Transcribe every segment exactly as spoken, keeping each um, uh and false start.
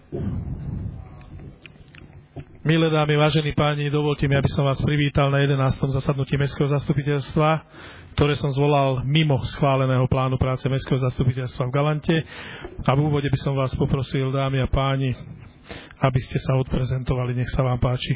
Milé dámy, vážení páni, dovolte mi, aby som vás privítal na jedenástom zasadnutí Mestského zastupiteľstva, ktoré som zvolal mimo schváleného plánu práce Mestského zastupiteľstva v Galante. A v úvode by som vás poprosil, dámy a páni, aby ste sa odprezentovali. Nech sa vám páči.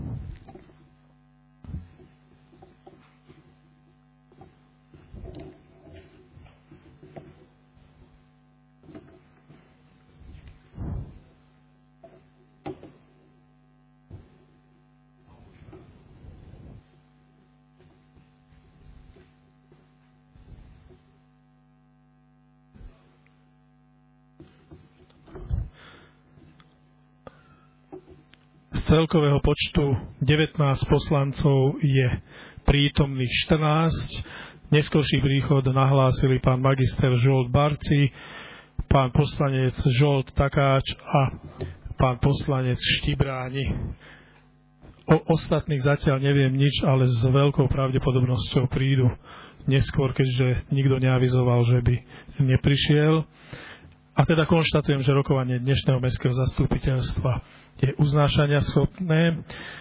Z celkového počtu devätnásť poslancov je prítomných štrnásť. Neskorší príchod nahlásili pán magister Žolt Barci, pán poslanec Žolt Takáč a pán poslanec Štibráni. O ostatných zatiaľ neviem nič, ale s veľkou pravdepodobnosťou prídu neskôr, keďže nikto neavizoval, že by neprišiel. A teda konštatujem, že rokovanie dnešného Mestského zastupiteľstva je uznášania schopné.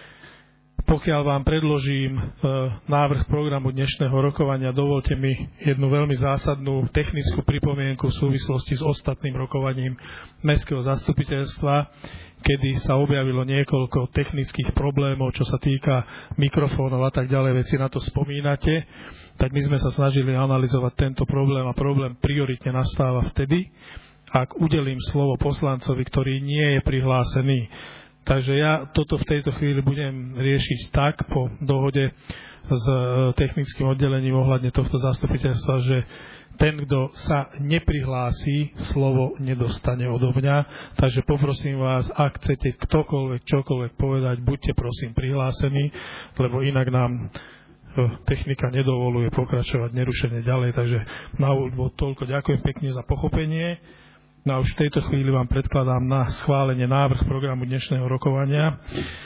Pokiaľ vám predložím e, návrh programu dnešného rokovania, dovolte mi jednu veľmi zásadnú technickú pripomienku v súvislosti s ostatným rokovaním Mestského zastupiteľstva, kedy sa objavilo niekoľko technických problémov, čo sa týka mikrofónov a tak ďalej, veci na to spomínate. Tak my sme sa snažili analyzovať tento problém a problém prioritne nastáva vtedy, ak udelím slovo poslancovi, ktorý nie je prihlásený. Takže ja toto v tejto chvíli budem riešiť tak po dohode s technickým oddelením ohľadne tohto zastupiteľstva, že ten, kto sa neprihlási, slovo nedostane odo mňa. Takže poprosím vás, ak chcete ktokoľvek, čokoľvek povedať, buďte prosím prihlásení, lebo inak nám technika nedovoluje pokračovať nerušene ďalej. Takže na úvod toľko. Ďakujem pekne za pochopenie. No a už v tejto chvíli vám predkladám na schválenie návrh programu dnešného rokovania,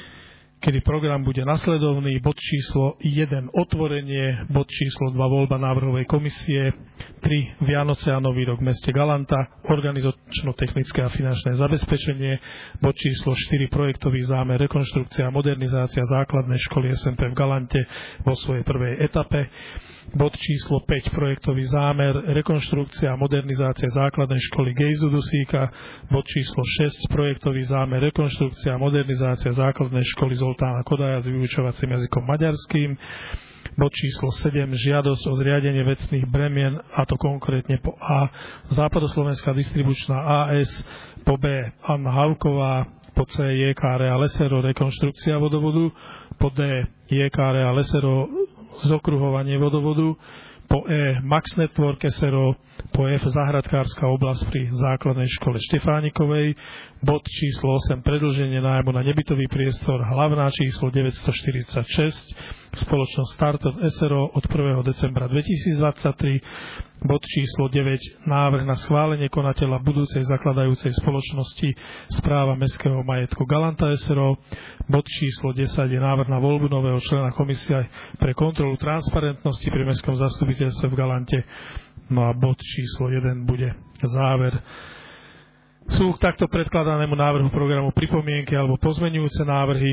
kedy program bude nasledovný: bod číslo jeden otvorenie, bod číslo dva voľba návrhovej komisie, tri Vianoce a Nový rok v meste Galanta, organizačno-technické a finančné zabezpečenie, bod číslo štyri projektový zámer rekonštrukcia a modernizácia základnej školy es em pé v Galante vo svojej prvej etape, bod číslo päť projektový zámer rekonštrukcia a modernizácia základnej školy Gejzu Dusíka, bod číslo šesť projektový zámer rekonštrukcia a modernizácia základnej školy Zoltána Kodaja s vyučovacím jazykom maďarským, bod číslo sedem žiadosť o zriadenie vecných bremien, a to konkrétne po A Západoslovenská distribučná á es, po B Anna Havková, po C jé ká Real Lesero rekonštrukcia vodovodu, po D jé ká Real Lesero zokruhovanie vodovodu, po E Max Network es er o, po F Zahradkárska oblasť pri základnej škole Štefánikovej, bod číslo osem predĺženie nájmu na nebytový priestor, hlavná číslo deväťstoštyridsaťšesť, spoločnosť Startup es er o od prvého decembra dvetisícdvadsaťtri, bod číslo deväť návrh na schválenie konateľa budúcej zakladajúcej spoločnosti Správa mestského majetku Galanta es er o, bod číslo desať je návrh na voľbu nového člena komisie pre kontrolu transparentnosti pri mestskom zastupiteľstve v Galante. No a bod číslo jeden bude záver. Sú k takto predkladanému návrhu programu pripomienky alebo pozmeňujúce návrhy?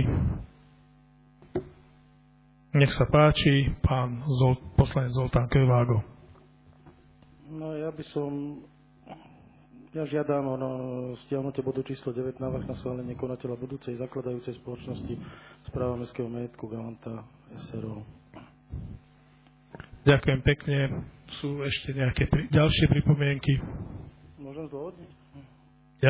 Nech sa páči, pán Zol, poslanec Zoltán Kevágo. No ja by som, ja žiadam o no, stiahnutie bodu číslo deväť, návrh na schválenie konateľa budúcej zakladajúcej spoločnosti Správa mestského majetku Galanta es er o. Ďakujem pekne. Sú ešte nejaké pri, ďalšie pripomienky? Môžem zdôvodniť? Ja,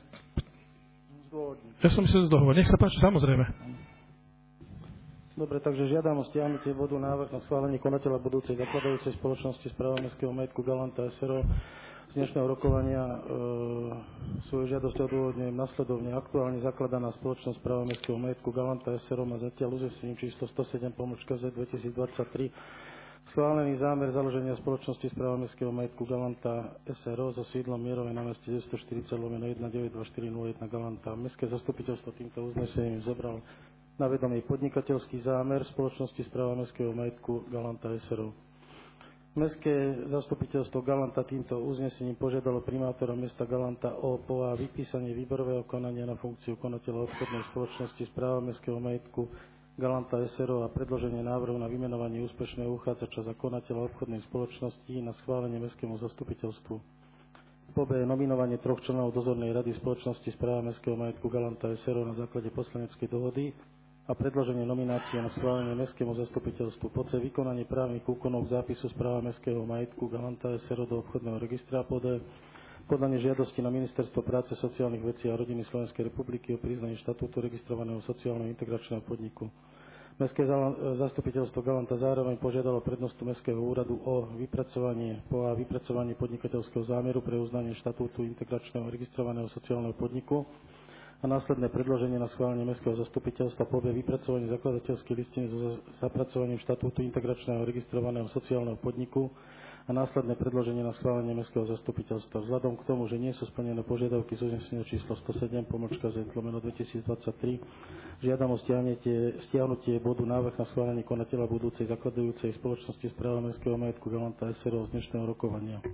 ja som myslel zdôvodniť. Nech sa páči, samozrejme. Dobre, takže žiadam o stiahnutie bodu návrh na schválenie konateľa budúcej zakladajúcej spoločnosti Správa mestského majetku Galanta es er o. Z dnešného rokovania e, svoju žiadosť odôvodňujem nasledovne. Aktuálne zakladaná spoločnosť Správa mestského majetku Galanta es er o má zatiaľ uznesením číslo sto sedem pomočka Z dvetisícdvadsaťtri schválený zámer založenia spoločnosti Správa mestského majetku Galanta es er o so sídlom Mierové na meste deväťstoštyridsať lomeno jeden deväť dva štyri nula jeden Galanta. Mestské zastupiteľstvo týmto uznesením zobral na vedomie podnikateľský zámer spoločnosti Správa mestského majetku Galanta es er o. Mestské zastupiteľstvo Galanta týmto uznesením požiadalo primátora mesta Galanta o po a vypísanie výberového konania na funkciu konateľa obchodnej spoločnosti Správa mestského majetku Galanta es er o a predloženie návrhu na vymenovanie úspešného uchádzača za konateľa obchodnej spoločnosti na schválenie mestskému zastupiteľstvu. Po B. Nominovanie troch členov dozornej rady spoločnosti Správa mestského majetku Galanta es er o na základe poslaneckej dohody a predloženie nominácie na schválenie mestskému zastupiteľstvu. Po C. Vykonanie právnych úkonov k zápisu Správa mestského majetku Galanta es er o do obchodného registra. Po D. Podanie žiadosti na Ministerstvo práce, sociálnych vecí a rodiny Slovenskej republiky o priznanie štatútu registrovaného sociálneho integračného podniku. Mestské zastupiteľstvo Galanta zároveň požiadalo prednostu Mestského úradu o vypracovanie po a vypracovanie podnikateľského zámeru pre uznanie štatútu integračného registrovaného sociálneho podniku a následné predloženie na schválenie Mestského zastupiteľstva po B. vypracovanie zakladateľskej listiny so zapracovaním štatútu integračného registrovaného sociálneho podniku a následné predloženie na schválenie Mestského zastupiteľstva. Vzhľadom k tomu, že nie sú splnené požiadavky z uznesenia číslo sto sedem pomočka Z lomeno dvetisícdvadsaťtri, žiadam o stiahnutie, stiahnutie bodu návrh na schválenie konateľa budúcej zakladajúcej spoločnosti Správa mestského majetku Galanta es er o z dnešného rokovania.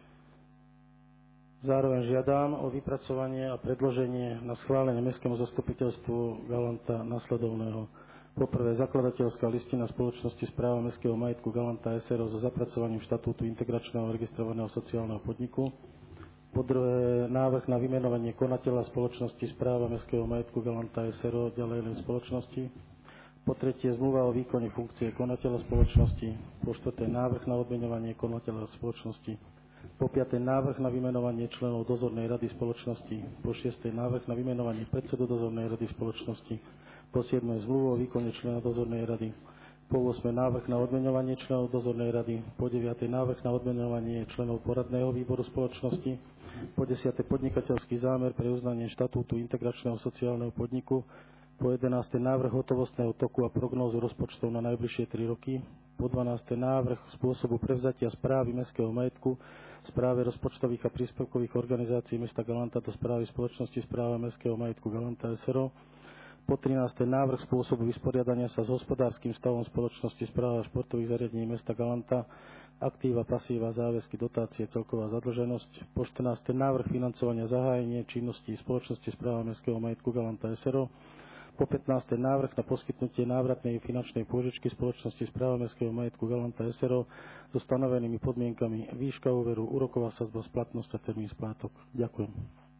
Zároveň žiadam o vypracovanie a predloženie na schválenie Mestskému zastupiteľstvu Galanta nasledovného. Poprvé, zakladateľská listina spoločnosti Správa mestského majetku Galanta es er o so zapracovaním štatútu integračného registrovaného sociálneho podniku. Po druhé, návrh na vymenovanie konateľa spoločnosti Správa mestského majetku Galanta es er o ďalej spoločnosti. Po tretie, zmluva o výkone funkcie konateľa spoločnosti. Po štvrté, návrh na odmeňovanie konateľa spoločnosti. Po piaté, návrh na vymenovanie členov dozornej rady spoločnosti. Po šiesté, návrh na vymenovanie predsedu dozornej rady spoločnosti. Po siedme, zmluvu o výkone člena dozornej rady. Po ôsme, návrh na odmeňovanie členov dozornej rady. Po deviate, návrh na odmeňovanie členov poradného výboru spoločnosti. Po desiate, podnikateľský zámer pre uznanie štatútu integračného sociálneho podniku. Po jedenáste, návrh hotovostného toku a prognózu rozpočtov na najbližšie tri roky. Po dvanáste, návrh spôsobu prevzatia správy mestského majetku, správe rozpočtových a príspevkových organizácií mesta Galanta do správy spoločnosti Správa mestského majetku Galanta es er o. Po trináste, návrh spôsobu vysporiadania sa s hospodárskym stavom spoločnosti Správa športových zariadení mesta Galanta, aktíva, pasíva, záväzky, dotácie, celková zadlženosť. Po štrnáste, návrh financovania zahájenie činnosti spoločnosti Správa mestského majetku Galanta es er o. Po pätnáste, návrh na poskytnutie návratnej finančnej pôžičky spoločnosti Správa mestského majetku Galanta es er o so stanovenými podmienkami výška úveru, úroková sadzba, splatnosť a termín splátok. Ďakujem.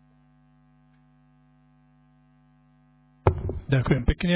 Ďakujem pekne.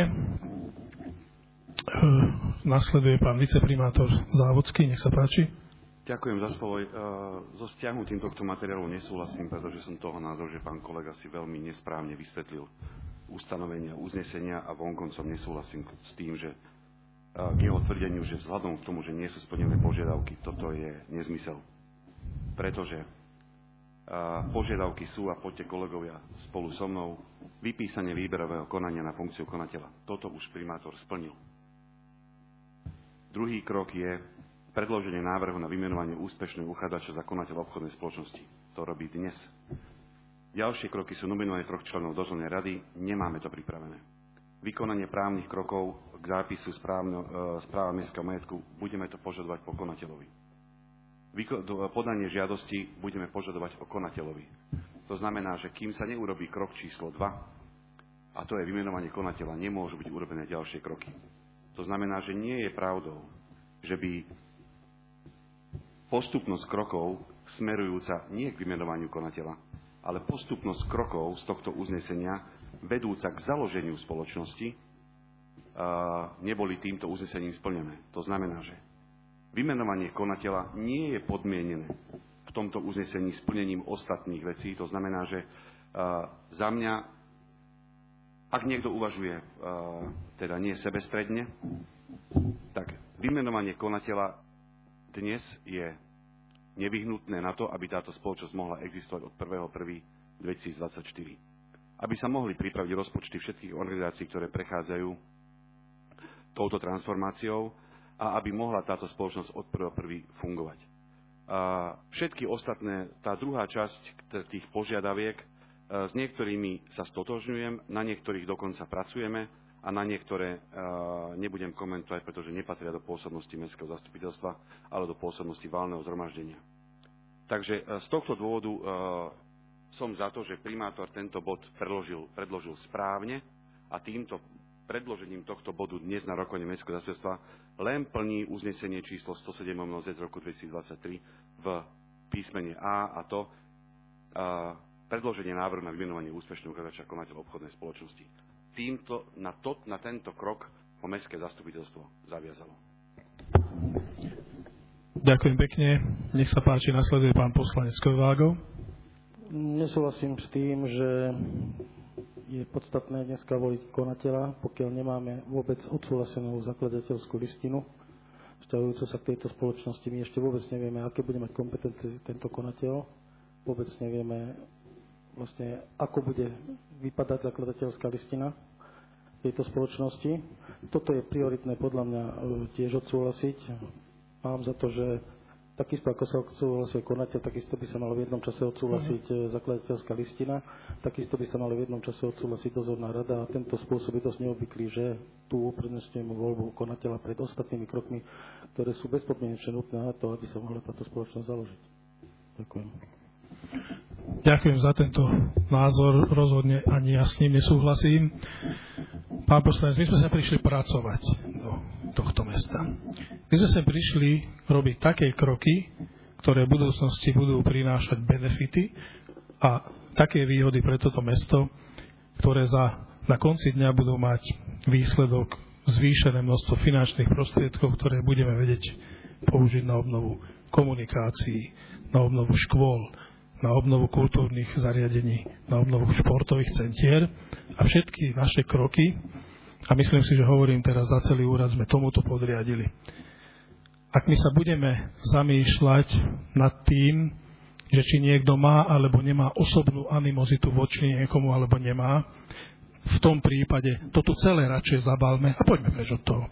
Nasleduje pán viceprimátor Závodský, nech sa páči. Ďakujem za slovo. So stiahnutím tohto materiálu nesúhlasím, pretože som toho názoru, že pán kolega si veľmi nesprávne vysvetlil ustanovenia, uznesenia a vonkoncom nesúhlasím s tým, že k jeho tvrdeniu, že vzhľadom k tomu, že nie sú splnené požiadavky, toto je nezmysel. Pretože požiadavky sú, a poďte kolegovia spolu so mnou, vypísanie výberového konania na funkciu konateľa. Toto už primátor splnil. Druhý krok je predloženie návrhu na vymenovanie úspešného uchádzača za konateľa obchodnej spoločnosti. To robí dnes. Ďalšie kroky sú nominovanie troch členov dozornej rady. Nemáme to pripravené. Vykonanie právnych krokov k zápisu správno, e, správa mestského majetku. Budeme to požadovať po konateľovi. Vyko- podanie žiadosti budeme požadovať o konateľovi. To znamená, že kým sa neurobí krok číslo dva, a to je vymenovanie konateľa, nemôžu byť urobené ďalšie kroky. To znamená, že nie je pravdou, že by postupnosť krokov smerujúca nie k vymenovaniu konateľa, ale postupnosť krokov z tohto uznesenia vedúca k založeniu spoločnosti neboli týmto uznesením splnené. To znamená, že vymenovanie konateľa nie je podmienené v tomto uznesení splnením ostatných vecí. To znamená, že uh, za mňa, ak niekto uvažuje uh, teda nie sebestredne, tak vymenovanie konateľa dnes je nevyhnutné na to, aby táto spoločnosť mohla existovať od prvého prvého dvetisícdvadsaťštyri. Aby sa mohli pripraviť rozpočty všetkých organizácií, ktoré prechádzajú touto transformáciou, a aby mohla táto spoločnosť od prvého prvého fungovať. A všetky ostatné, tá druhá časť tých požiadaviek, s niektorými sa stotožňujem, na niektorých dokonca pracujeme, a na niektoré uh, nebudem komentovať, pretože nepatria do pôsobnosti mestského zastupiteľstva, ale do pôsobnosti valného zhromaždenia. Takže uh, z tohto dôvodu uh, som za to, že primátor tento bod predložil, predložil správne a týmto predložením tohto bodu dnes na rokovanie mestského zastupiteľstva len plní uznesenie číslo sto sedem z roku dvetisícdvadsaťtri v písmene A, a to uh, predloženie návrhu na vymenovanie úspešného ukladača konateľa obchodnej spoločnosti. Týmto, na, to, na tento krok ho mestské zastupiteľstvo zaviazalo. Ďakujem pekne. Nech sa páči, nasleduje pán poslanec Kovágov. Nesúhlasím s tým, že je podstatné dneska voliť konateľa, pokiaľ nemáme vôbec odsúhlasenú zakladateľskú listinu vzťahujúcu sa k tejto spoločnosti. My ešte vôbec nevieme, aké bude mať kompetencie tento konateľ. Vôbec nevieme vlastne, ako bude vypadať zakladateľská listina tejto spoločnosti. Toto je prioritné podľa mňa tiež odsúhlasiť. Mám za to, že takisto ako sa odsúhlasí konateľ, takisto by sa malo v jednom čase odsúhlasiť mm. zakladateľská listina, takisto by sa malo v jednom čase odsúhlasiť dozorná rada a tento spôsob je dosť neobvyklý, že tu uprednostňujeme voľbu konateľa pred ostatnými krokmi, ktoré sú bezpodmienečne nutné na to, aby sa mohla táto spoločnosť založiť. Ďakujem. Ďakujem za tento názor, rozhodne ani ja s ním nesúhlasím. Pán poslanec, my sme sa prišli pracovať do tohto mesta. My sme sa prišli robiť také kroky, ktoré v budúcnosti budú prinášať benefity a také výhody pre toto mesto, ktoré za, na konci dňa budú mať výsledok zvýšené množstvo finančných prostriedkov, ktoré budeme vedieť použiť na obnovu komunikácií, na obnovu škôl, na obnovu kultúrnych zariadení, na obnovu športových centier a všetky naše kroky, a myslím si, že hovorím teraz za celý úrad, sme tomuto podriadili. Ak my sa budeme zamýšľať nad tým, že či niekto má alebo nemá osobnú animozitu voči niekomu alebo nemá, v tom prípade to tu celé radšej zabalme a poďme preč od toho.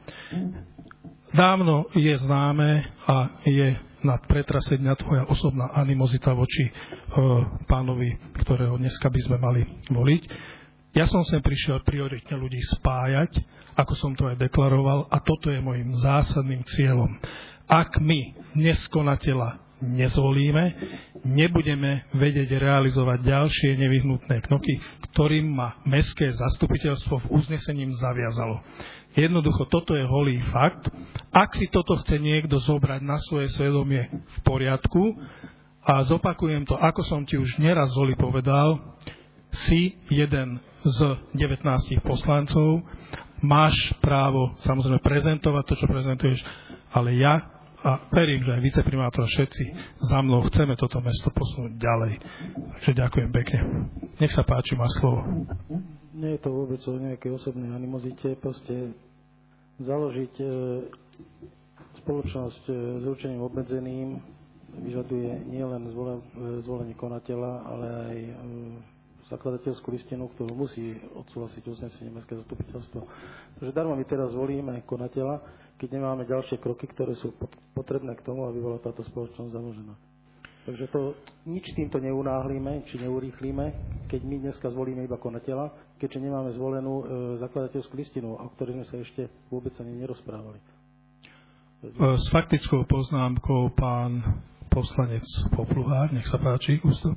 Dávno je známe a je na pretrase dňa tvoja osobná animozita voči e, pánovi, ktorého dneska by sme mali voliť. Ja som sem prišiel prioritne ľudí spájať, ako som to aj deklaroval, a toto je môjim zásadným cieľom. Ak my dnes konateľa nezvolíme, nebudeme vedieť realizovať ďalšie nevyhnutné kroky, ktorým ma mestské zastupiteľstvo v uznesením zaviazalo. Jednoducho, toto je holý fakt. Ak si toto chce niekto zobrať na svoje svedomie, v poriadku. A zopakujem to, ako som ti už neraz Zoli povedal, si jeden z devätnástich poslancov, máš právo samozrejme prezentovať to, čo prezentuješ, ale ja a verím, že aj viceprimátor všetci za mnou chceme toto mesto posunúť ďalej. Takže ďakujem pekne. Nech sa páči, má slovo. Nie je to vôbec o nejakej osobnej animozite, proste založiť e, spoločnosť e, s ručením obmedzeným vyžaduje nielen zvolen, e, zvolenie konateľa, ale aj e, zakladateľskú listinu, ktorú musí odsúhlasiť uznesenie mestské zastupiteľstvo. Takže darmo my teraz zvolíme konateľa, keď nemáme ďalšie kroky, ktoré sú potrebné k tomu, aby bola táto spoločnosť založená. Takže to nič týmto neunáhlíme, či neurýchlíme, keď my dneska zvolíme iba konateľa, keďže nemáme zvolenú e, zakladateľskú listinu, o ktorej sme sa ešte vôbec ani nerozprávali. S faktickou poznámkou pán poslanec Popluhár, nech sa páči, ústup.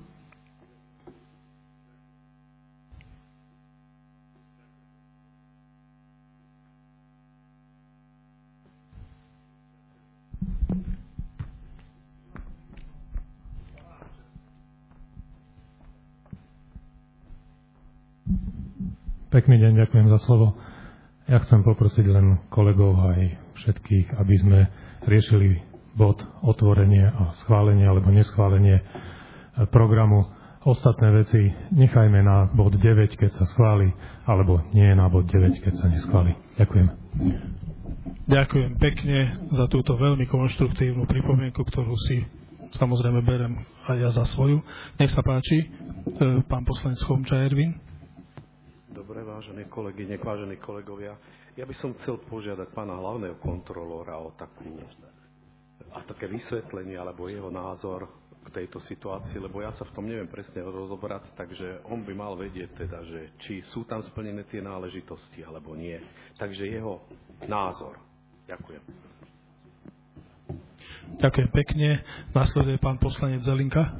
Pekný deň, ďakujem za slovo. Ja chcem poprosiť len kolegov aj všetkých, aby sme riešili bod otvorenie a schválenie alebo neschválenie programu. Ostatné veci nechajme na bod deväť, keď sa schváli, alebo nie na bod deväť, keď sa neschváli. Ďakujem. Ďakujem pekne za túto veľmi konštruktívnu pripomienku, ktorú si samozrejme berem aj ja za svoju. Nech sa páči, pán poslanec Chomča Ervin. Dobre, vážené kolegyne, vážení kolegovia. Ja by som chcel požiadať pána hlavného kontrolóra o takú, a také vysvetlenie alebo jeho názor k tejto situácii, lebo ja sa v tom neviem presne rozobrať, takže on by mal vedieť teda, že či sú tam splnené tie náležitosti, alebo nie. Takže jeho názor. Ďakujem. Ďakujem pekne. Nasleduje pán poslanec Zelinka.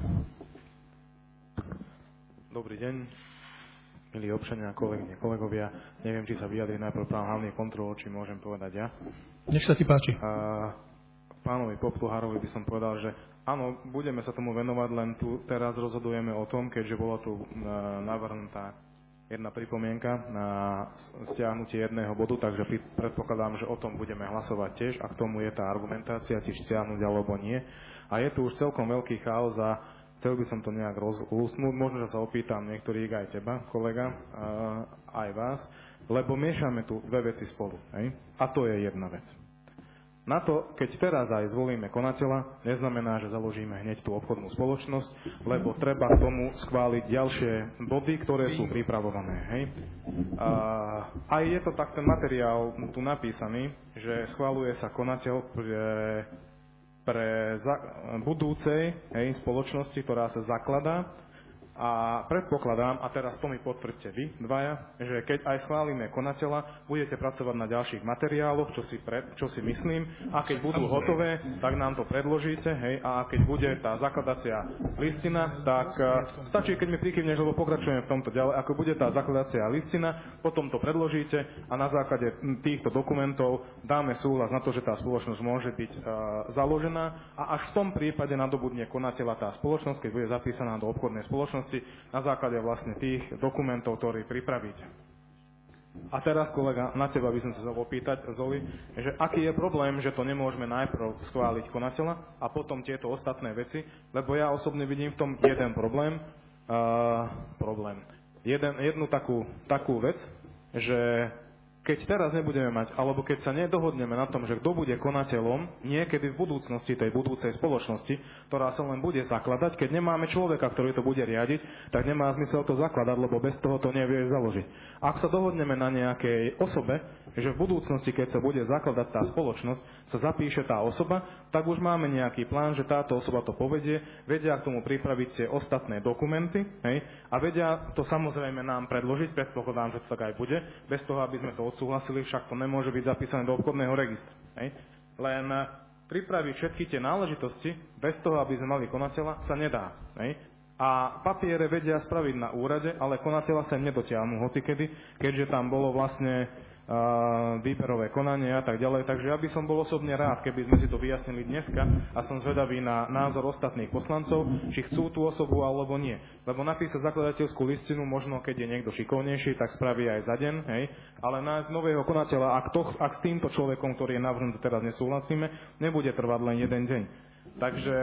Dobrý deň, milí občania, kolegyne, kolegovia. Neviem, či sa vyjadri najprv pán hlavný kontrolór, či môžem povedať ja. Nech sa ti páči. A pánovi Popluhárovi by som povedal, že áno, budeme sa tomu venovať, len tu teraz rozhodujeme o tom, keďže bola tu navrhnutá jedna pripomienka na stiahnutie jedného bodu, takže predpokladám, že o tom budeme hlasovať tiež a k tomu je tá argumentácia, či stiahnuť alebo nie. A je tu už celkom veľký chaos a chcel by som to nejak rozlúsnúť, možno, že sa opýtam niektorých aj teba, kolega, aj vás, lebo miešame tu dve veci spolu, hej? A to je jedna vec. Na to, keď teraz aj zvolíme konateľa, neznamená, že založíme hneď tú obchodnú spoločnosť, lebo treba k tomu schváliť ďalšie body, ktoré sú pripravované. Hej? A aj je to tak ten materiál tu napísaný, že schváluje sa konateľ pre, pre za, budúcej hej, spoločnosti, ktorá sa zakladá. A predpokladám, a teraz to mi potvrďte vy dvaja, že keď aj schválime konateľa, budete pracovať na ďalších materiáloch, čo si, pre, čo si myslím, a keď budú hotové, tak nám to predložíte, hej, a keď bude tá zakladacia listina, tak uh, stačí, keď mi prikývneš, lebo pokračujeme v tomto ďalej, ako bude tá zakladacia listina, potom to predložíte a na základe týchto dokumentov dáme súhlas na to, že tá spoločnosť môže byť uh, založená a až v tom prípade nadobudne konateľa tá spoločnosť, keď bude zapísaná do obchodnej spoločnosti, na základe vlastne tých dokumentov, ktoré pripravíte. A teraz, kolega, na teba by som sa chcel opýtať, Zoli, že aký je problém, že to nemôžeme najprv schváliť konateľa a potom tieto ostatné veci, lebo ja osobne vidím v tom jeden problém, uh, problém, jeden, jednu takú, takú vec, že keď teraz nebudeme mať, alebo keď sa nedohodneme na tom, že kto bude konateľom niekedy v budúcnosti tej budúcej spoločnosti, ktorá sa len bude zakladať, keď nemáme človeka, ktorý to bude riadiť, tak nemá zmysel to zakladať, lebo bez toho to nevie založiť. Ak sa dohodneme na nejakej osobe, že v budúcnosti, keď sa bude zakladať tá spoločnosť, sa zapíše tá osoba, tak už máme nejaký plán, že táto osoba to povedie, vedia k tomu pripraviť tie ostatné dokumenty, hej, a vedia to samozrejme nám predložiť, predpokladám, že to tak aj bude, bez toho, aby sme to odsúhlasili, však to nemôže byť zapísané do obchodného registra. Hej. Len pripraviť všetky tie náležitosti, bez toho, aby sme mali konateľa, sa nedá. Hej. A papiere vedia spraviť na úrade, ale konateľa sa nedotiahnu hocikedy, keďže tam bolo vlastne uh, výberové konanie a tak ďalej. Takže ja by som bol osobne rád, keby sme si to vyjasnili dneska a som zvedavý na názor ostatných poslancov, či chcú tú osobu alebo nie. Lebo napísať zakladateľskú listinu, možno keď je niekto šikovnejší, tak spraví aj za deň, hej. Ale nájsť nového konateľa, ak, to, ak s týmto človekom, ktorý je navrhnutý, teraz nesúhlasíme, nebude trvať len jeden deň. Takže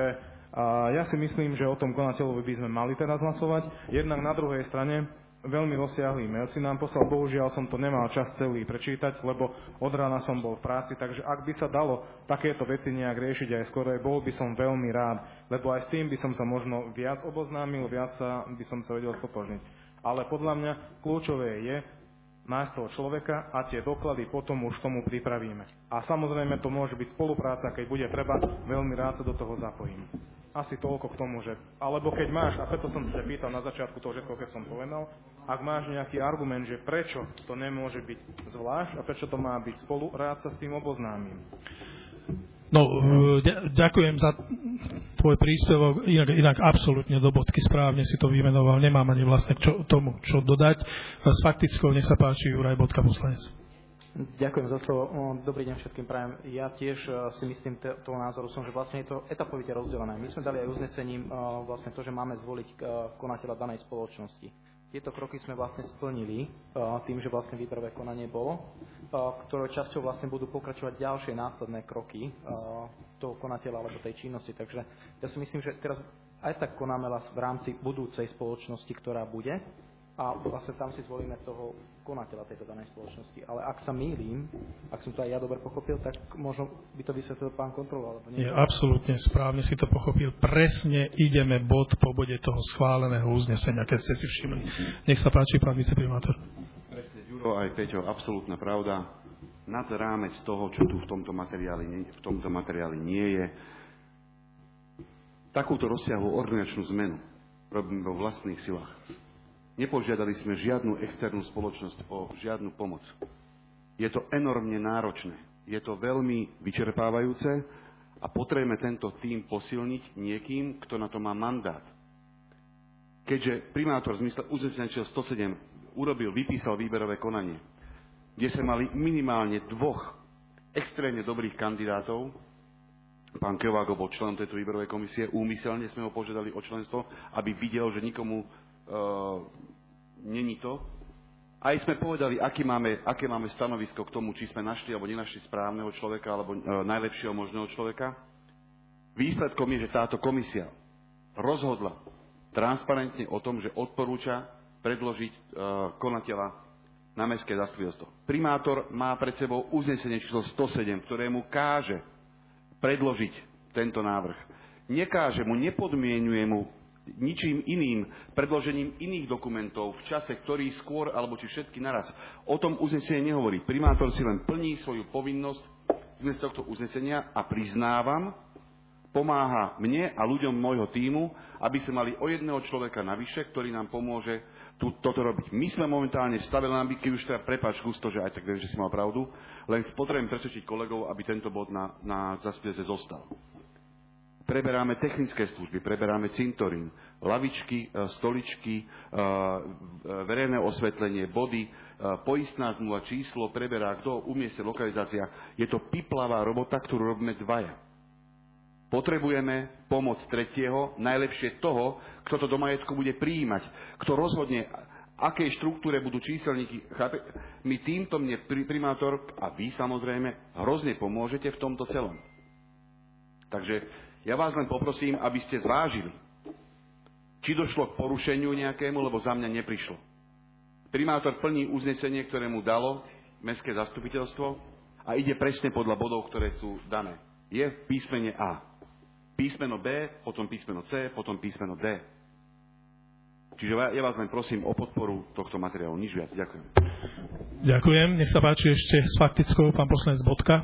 a ja si myslím, že o tom konateľovi by sme mali teraz hlasovať. Jednak na druhej strane veľmi rozsiahlý mail si nám poslal. Bohužiaľ som to nemal čas celý prečítať, lebo od rána som bol v práci. Takže ak by sa dalo takéto veci nejak riešiť aj skoro, bol by som veľmi rád, lebo aj s tým by som sa možno viac oboznámil, viac sa, by som sa vedel stotožniť. Ale podľa mňa kľúčové je nájsť toho človeka a tie doklady potom už tomu pripravíme. A samozrejme to môže byť spolupráca, keď bude treba, veľmi rád sa do toho zapojím. Asi toľko k tomu, že... Alebo keď máš, a preto som sa pýtal na začiatku toho všetko, keď som povedal, ak máš nejaký argument, že prečo to nemôže byť zvlášť a prečo to má byť spolu, rád sa s tým oboznámim. No, ďakujem za tvoj príspevok, inak, inak absolútne do bodky správne si to vymenoval, nemám ani vlastne čo, tomu, čo dodať. S faktickou, nech sa páči, Juraj Bodka, poslanec. Ďakujem za slovo. Dobrý deň všetkým prajem. Ja tiež si myslím, toho názoru som, že vlastne je to etapovite rozdelené. My sme dali aj uznesením vlastne to, že máme zvoliť konateľa danej spoločnosti. Tieto kroky sme vlastne splnili tým, že vlastne výberové konanie bolo, ktorou časťou vlastne budú pokračovať ďalšie následné kroky toho konateľa alebo tej činnosti. Takže ja si myslím, že teraz aj tak konáme v rámci budúcej spoločnosti, ktorá bude, a vlastne tam si zvolíme toho konateľa tejto danej spoločnosti. Ale ak sa mýlim, ak som to aj ja dobre pochopil, tak možno by to vysvetlil pán kontrolór. Alebo nie? Je absolútne správne si to pochopil. Presne ideme bod po bode toho schváleného uznesenia, keď ste si všimli. Nech sa páči, pán viceprimátor. Presne, Ďuro, aj Peťo, absolútna pravda. Nad rámec toho, čo tu v tomto materiáli, v tomto materiáli nie je, takúto rozsiahlu organizačnú zmenu robíme vo vlastných silách. Nepožiadali sme žiadnu externú spoločnosť o žiadnu pomoc. Je to enormne náročné. Je to veľmi vyčerpávajúce a potrebujeme tento tím posilniť niekým, kto na to má mandát. Keďže primátor v zmysle uznesenia číslo sto sedem urobil, vypísal výberové konanie, kde sa mali minimálne dvoch extrémne dobrých kandidátov, pán Kevágo bol členom tejto výberovej komisie, úmyselne sme ho požiadali o členstvo, aby videl, že nikomu Uh, není to. Aj sme povedali, aký máme, aké máme stanovisko k tomu, či sme našli alebo nenašli správneho človeka alebo uh, najlepšieho možného človeka. Výsledkom je, že táto komisia rozhodla transparentne o tom, že odporúča predložiť uh, konateľa na mestské zastupiteľstvo. Primátor má pred sebou uznesenie číslo sto sedem, ktorému káže predložiť tento návrh. Nekáže mu, nepodmienuje mu ničím iným, predložením iných dokumentov v čase, ktorý skôr, alebo či všetky naraz. O tom uznesenie nehovorí. Primátor si len plní svoju povinnosť z tohto uznesenia a priznávam, pomáha mne a ľuďom môjho tímu, aby sme mali o jedného človeka navyše, ktorý nám pomôže tu, toto robiť. My sme momentálne v stave, len aby, keď už teda prepáč Gusto, že aj tak viem, že si mal pravdu, len potrebujem presvedčiť kolegov, aby tento bod na, na zastupiteľstve zostal. Preberáme technické služby, preberáme cintorín, lavičky, stoličky, verejné osvetlenie, body, poistná zmluva, číslo, preberá, kto umiestne lokalizácia. Je to piplavá robota, ktorú robíme dvaja. Potrebujeme pomoc tretieho, najlepšie toho, kto to do majetku bude prijímať, kto rozhodne, akej štruktúre budú číselníky. Chápe? My týmto mne primátor, a vy samozrejme, hrozne pomôžete v tomto celom. Takže ja vás len poprosím, aby ste zvážili, či došlo k porušeniu nejakému, lebo za mňa neprišlo. Primátor plní uznesenie, ktoré mu dalo mestské zastupiteľstvo a ide presne podľa bodov, ktoré sú dané. Je v písmene A. Písmeno B, potom písmeno C, potom písmeno D. Čiže ja vás len prosím o podporu tohto materiálu. Nič viac. Ďakujem. Ďakujem. Nech sa páči ešte s faktickou pán poslanec Bodka.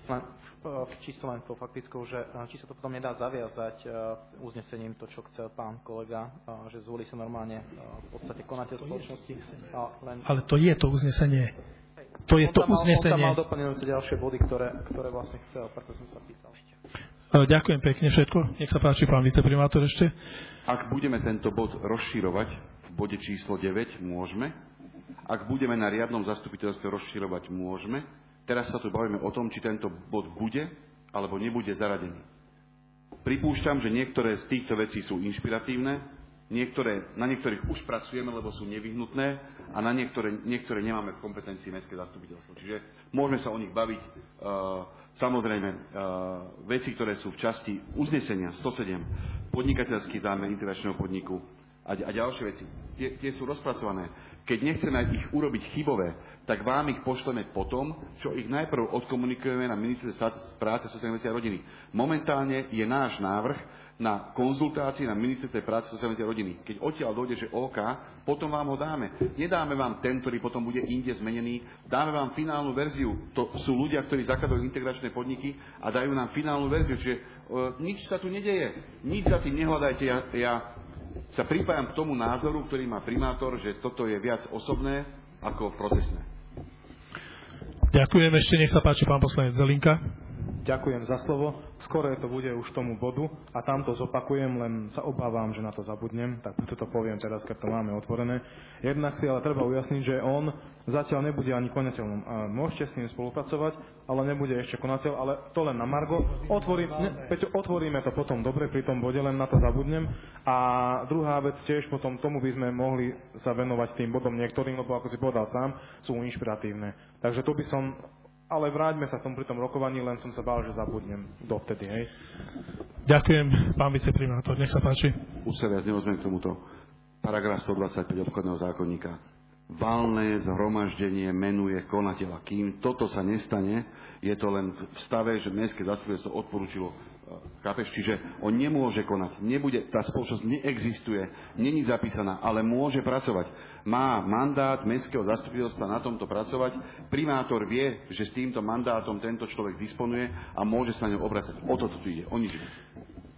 Čisto len to faktickou, že či sa to potom nedá zaviazať uznesením to, čo chcel pán kolega, že zvolí sa normálne v podstate konateľ spoločnosti. Len... Ale to je to uznesenie. To je to uznesenie. On tam mal doplňujúce ďalšie body, ktoré, ktoré vlastne chcel, preto som sa pýtal. Ďakujem pekne všetko. Nech sa páči, pán viceprimátor ešte. Ak budeme tento bod rozširovať v bode číslo deväť, môžeme. Ak budeme na riadnom zastupiteľstve rozširovať, môžeme. Teraz sa tu bavíme o tom, či tento bod bude alebo nebude zaradený. Pripúšťam, že niektoré z týchto vecí sú inšpiratívne, niektoré, na niektorých už pracujeme, lebo sú nevyhnutné a na niektoré, niektoré nemáme v kompetencii mestské zastupiteľstvo. Čiže môžeme sa o nich baviť. Uh, samozrejme, uh, veci, ktoré sú v časti uznesenia sto sedem, podnikateľský zámer integračného podniku a, a ďalšie veci, tie, tie sú rozpracované. Keď nechceme ich urobiť chybové, tak vám ich pošleme potom, čo ich najprv odkomunikujeme na ministerstve práce, sociálnej veci a rodiny. Momentálne je náš návrh na konzultácii na ministerstve práce, sociálnej veci a rodiny. Keď odtiaľ dojde, že OK, potom vám ho dáme. Nedáme vám ten, ktorý potom bude inde zmenený, dáme vám finálnu verziu. To sú ľudia, ktorí zakladajú integračné podniky a dajú nám finálnu verziu. Čiže uh, nič sa tu nedeje. Nič za tým nehľadajte. Ja, ja sa pripájam k tomu názoru, ktorý má primátor, že toto je viac osobné ako procesné. Ďakujem. Ešte nech sa páči pán poslanec Zelinka. Ďakujem za slovo. Skoro to bude už tomu bodu a tam to zopakujem, len sa obávam, že na to zabudnem, tak toto poviem teraz, keď to máme otvorené. Jednak si ale treba ujasniť, že on zatiaľ nebude ani konateľom. Môžete s ním spolupracovať, ale nebude ešte konateľ, ale to len na margo. Otvorím, ne, Peťo, otvoríme to potom dobre, pri tom bode len na to zabudnem. A druhá vec tiež, potom tomu by sme mohli sa venovať tým bodom niektorým, lebo ako si povedal sám, sú inšpiratívne. Takže to by som... Ale vráťme sa k tomu pri tom rokovaní, len som sa bál, že zabudnem dovtedy, hej. Ďakujem, pán viceprimátor, nech sa páči. Už sa viac neozvem k tomuto. Paragraf stodvadsaťpäť obchodného zákonníka. Valné zhromaždenie menuje konateľa. Kým toto sa nestane, je to len v stave, že mestské zastupiteľstvo odporúčilo. Chápeš? Čiže on nemôže konať. Nebude, tá spoločnosť neexistuje, není zapísaná, ale môže pracovať. Má mandát mestského zastupiteľstva na tomto pracovať. Primátor vie, že s týmto mandátom tento človek disponuje a môže sa na ňom obracať. O toto tu ide, o nič.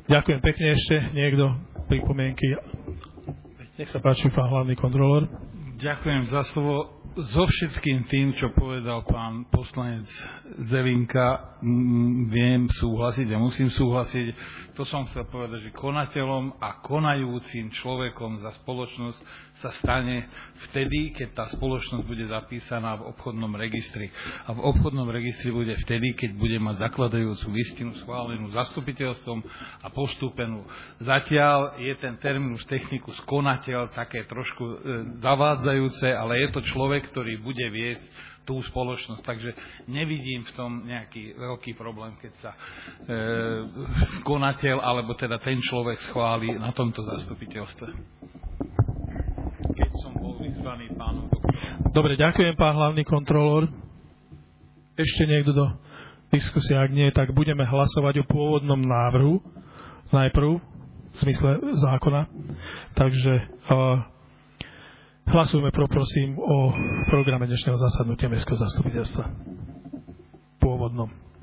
Ďakujem pekne. Ešte niekto pripomienky? Nech sa páči, pán hlavný kontrolór. Ďakujem za slovo. So všetkým tým, čo povedal pán poslanec Zelinka, viem súhlasiť a musím súhlasiť. To som chcel povedať, že konateľom a konajúcim človekom za spoločnosť sa stane vtedy, keď tá spoločnosť bude zapísaná v obchodnom registri. A v obchodnom registri bude vtedy, keď bude mať zakladajúcu listinu schválenú zastupiteľstvom a postúpenú. Zatiaľ je ten terminus technicus konateľ také trošku e, zavádzajúce, ale je to človek, ktorý bude viesť tú spoločnosť. Takže nevidím v tom nejaký veľký problém, keď sa e, konateľ, alebo teda ten človek schváli na tomto zastupiteľstve. Keď som bol vyzvaný pánom doktorom. Dobre, ďakujem, pán hlavný kontrolór. Ešte niekto do diskusie? Ak nie, tak budeme hlasovať o pôvodnom návrhu najprv v zmysle zákona. Takže uh, hlasujeme, prosím, o programe dnešného zasadnutia Mestského zastupiteľstva. Pôvodnom.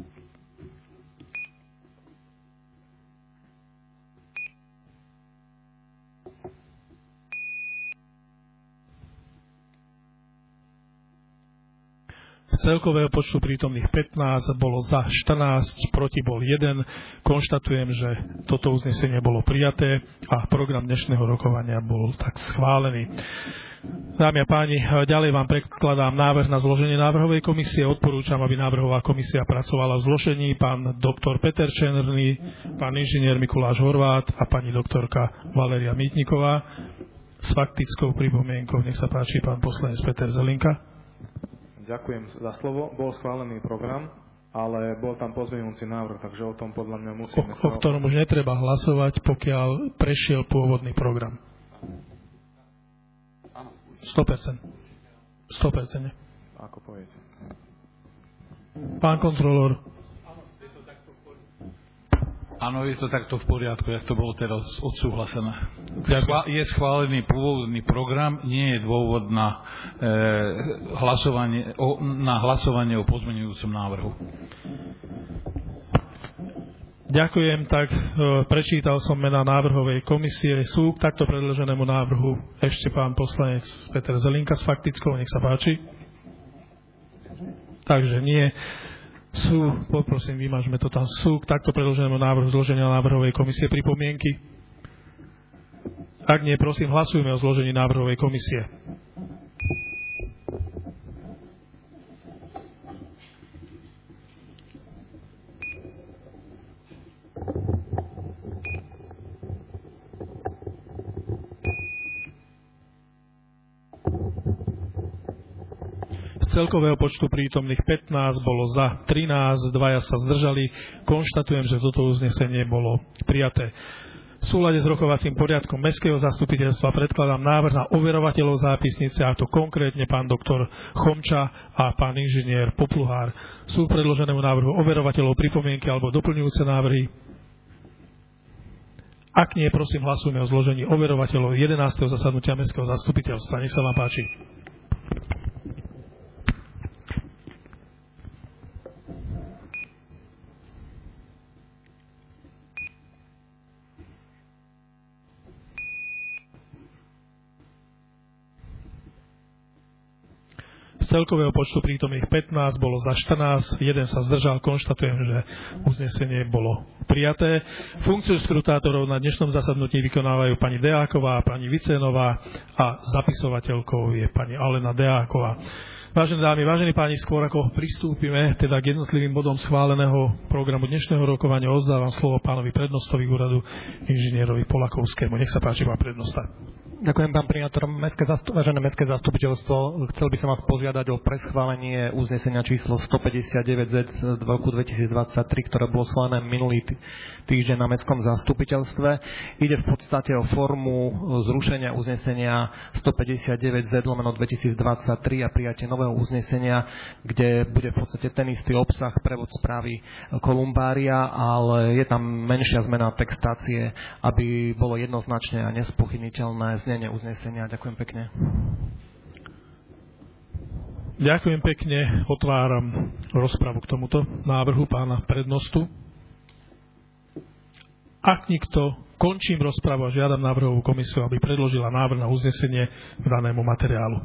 Z celkového počtu prítomných pätnásť bolo za štrnásť, proti bol jeden. Konštatujem, že toto uznesenie bolo prijaté a program dnešného rokovania bol tak schválený. Dámy a páni, ďalej vám predkladám návrh na zloženie návrhovej komisie. Odporúčam, aby návrhová komisia pracovala v zložení pán doktor Peter Černý, pán inžinier Mikuláš Horvát a pani doktorka Valéria Mýtniková. S faktickou pripomienkou, nech sa páči, pán poslanec Peter Zelinka. Ďakujem za slovo. Bol schválený program, ale bol tam pozmeňujúci návrh, takže o tom podľa mňa musíme... O, o ktorom už netreba hlasovať, pokiaľ prešiel pôvodný program. sto percent. sto percent. Ako poviete. Pán kontrolór. Áno, je to takto v poriadku, jak to bolo teraz odsúhlasené. Je schválený pôvodný program, nie je dôvod na, e, hlasovanie, o, na hlasovanie o pozmeňujúcom návrhu. Ďakujem, tak e, prečítal som mená návrhovej komisie. Sú k takto predloženému návrhu ešte pán poslanec Peter Zelinka s faktickou, nech sa páči. Takže nie. Sú, poprosím, vymažme to tam, sú k takto predloženému návrhu zloženia návrhovej komisie pripomienky? Ak nie, prosím, hlasujme o zložení návrhovej komisie. Celkového počtu prítomných pätnásť bolo za trinásť, dvaja sa zdržali. Konštatujem, že toto uznesenie bolo prijaté. V súlade s rokovacím poriadkom Mestského zastupiteľstva predkladám návrh na overovateľov zápisnice, a to konkrétne pán doktor Chomča a pán inžinier Popluhár. Sú predloženému návrhu overovateľov pripomienky alebo doplňujúce návrhy? Ak nie, prosím, hlasujme o zložení overovateľov jedenásteho zasadnutia Mestského zastupiteľstva. Nech sa vám páči. Z celkového počtu prítomných pätnásť bolo za štrnásť, jeden sa zdržal. Konštatujem, že uznesenie bolo prijaté. Funkciu skrutátorov na dnešnom zasadnutí vykonávajú pani Deáková a pani Vicénová a zapisovateľkou je pani Alena Deáková. Vážené dámy, vážení páni, skôr ako pristúpime teda k jednotlivým bodom schváleného programu dnešného rokovania, odzávam slovo pánovi prednostovi úradu inžinierovi Polakovskému. Nech sa páči, pán prednosta. Ďakujem, pán primátor. Mestské zastup, vážené Mestské zastupiteľstvo, chcel by som vás požiadať o preschválenie uznesenia číslo stopäťdesiatdeväť zet z roku dvetisícdvadsaťtri, ktoré bolo schválené minulý týždeň na Mestskom zastupiteľstve. Ide v podstate o formu zrušenia uznesenia stopäťdesiatdeväť zet lomeno dvetisícdvadsaťtri a prijatie nového uznesenia, kde bude v podstate ten istý obsah, prevod správy Kolumbária, ale je tam menšia zmena textácie, aby bolo jednoznačne a nespochybniteľné znenie uznesenia. Ďakujem pekne. Ďakujem pekne. Otváram rozpravu k tomuto návrhu pána prednostu. Ak nikto, končím rozpravu a žiadam návrhovú komisiu, aby predložila návrh na uznesenie k danému materiálu.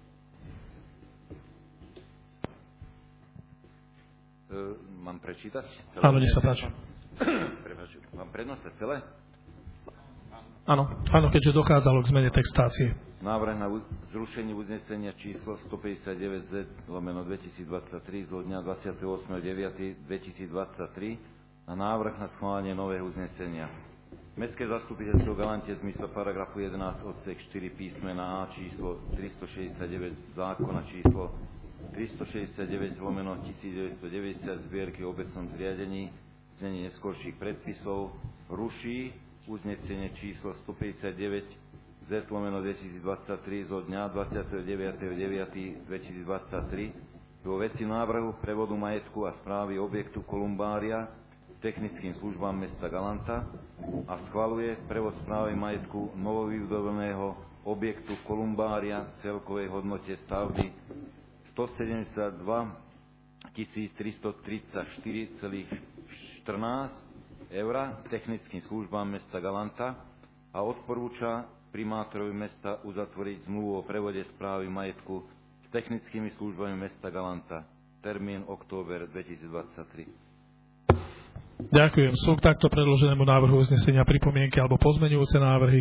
Uh, mám prečítať? Áno, nech sa páči. Mám prednosiť celé? Áno, áno, keďže dochádzalo k zmene textácie. Návrh na zrušenie uznesenia číslo stopäťdesiatdeväť zet lomeno dvetisícdvadsaťtri zo dňa dvadsiateho ôsmeho deviateho dvetisícdvadsaťtri na návrh na schválenie nového uznesenia. Mestské zastupiteľstvo Galante v zmysle paragrafu jedenásť odsek štyri písmena A číslo tristošesťdesiatdeväť zákona číslo tristošesťdesiatdeväť lomeno tisícdeväťstodeväťdesiat zbierky o obecnom zriadení znení neskorších predpisov ruší uznesenie číslo stopäťdesiatdeväť zet lomeno dvetisícdvadsaťtri zo dňa dvadsiateho deviateho deviateho dvetisícdvadsaťtri vo veci návrhu prevodu majetku a správy objektu Kolumbária technickým službám mesta Galanta a schvaľuje prevod správy majetku novovybudovaného objektu Kolumbária v celkovej hodnote stavby stosedemdesiatdva tisíc tristotridsaťštyri celá štrnásť eur technickým službám mesta Galanta a odporúča primátorovi mesta uzatvoriť zmluvu o prevode správy majetku s technickými službami mesta Galanta. Termín október dvetisícdvadsaťtri. Ďakujem. Sú k takto predloženému návrhu uznesenia pripomienky alebo pozmeňujúce návrhy?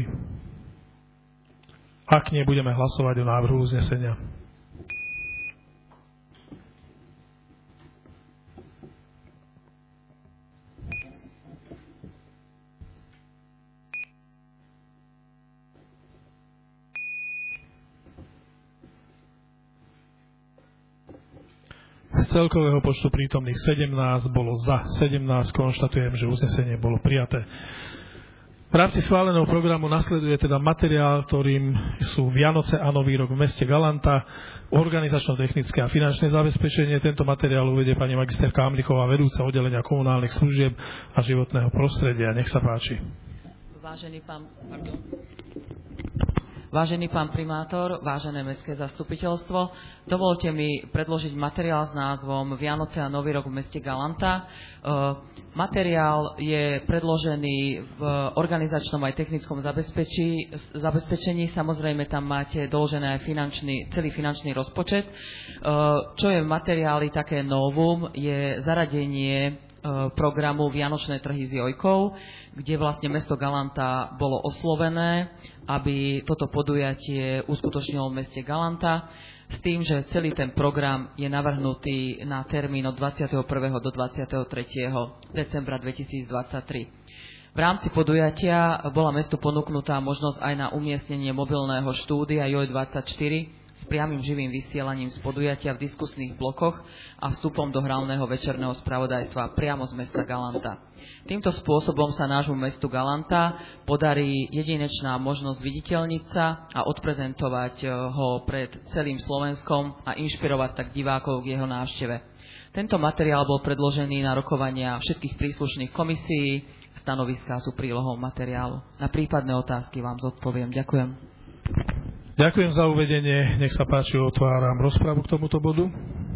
Ak nie, budeme hlasovať o návrhu uznesenia. Z celkového počtu prítomných sedemnásť bolo za sedemnásť. Konštatujem, že uznesenie bolo prijaté. V rámci schváleného programu nasleduje teda materiál, ktorým sú Vianoce a Nový rok v meste Galanta, organizačno-technické a finančné zabezpečenie. Tento materiál uvedie pani magisterka Amlichová, vedúca oddelenia komunálnych služieb a životného prostredia. Nech sa páči. Vážený pán, pardon. Vážený pán primátor, vážené mestské zastupiteľstvo, dovolte mi predložiť materiál s názvom Vianoce a Nový rok v meste Galanta. E, materiál je predložený v organizačnom aj technickom zabezpečí, zabezpečení. Samozrejme, tam máte doložené aj finančný, celý finančný rozpočet. E, čo je v materiáli také novum, je zaradenie programu Vianočné trhy s Jojkou, kde vlastne mesto Galanta bolo oslovené, aby toto podujatie uskutočnilo v meste Galanta, s tým, že celý ten program je navrhnutý na termín od dvadsiateho prvého do dvadsiateho tretieho decembra dvetisícdvadsaťtri. V rámci podujatia bola mestu ponúknutá možnosť aj na umiestnenie mobilného štúdia Joj dvadsaťštyri s priamym živým vysielaním z podujatia v diskusných blokoch a vstupom do hlavného večerného spravodajstva priamo z mesta Galanta. Týmto spôsobom sa nášmu mestu Galanta podarí jedinečná možnosť viditeľniť sa a odprezentovať ho pred celým Slovenskom a inšpirovať tak divákov k jeho návšteve. Tento materiál bol predložený na rokovania všetkých príslušných komisií, stanoviská sú prílohou materiálu. Na prípadné otázky vám zodpoviem. Ďakujem. Ďakujem za uvedenie. Nech sa páči, otváram rozpravu k tomuto bodu.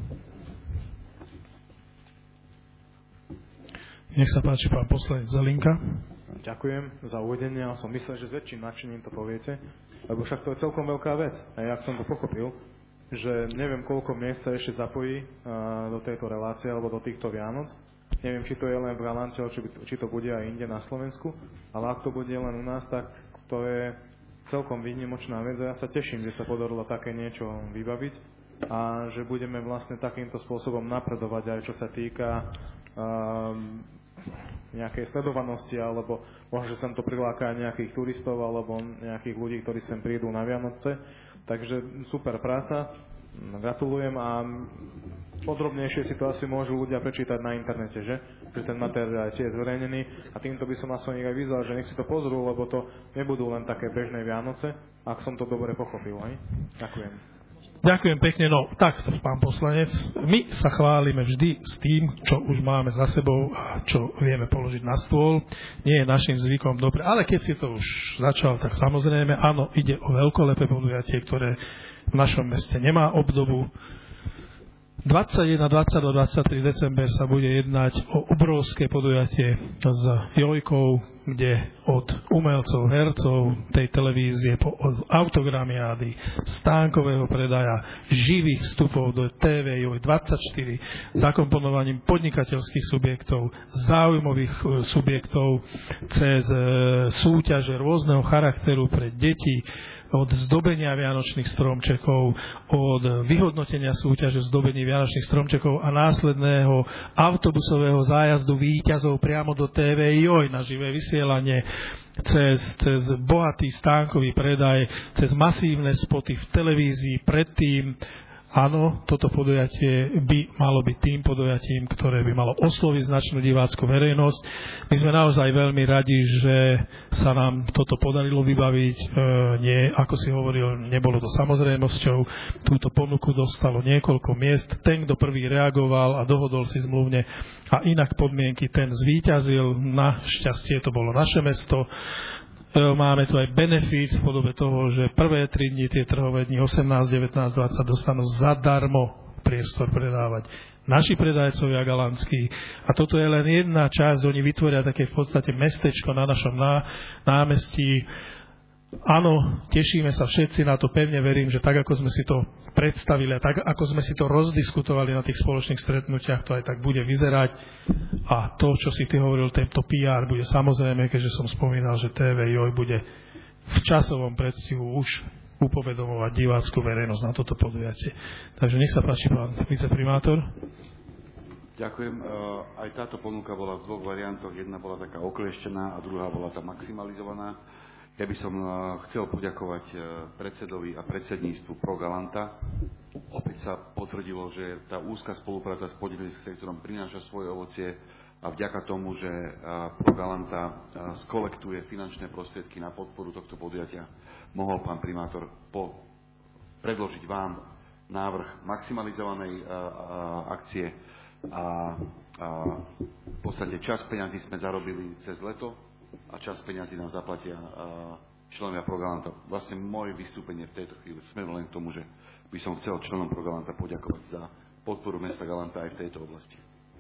Nech sa páči, pán poslanec Zelinka. Ďakujem za uvedenie, ale som myslel, že s väčším nadšením to poviete, lebo však to je celkom veľká vec. A ja som to pochopil, že neviem, koľko miest sa ešte zapojí do tejto relácie alebo do týchto Vianoc. Neviem, či to je len v Galante, či, či to bude aj inde na Slovensku, ale ak to bude len u nás, tak to je celkom výnimočná vec a ja sa teším, že sa podarilo také niečo vybaviť a že budeme vlastne takýmto spôsobom napredovať aj čo sa týka um, nejakej sledovanosti alebo možno, že sem to priláka nejakých turistov alebo nejakých ľudí, ktorí sem prídu na Vianoce. Takže super práca, gratulujem a podrobnejšie si to asi môžu ľudia prečítať na internete, že? Že ten materiál je tiež zverejnený a týmto by som aspoň aj vyzval, že nech si to pozrú, lebo to nebudú len také bežné Vianoce, ak som to dobre pochopil, hej? Ďakujem. Ďakujem pekne. No, tak, pán poslanec, my sa chválime vždy s tým, čo už máme za sebou a čo vieme položiť na stôl. Nie je našim zvykom dobre, ale keď si to už začal, tak samozrejme, áno, ide o veľkolepé podujatie, ktoré v našom meste nemá obdobu. dvadsaťjeden, dvadsaťdva, dvadsaťtri december sa bude jednať o obrovské podujatie s Jojkou, kde od umelcov, hercov tej televízie, po, od autogramiády, stánkového predaja, živých vstupov do té vé Joj dvadsaťštyri, zakomponovaním podnikateľských subjektov, záujmových subjektov, cez e, súťaže rôzneho charakteru pre deti, od zdobenia vianočných stromčekov, od vyhodnotenia súťaže zdobení vianočných stromčekov a následného autobusového zájazdu víťazov priamo do té vé Joj na živé vysielanie, cez, cez bohatý stánkový predaj, cez masívne spoty v televízii predtým. Áno, toto podujatie by malo byť tým podujatím, ktoré by malo osloviť značnú divácku verejnosť. My sme naozaj veľmi radi, že sa nám toto podarilo vybaviť. E, nie, ako si hovoril, nebolo to samozrejmosťou. Túto ponuku dostalo niekoľko miest. Ten, kto prvý reagoval a dohodol si zmluvne a inak podmienky, ten zvíťazil. Našťastie to bolo naše mesto. Máme tu aj benefit v podobe toho, že prvé tri dni, tie trhové dni osemnásť, devätnásť, dvadsať dostanú zadarmo priestor predávať naši predajcovia galantskí. A toto je len jedna časť, oni vytvoria také v podstate mestečko na našom ná, námestí. Áno, tešíme sa všetci na to, pevne verím, že tak, ako sme si to predstavili a tak, ako sme si to rozdiskutovali na tých spoločných stretnutiach, to aj tak bude vyzerať. A to, čo si ty hovoril, tento pé er bude samozrejme, keďže som spomínal, že té vé Joj bude v časovom predstihu už upovedomovať divácku verejnosť na toto podujatie. Takže nech sa páči, pán viceprimátor. Ďakujem. Aj táto ponuka bola v dvoch variantoch. Jedna bola taká oklieštená a druhá bola tá maximalizovaná. Ja by som chcel poďakovať predsedovi a predsedníctvu Pro Galanta. Opäť sa potvrdilo, že tá úzka spolupráca s podnikateľským sektorom prináša svoje ovocie a vďaka tomu, že Pro Galanta skolektuje finančné prostriedky na podporu tohto podujatia, mohol pán primátor po, predložiť vám návrh maximalizovanej akcie a, a v podstate čas peňazí sme zarobili cez leto a čas peňazí nám zaplatia členovia Pro Galanta. Vlastne moje vystúpenie v tejto chvíli smeruje len k tomu, že by som chcel členom Pro Galanta poďakovať za podporu mesta Galanta aj v tejto oblasti.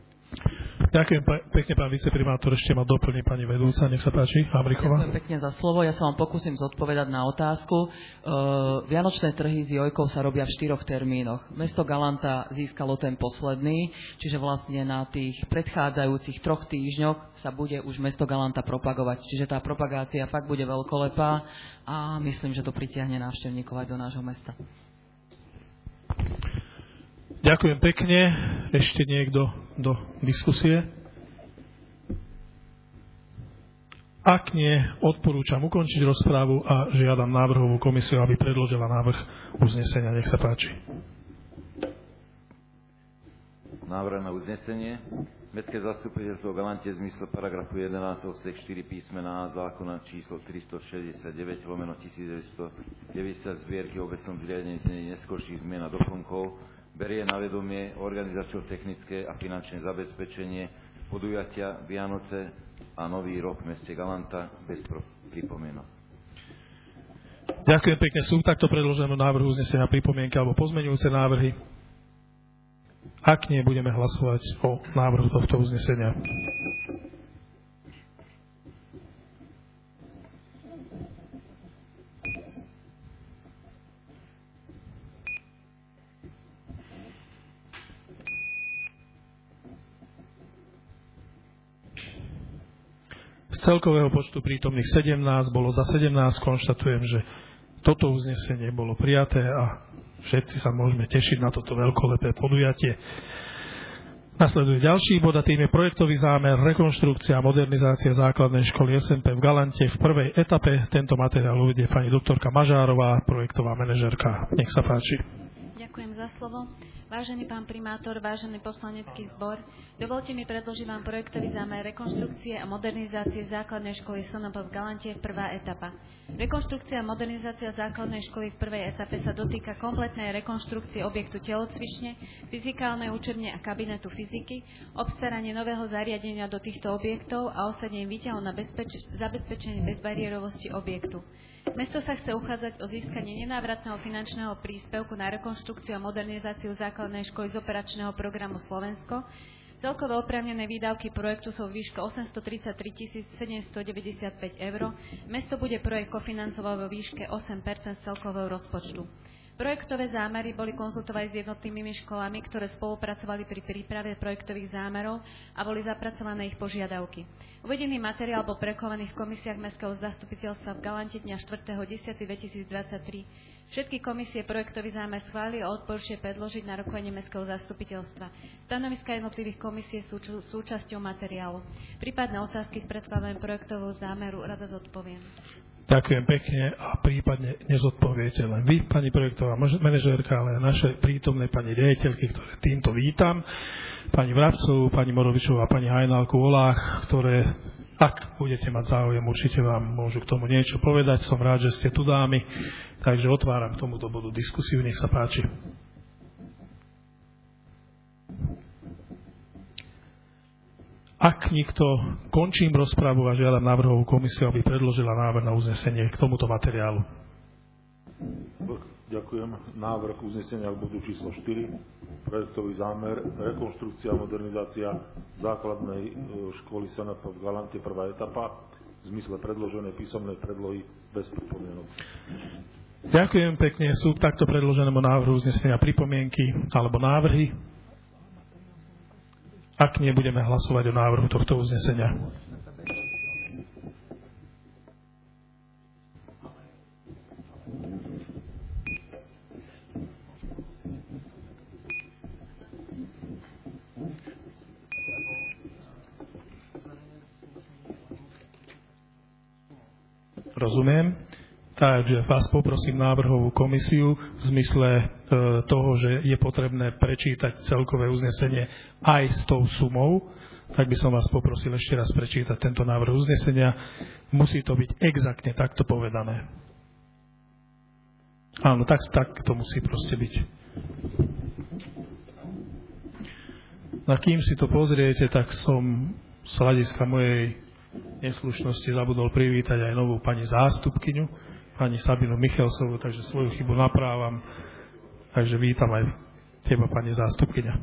Ďakujem pekne, pán viceprimátor. Ešte ma doplní pani vedúca. Nech sa páči, Hamriková. Ďakujem pekne za slovo. Ja sa vám pokúsim zodpovedať na otázku. Vianočné trhy s Jojkou sa robia v štyroch termínoch. Mesto Galanta získalo ten posledný, čiže vlastne na tých predchádzajúcich troch týždňoch sa bude už mesto Galanta propagovať. Čiže tá propagácia fakt bude veľkolepá a myslím, že to pritiahne návštevníkov aj do nášho mesta. Ďakujem pekne. Ešte niekto do diskusie? Ak nie, odporúčam ukončiť rozprávu a žiadam návrhovú komisiu, aby predložila návrh uznesenia. Nech sa páči. Návrh na uznesenie. Mestské zastupiteľstvo v Galante v zmysle paragrafu jedenásť odsek štyri písmena A zákona číslo tristošesťdesiatdeväť lomeno devätnásťstodeväťdesiat zbierky o obecnom zriadení znení neskorších zmien a doplnkov berie na vedomie organizačno-technické a finančné zabezpečenie podujatia Vianoce a Nový rok v meste Galanta bez pripomienok. Ďakujem pekne. Sú takto predložené návrhu uznesenia pripomienky alebo pozmeňujúce návrhy? Ak nie, budeme hlasovať o návrhu tohto uznesenia. Z celkového počtu prítomných sedemnásť, bolo za sedemnásť. Konštatujem, že toto uznesenie bolo prijaté a všetci sa môžeme tešiť na toto veľkolepé podujatie. Nasleduje ďalší bod a tým je projektový zámer rekonštrukcia a modernizácia základnej školy es em pé v Galante v prvej etape. Tento materiál uvedie pani doktorka Mažárová, projektová manažérka. Nech sa páči. Ďakujem za slovo. Vážený pán primátor, vážený poslanecký zbor, dovolte mi predložiť vám projektový zámer rekonštrukcie a modernizácie základnej školy es em pé v Galante prvá etapa. Rekonštrukcia a modernizácia základnej školy v prvej etape sa dotýka kompletnej rekonštrukcie objektu telocvične, fyzikálnej učebne a kabinetu fyziky, obstaranie nového zariadenia do týchto objektov a osadenie výťahov na bezpeč- zabezpečenie bezbariérovosti objektu. Mesto sa chce uchádzať o získanie nenávratného finančného príspevku na rekonštrukciu a modernizáciu základnej školy z operačného programu Slovensko Celkové oprávnené výdavky projektu sú v výške osemstotridsaťtri tisíc sedemstodeväťdesiatpäť eur. Mesto bude projekt kofinancovať vo výške osem percent z celkového rozpočtu. Projektové zámery boli konzultované s jednotlivými školami, ktoré spolupracovali pri príprave projektových zámerov a boli zapracované ich požiadavky. Uvedený materiál bol prekovaný v komisiách Mestského zastupiteľstva v Galante dňa štvrtého októbra dvetisícdvadsaťtri. Všetky komisie projektový zámer schválili a odporúčia predložiť na rokovanie Mestského zastupiteľstva. Stanoviska jednotlivých komisí sú súčasťou materiálu. Prípadné otázky z predkladaného projektového zámeru rada zodpoviem. Ďakujem pekne a prípadne nezodpoviete len vy, pani projektová manažérka, ale aj naše prítomné pani riaditeľky, ktoré týmto vítam, pani Vrabcovú, pani Morovičovú a pani Hajnálku Olách, ktoré, ak budete mať záujem, určite vám môžu k tomu niečo povedať. Som rád, že ste tu dámy, takže otváram k tomuto bodu diskusiu, nech sa páči. Ak nikto, končím rozpravu a žiadam návrhovú komisiu, aby predložila návrh na uznesenie k tomuto materiálu. Ďakujem. Návrh uznesenia k bodu číslo štyri. Projektový zámer, rekonštrukcia a modernizácia základnej školy es en ef v Galante, prvá etapa, v zmysle predloženej písomnej predlohy bez pripomienok. Ďakujem pekne. Sú k takto predloženému návrhu uznesenia pripomienky alebo návrhy? Ak nie, budeme hlasovať o návrhu tohto uznesenia. Rozumiem. Takže vás poprosím návrhovú komisiu v zmysle e, toho, že je potrebné prečítať celkové uznesenie aj s tou sumou. Tak by som vás poprosil ešte raz prečítať tento návrh uznesenia. Musí to byť exaktne takto povedané. Áno, tak, tak to musí proste byť. A kým si to pozriete, tak som z hľadiska mojej neslušnosti zabudol privítať aj novú pani zástupkyňu, pani Sabinu Michelsovú, takže svoju chybu naprávam. Takže vítam aj teba, pani zástupkyňa.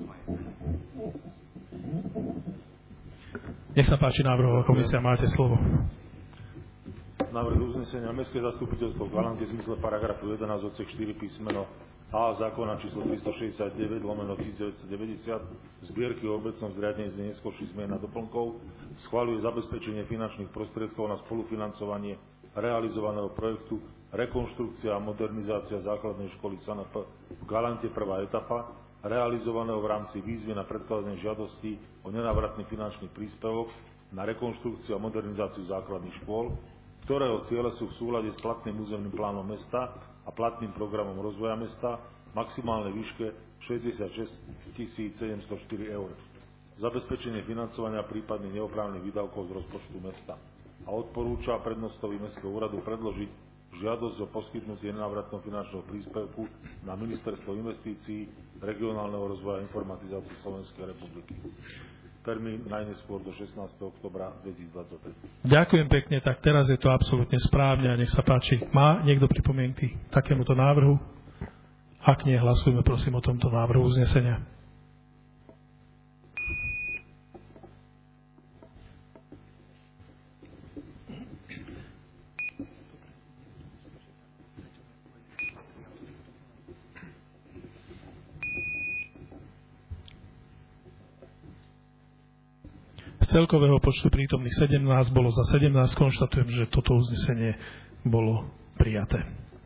Nech sa páči, návrhová komisia, máte slovo. Návrh uznesenia Mestské zastupiteľstvo v Galante v zmysle paragrafu jedenásť odsek štyri písmeno A zákona číslo tristošesťdesiatdeväť lomeno devätnásťstodeväťdesiat zbierky o obecnom zriadení z neskôrších zmien a doplnkov schvaľuje zabezpečenie finančných prostriedkov na spolufinancovanie realizovaného projektu rekonštrukcia a modernizácia základnej školy es en ef v Galante, prvá etapa, realizovaného v rámci výzvy na predkladanie žiadosti o nenávratný finančný príspevok na rekonštrukciu a modernizáciu základných škôl, ktorého ciele sú v súlade s platným územným plánom mesta a platným programom rozvoja mesta v maximálnej výške šesťdesiatšesť tisíc sedemstoštyri eur. Zabezpečenie financovania prípadných neoprávnených výdavkov z rozpočtu mesta. A odporúča prednostovi Mestského úradu predložiť žiadosť o poskytnutie nenávratného finančného príspevku na Ministerstvo investícií, regionálneho rozvoja a informatizácie Slovenskej republiky. Termín najneskôr do šestnásteho októbra dvetisícdvadsaťpäť. Ďakujem pekne, tak teraz je to absolútne správne a nech sa páči. Má niekto pripomienky k takémuto návrhu? Ak nie, hlasujme prosím o tomto návrhu uznesenia. Z celkového počtu prítomných sedemnásť bolo za sedemnásť. Konštatujem, že toto uznesenie bolo prijaté.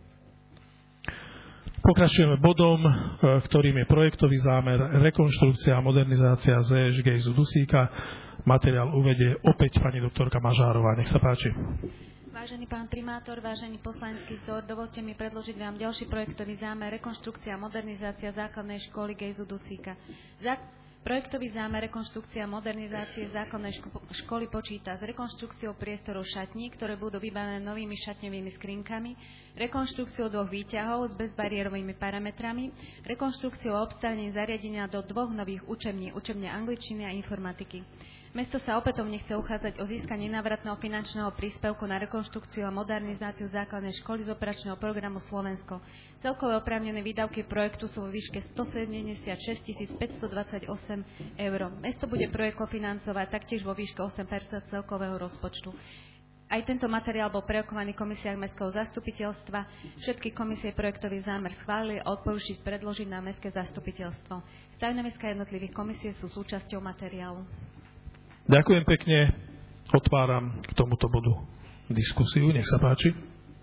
Pokračujeme bodom, ktorým je projektový zámer rekonštrukcia a modernizácia zet é š Gejzu Dusíka. Materiál uvedie opäť pani doktorka Mažárová. Nech sa páči. Vážený pán primátor, vážený poslanecký zbor, dovolte mi predložiť vám ďalší projektový zámer rekonštrukcia a modernizácia základnej školy Gejzu Dusíka. Zák- Projektový zámer rekonštrukcia a modernizácie základnej školy počíta s rekonštrukciou priestorov šatní, ktoré budú vybavené novými šatňovými skrinkami, rekonštrukciou dvoch výťahov s bezbariérovými parametrami, rekonštrukciou a obstavením zariadenia do dvoch nových učební, učebne angličtiny a informatiky. Mesto sa opätovne chce uchádzať o získanie návratného finančného príspevku na rekonštrukciu a modernizáciu základnej školy z operačného programu Slovensko. Celkové oprávnené výdavky projektu sú vo výške stosedemdesiatšesť tisíc päťstodvadsaťosem eur. Mesto bude projekt kofinancovať taktiež vo výške osem percent celkového rozpočtu. Aj tento materiál bol prerokovaný v komisiách Mestského zastupiteľstva. Všetky komisie projektový zámer schválili a odporúčiť predložiť na Mestské zastupiteľstvo. Stanoviská jednotlivých komisie sú súčasťou materiálu. Ďakujem pekne. Otváram k tomuto bodu diskusiu. Nech sa páči.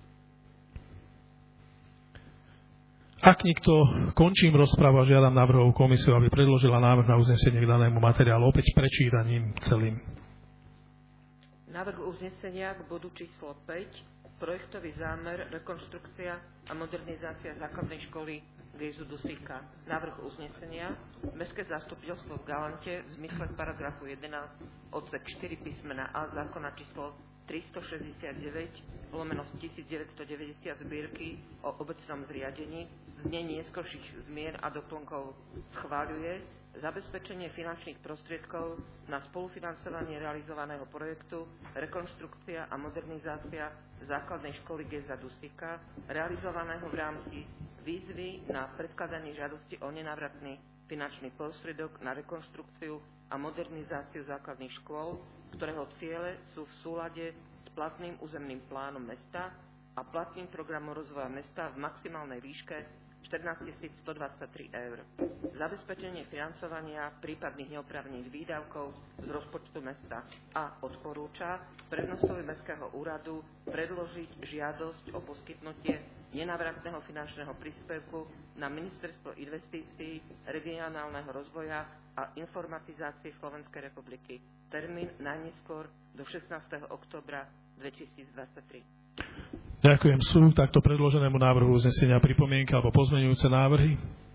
Ak nikto, končím rozprávu a žiadam návrhovú komisiu, aby predložila návrh na uznesenie k danému materiálu opäť prečítaním celým. Návrh uznesenia k bodu číslo päť, projektový zámer, rekonštrukcia a modernizácia základnej školy Gejzu Dusíka. Návrh uznesenia. Mestské zastupiteľstvo v Galante v zmysle paragrafu jedenásť odsek štyri písmena A zákona číslo tristošesťdesiatdeväť lomeno tisícdeväťstodeväťdesiat zbierky o obecnom zriadení znení neskorších zmien a doplnkov schváľuje zabezpečenie finančných prostriedkov na spolufinancovanie realizovaného projektu rekonštrukcia a modernizácia základnej školy Gejza Dusíka, realizovaného v rámci výzvy na predkladanie žiadosti o nenávratný finančný prostriedok na rekonštrukciu a modernizáciu základných škôl, ktorého ciele sú v súlade s platným územným plánom mesta a platným programom rozvoja mesta v maximálnej výške štrnásť tisíc stodvadsaťtri eur. Zabezpečenie financovania prípadných neoprávnených výdavkov z rozpočtu mesta a odporúča prednostovi Mestského úradu predložiť žiadosť o poskytnutie nenávratného finančného príspevku na Ministerstvo investícií, regionálneho rozvoja a informatizácie Slovenskej republiky. Termín najneskôr do šestnásteho októbra dvetisícdvadsaťtri. Ďakujem. Sú takto predloženému návrhu uznesenia pripomienky alebo pozmeňujúce návrhy?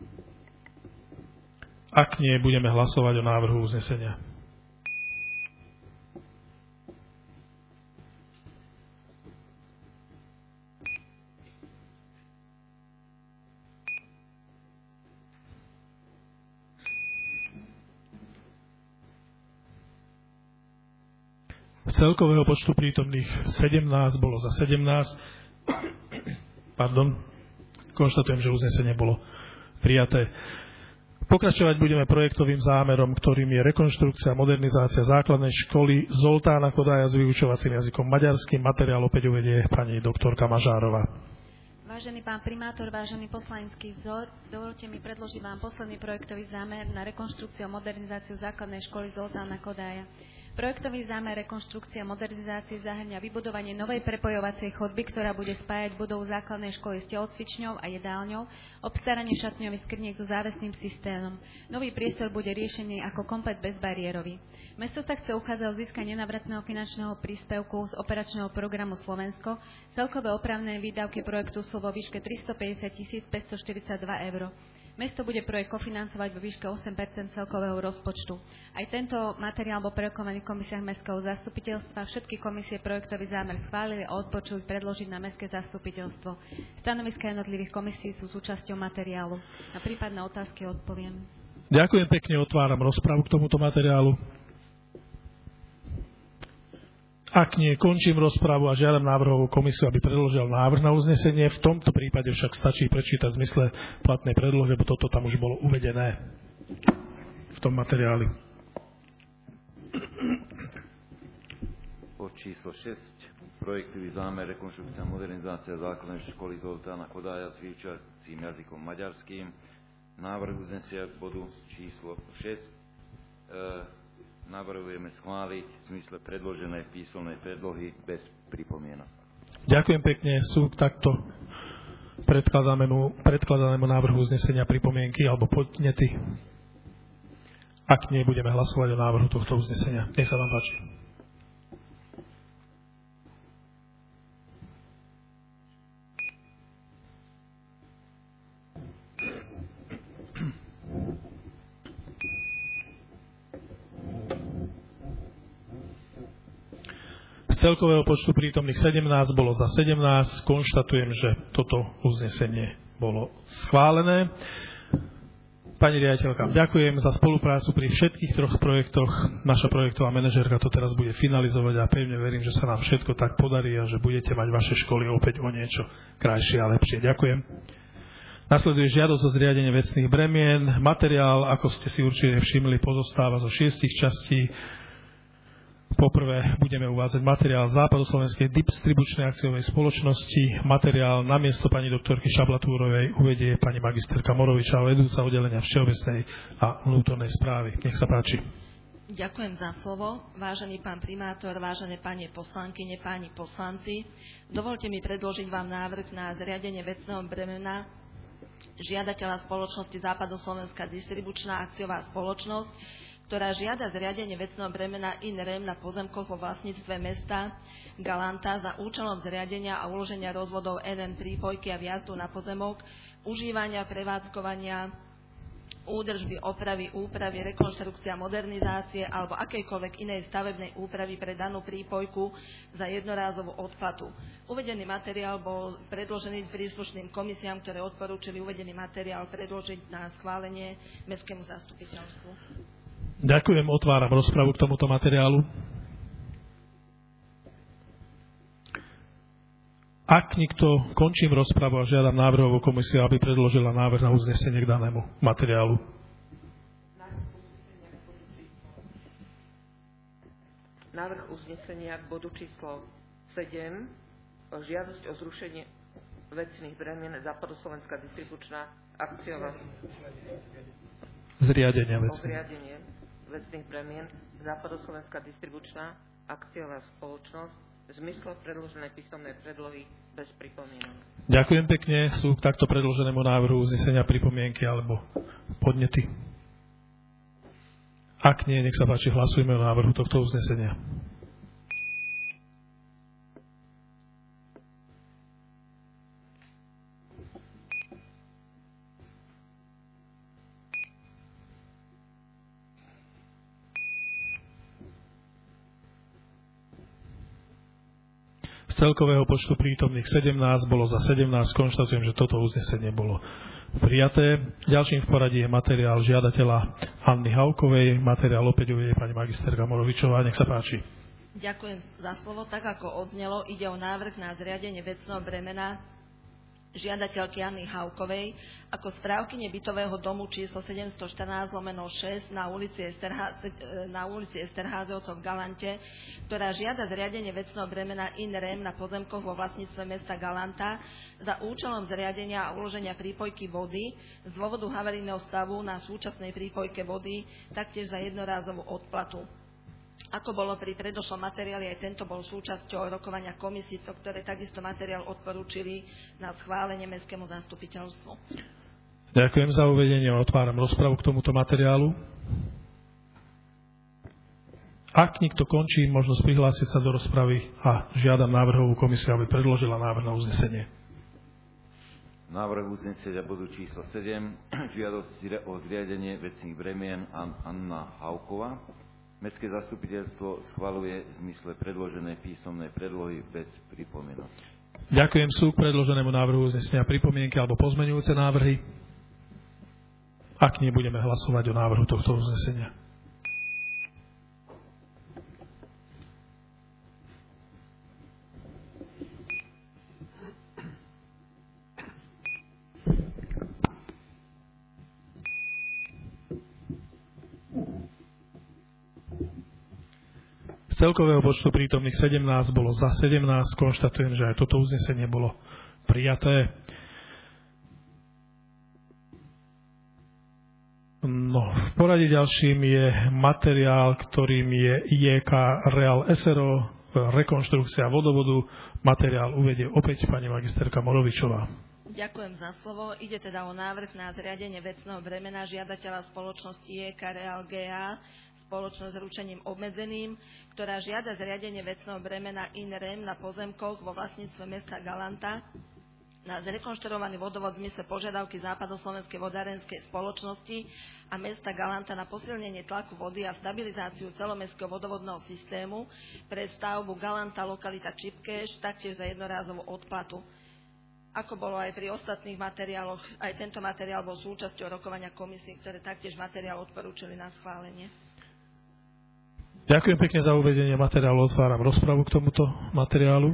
Ak nie, budeme hlasovať o návrhu uznesenia. Z celkového počtu prítomných sedemnásť bolo za sedemnásť. Pardon. Konštatujem, že uznesenie bolo prijaté. Pokračovať budeme projektovým zámerom, ktorým je rekonštrukcia a modernizácia základnej školy Zoltána Kodája s vyučovacím jazykom maďarským. Materiál opäť uvedie pani doktorka Mažárová. Vážený pán primátor, vážený poslanecký vzor, dovolte mi predložiť vám posledný projektový zámer na rekonštrukciu a modernizáciu základnej školy Zoltána Kodája. Projektový zámer rekonštrukcie a modernizácie zahŕňa vybudovanie novej prepojovacej chodby, ktorá bude spájať budovu základnej školy s telocvičňou a jedálňou, obstaranie šatňových skriniek so závesným systémom. Nový priestor bude riešený ako komplet bezbariérový. Mesto sa chce uchádzať o získanie nenávratného finančného príspevku z operačného programu Slovensko. Celkové opravné výdavky projektu sú vo výške tristopäťdesiat tisíc päťstoštyridsaťdva eur. Mesto bude projekt kofinancovať vo výške osem percent celkového rozpočtu. Aj tento materiál bol prerokovaný v komisiách Mestského zastupiteľstva. Všetky komisie projektový zámer schválili a odpočuli predložiť na Mestské zastupiteľstvo. Stanoviská jednotlivých komisí sú súčasťou materiálu. Na prípadné otázky odpoviem. Ďakujem pekne, otváram rozpravu k tomuto materiálu. Ak nie, končím rozpravu a žiadam návrhovú komisiu, aby predložil návrh na uznesenie. V tomto prípade však stačí prečítať v zmysle platnej predlohy, lebo toto tam už bolo uvedené v tom materiáli. Bod číslo šesť. Projektový zámer rekonštrukcia a modernizácia základnej školy Zoltána Kodája s vyučovacím jazykom maďarským. Návrh uznesenia k bodu číslo šesť. E, Navrhujeme schváliť v zmysle predloženej písomnej predlohy bez pripomienok. Ďakujem pekne. Sú takto predkladanému, predkladanému návrhu uznesenia pripomienky alebo podnety? Ak nie, budeme hlasovať o návrhu tohto uznesenia. Nech sa vám páči. Celkového počtu prítomných sedemnásť bolo za sedemnásť. Konštatujem, že toto uznesenie bolo schválené. Pani riaditeľka, ďakujem za spoluprácu pri všetkých troch projektoch. Naša projektová manažérka to teraz bude finalizovať a pevne verím, že sa nám všetko tak podarí a že budete mať vaše školy opäť o niečo krajšie a lepšie. Ďakujem. Nasleduje žiadosť o zriadenie vecných bremien. Materiál, ako ste si určite všimli, pozostáva zo šiestich častí. Poprvé budeme uvádzať materiál Západoslovenskej distribučnej akciovej spoločnosti. Materiál na miesto pani doktorky Šablatúrovej uvedie pani magisterka Morovičová, vedúca oddelenia všeobecnej a vnútornej správy. Nech sa páči. Ďakujem za slovo. Vážený pán primátor, vážené pani poslankyne, páni poslanci, dovolte mi predložiť vám návrh na zriadenie vecného bremena žiadateľa spoločnosti Západoslovenská distribučná akciová spoločnosť, ktorá žiada zriadenie vecného bremena in rem na pozemkoch vo vlastníctve mesta Galanta za účelom zriadenia a uloženia rozvodov en en prípojky a vjazdu na pozemok, užívania, prevádzkovania, údržby, opravy, úpravy, rekonštrukcia, modernizácie alebo akejkoľvek inej stavebnej úpravy pre danú prípojku za jednorázovú odplatu. Uvedený materiál bol predložený príslušným komisiám, ktoré odporúčili uvedený materiál predložiť na schválenie mestskému zastupiteľstvu. Ďakujem, otváram rozpravu k tomuto materiálu. Ak nikto, končím rozpravu a žiadam návrhovú komisiu, aby predložila návrh na uznesenie k danému materiálu. Návrh uznesenia k bodu číslo sedem, žiadosť o zrušenie vecných bremien Západoslovenská distribučná akciová zriadenia vecných. zriadenie vecných bremien Západoslovenská distribučná akciová spoločnosť v zmysle predloženej písomnej predlohy bez pripomienok. Ďakujem pekne. Sú k takto predloženému návrhu uznesenia pripomienky alebo podnety? Ak nie, nech sa páči, hlasujme o návrhu tohto uznesenia. Z celkového počtu prítomných sedemnásť, bolo za sedemnásť. Konštatujem, že toto uznesenie bolo prijaté. Ďalším v poradí je materiál žiadateľa Anny Haukovej. Materiál opäť uvedie pani magisterka Morovičová. Nech sa páči. Ďakujem za slovo. Tak ako odznelo, ide o návrh na zriadenie vecného bremena žiadateľky Anny Haukovej ako správkyne bytového domu číslo sedemstoštrnásť lomeno šesť na ulici, Esterhá, na ulici Esterházovcov v Galante, ktorá žiada zriadenie vecného bremena in rem na pozemkoch vo vlastníctve mesta Galanta za účelom zriadenia a uloženia prípojky vody z dôvodu havarijného stavu na súčasnej prípojke vody, taktiež za jednorázovú odplatu. Ako bolo pri predošlom materiáli, aj tento bol súčasťou rokovania komisí, to, ktoré takisto materiál odporúčili na schválenie mestskému zastupiteľstvu. Ďakujem za uvedenie a otváram rozpravu k tomuto materiálu. Ak nikto končí, možnosť prihlásiť sa do rozpravy a žiadam návrhovú komisiu, aby predložila návrh na uznesenie. Návrh uznesenia bodu číslo sedem, žiadosť o zriadenie vecných bremien Anna Hauková. Mestské zastupiteľstvo schvaľuje v zmysle predloženej písomnej predlohy bez pripomienok. Ďakujem. Sú k predloženému návrhu uznesenia pripomienky alebo pozmeňujúce návrhy? Ak nie, budeme hlasovať o návrhu tohto uznesenia. Z celkového počtu prítomných sedemnásť, bolo za sedemnásť. Konštatujem, že aj toto uznesenie bolo prijaté. No, v poradí ďalším je materiál, ktorým je í é ká Real es er o, rekonštrukcia vodovodu. Materiál uvedie opäť pani magisterka Morovičová. Ďakujem za slovo. Ide teda o návrh na zriadenie vecného bremena žiadateľa spoločnosti í é ká Real gé á, spoločnosť s ručením obmedzeným, ktorá žiada zriadenie vecného bremena in rem na pozemkoch vo vlastníctve mesta Galanta na zrekonštruovaný vodovod v zmysle požiadavky Západoslovenskej vodárenskej spoločnosti a mesta Galanta na posilnenie tlaku vody a stabilizáciu celomestského vodovodného systému pre stavbu Galanta lokalita Čipkeš, taktiež za jednorázovú odplatu. Ako bolo aj pri ostatných materiáloch, aj tento materiál bol súčasťou rokovania komisie, ktoré taktiež materiál odporúčili na schválenie. Ďakujem pekne za uvedenie materiálu. Otváram rozpravu k tomuto materiálu.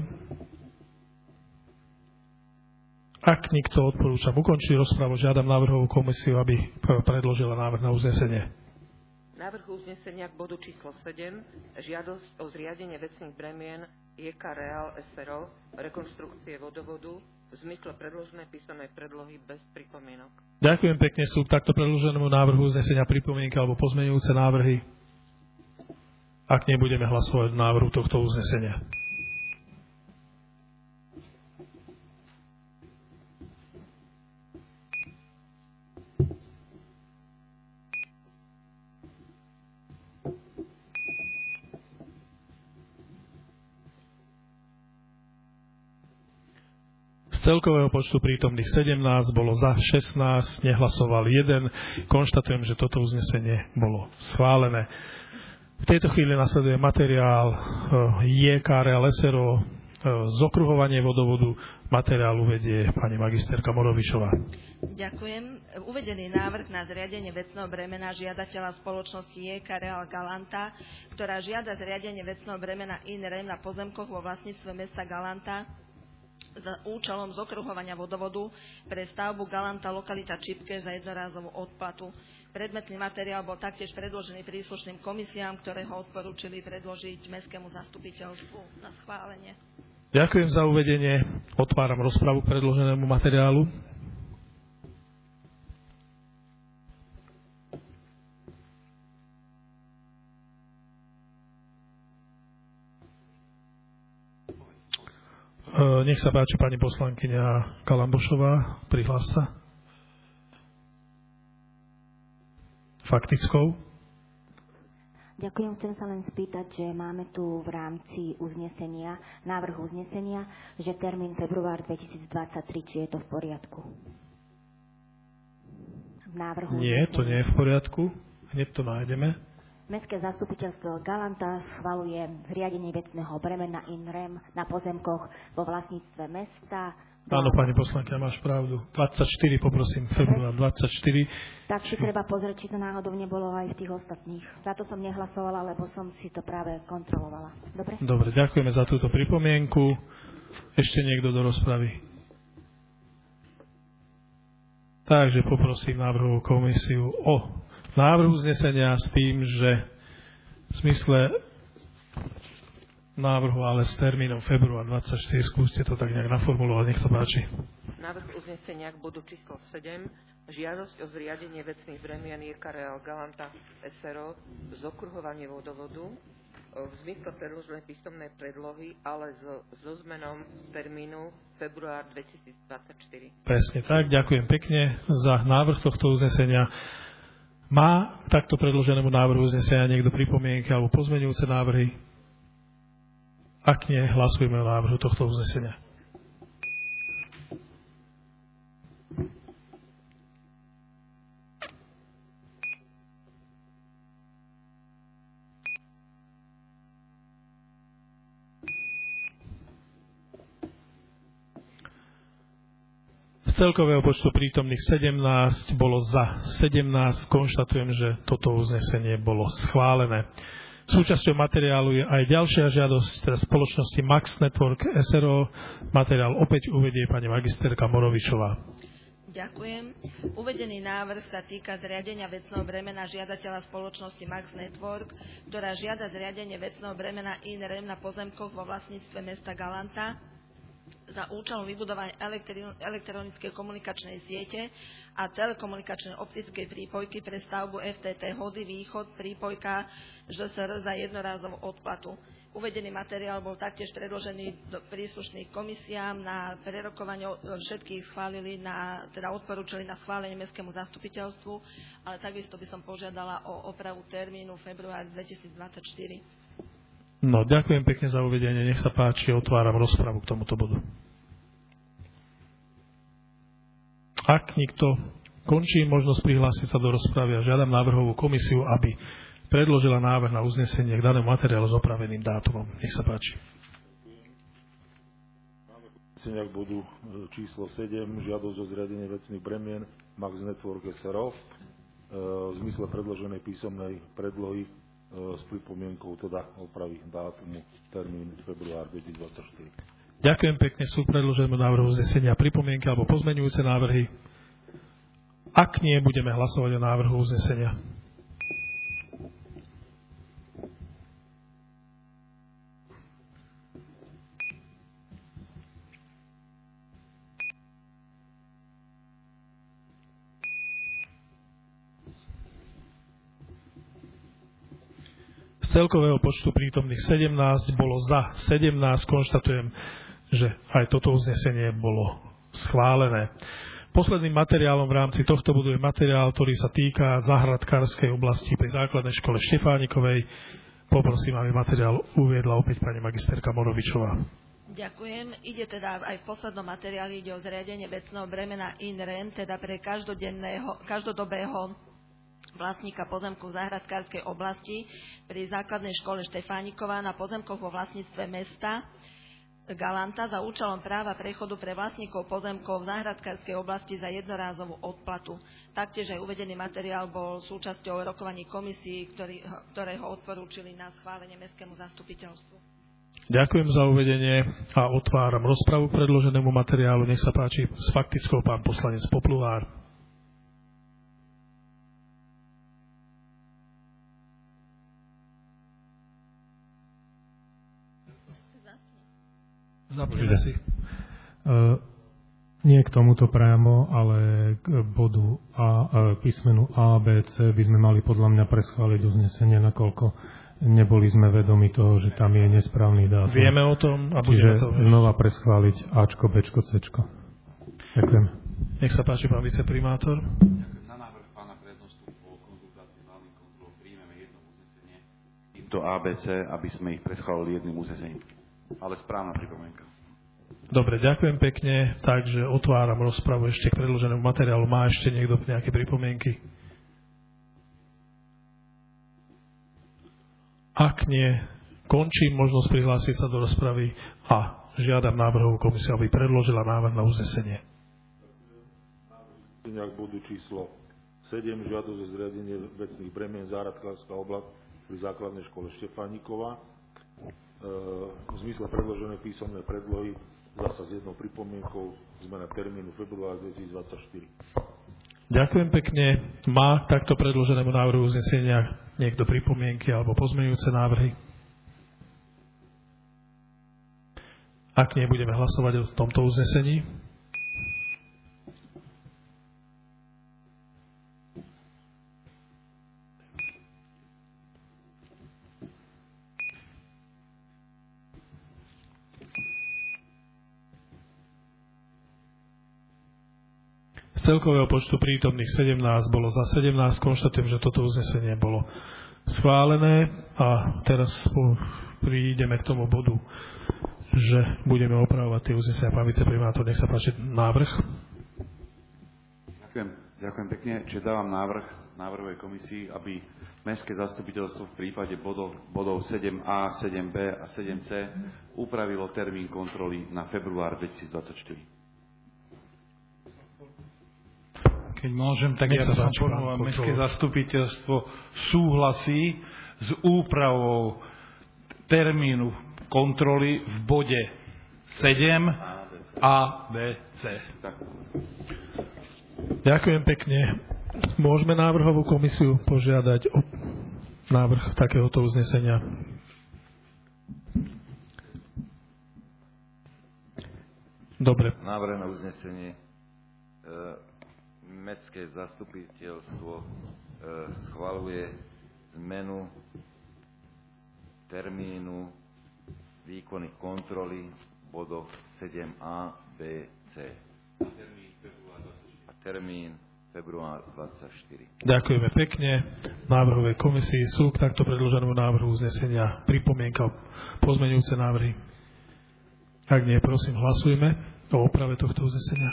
Ak nikto, odporúčam ukončiť rozpravu, žiadam návrhovú komisiu, aby predložila návrh na uznesenie. Návrh uznesenia k bodu číslo sedem, žiadosť o zriadenie vecných bremien jé ká Real es er o, rekonštrukcie vodovodu v zmysle predloženej písomnej predlohy bez pripomienok. Ďakujem pekne. Sú k takto predloženému návrhu uznesenia pripomienky alebo pozmeňujúce návrhy? Ak nebudeme hlasovať o návrhu tohto uznesenia. Z celkového počtu prítomných sedemnásť bolo za šestnásť, nehlasoval jeden. Konštatujem, že toto uznesenie bolo schválené. V tejto chvíli nasleduje materiál jé ká Real es er o, zokruhovanie vodovodu. Materiál uvedie pani magisterka Morovičová. Ďakujem. Uvedený návrh na zriadenie vecného bremena žiadateľa spoločnosti jé ká Real Galanta, ktorá žiada zriadenie vecného bremena in rem na pozemkoch vo vlastníctve mesta Galanta za účelom zokruhovania vodovodu pre stavbu Galanta lokalita Čipke za jednorázovú odplatu. Predmetný materiál bol taktiež predložený príslušným komisiám, ktoré ho odporúčili predložiť mestskému zastupiteľstvu na schválenie. Ďakujem za uvedenie. Otváram rozpravu k predloženému materiálu. Nech sa páči pani poslankyňa Kalambošová, prihlás sa. Faktickou. Ďakujem, chcem sa len spýtať, že máme tu v rámci uznesenia, návrh uznesenia, že termín február dvetisícdvadsaťtri, či je to v poriadku? V návrhu Nie, uznesenia. To nie je v poriadku. Hneď to nájdeme. Mestské zastupiteľstvo Galanta schvaluje zriadenie vecného bremena in rem na pozemkoch vo vlastníctve mesta. Áno, pani poslankyňa, máš pravdu. dvadsaťštyri, poprosím, február dvadsaťštyri. Tak si treba pozrieť, či to náhodou nebolo aj v tých ostatných. Za to som nehlasovala, lebo som si to práve kontrolovala. Dobre? Dobre, ďakujeme za túto pripomienku. Ešte niekto do rozpravy? Takže poprosím návrhovú komisiu o návrh uznesenia s tým, že v zmysle návrhu, ale s termínom február dvadsaťštyri, skúste to tak nejak naformulovať, nech sa páči. Návrh uznesenia k bodu číslo sedem, žiadosť o zriadenie vecných bremien jé ká Real Galanta es er o, zokruhovanie vodovodu v zmysle predloženej písomnej predlohy, ale so, so zmenom termínu február dvetisícdvadsaťštyri. Presne tak, ďakujem pekne za návrh tohto uznesenia. Má takto predloženému návrhu uznesenia niekto pripomienky alebo pozmeňujúce návrhy? Ak nie, hlasujeme o návrhu tohto uznesenia. Z celkového počtu prítomných sedemnásť bolo za sedemnásť. Konštatujem, že toto uznesenie bolo schválené. Súčasťou materiálu je aj ďalšia žiadosť teda spoločnosti Max Network es er o. Materiál opäť uvedie pani magisterka Morovičová. Ďakujem. Uvedený návrh sa týka zriadenia vecného bremena žiadateľa spoločnosti Max Network, ktorá žiada zriadenie vecného bremena in rem na pozemkoch vo vlastníctve mesta Galanta za účelom vybudovania elektronickej komunikačnej siete a telekomunikačnej optickej prípojky pre stavbu ef té té Hody Východ prípojka žé es er za jednorázovú odplatu. Uvedený materiál bol taktiež predložený do príslušných komisiám na prerokovanie, všetkých schválili na, teda odporúčali na schválenie mestskému zastupiteľstvu, ale takisto by som požiadala o opravu termínu február dvetisícdvadsaťštyri. No, ďakujem pekne za uvedenie. Nech sa páči, otváram rozpravu k tomuto bodu. Ak nikto, končím možnosť prihlásiť sa do rozpravy a žiadam návrhovú komisiu, aby predložila návrh na uznesenie k danému materiálu s opraveným dátumom. Nech sa páči. Máme K bodu číslo sedem, žiadosť o zriadenie vecných bremien Max Network es er o v zmysle predloženej písomnej predlohy s pripomienkou teda opravy dátumu termín február dvetisícdvadsaťštyri. Ďakujem pekne. Sú predložené návrhu uznesenia pripomienky alebo pozmeňujúce návrhy? Ak nie, budeme hlasovať o návrhu uznesenia. Z celkového počtu prítomných sedemnásť bolo za sedemnásť. Konštatujem, že aj toto uznesenie bolo schválené. Posledným materiálom v rámci tohto bodu je materiál, ktorý sa týka záhradkárskej oblasti pri základnej škole Štefánikovej. Poprosím, aby materiál uviedla opäť pani magisterka Morovičová. Ďakujem. Ide teda aj v poslednom materiáli ide o zriadenie vecného bremena in rem, teda pre každodenného, každodobého vlastníka pozemkov v záhradkárskej oblasti pri základnej škole Štefánikova na pozemkoch vo vlastníctve mesta Galanta za účelom práva prechodu pre vlastníkov pozemkov v záhradkárskej oblasti za jednorázovú odplatu. Taktiež aj uvedený materiál bol súčasťou rokovaní komisí, ktorý, ktoré ho odporúčili na schválenie mestskému zastupiteľstvu. Ďakujem za uvedenie a otváram rozpravu k predloženému materiálu. Nech sa páči, s faktickou pán poslanec Popluhár. Zapneme si. Uh, nie k tomuto priamo, ale k bodu A, uh, písmenu A, B, C by sme mali podľa mňa preschváliť uznesenie, nakoľko neboli sme vedomi toho, že tam je nesprávny dátum. Vieme o tom a budeme Čiže to... znova preschváliť Ačko, Bčko, Cčko. Ďakujem. Nech sa páči, pán viceprimátor. Na návrh pána prednostu po konzultácii s hlavným kontrolou príjmeme jedno uznesenie týmto A, B, C, aby sme ich preschválili jedným uznesením. Ale správna pripomienka. Dobre, ďakujem pekne. Takže otváram rozpravu ešte k predloženému materiálu. Má ešte niekto nejaké pripomienky? Ak nie, končím možnosť prihlásiť sa do rozpravy a žiadam návrhovú komisiu, aby predložila návrh na uznesenie. K bodu číslo sedem, žiadosť o zriadenie vecných bremien záhradkárska oblasť pri základnej škole Štefánikova. V zmysle predloženej písomnej predlohy zasa s jednou pripomienkou zmena termínu február dvetisícdvadsaťštyri. Ďakujem pekne. Má takto predloženému návrhu uznesenia niekto pripomienky alebo pozmeňujúce návrhy? Ak nie, budeme hlasovať o tomto uznesení. Z celkového počtu prítomných sedemnásť bolo za sedemnásť. Konštatujem, že toto uznesenie bolo schválené a teraz prídeme k tomu bodu, že budeme opravovať tie uznesenia. Pán viceprimátor, nech sa páči návrh. Ďakujem, ďakujem pekne. Čiže dávam návrh návrhovej komisii, aby mestské zastupiteľstvo v prípade bodov, bodov sedem A, sedem B a sedem C upravilo termín kontroly na február dvetisícdvadsaťštyri. Keď môžem, tak ja by som povedal, mestské zastupiteľstvo súhlasí s úpravou termínu kontroly v bode sedem A, B, C. Ďakujem pekne. Môžeme návrhovú komisiu požiadať o návrh takéhoto uznesenia. Dobre. Návrh na uznesenie. E, Mestské zastupiteľstvo e, schvaľuje zmenu termínu výkony kontroly v bodoch sedem A, B, C. A termín február dvadsaťštyri. Ďakujeme pekne. Návrhovej komisii sú k takto predloženému návrhu uznesenia pripomienka pozmeňujúce návrhy. Ak nie, prosím, hlasujme o oprave tohto uznesenia.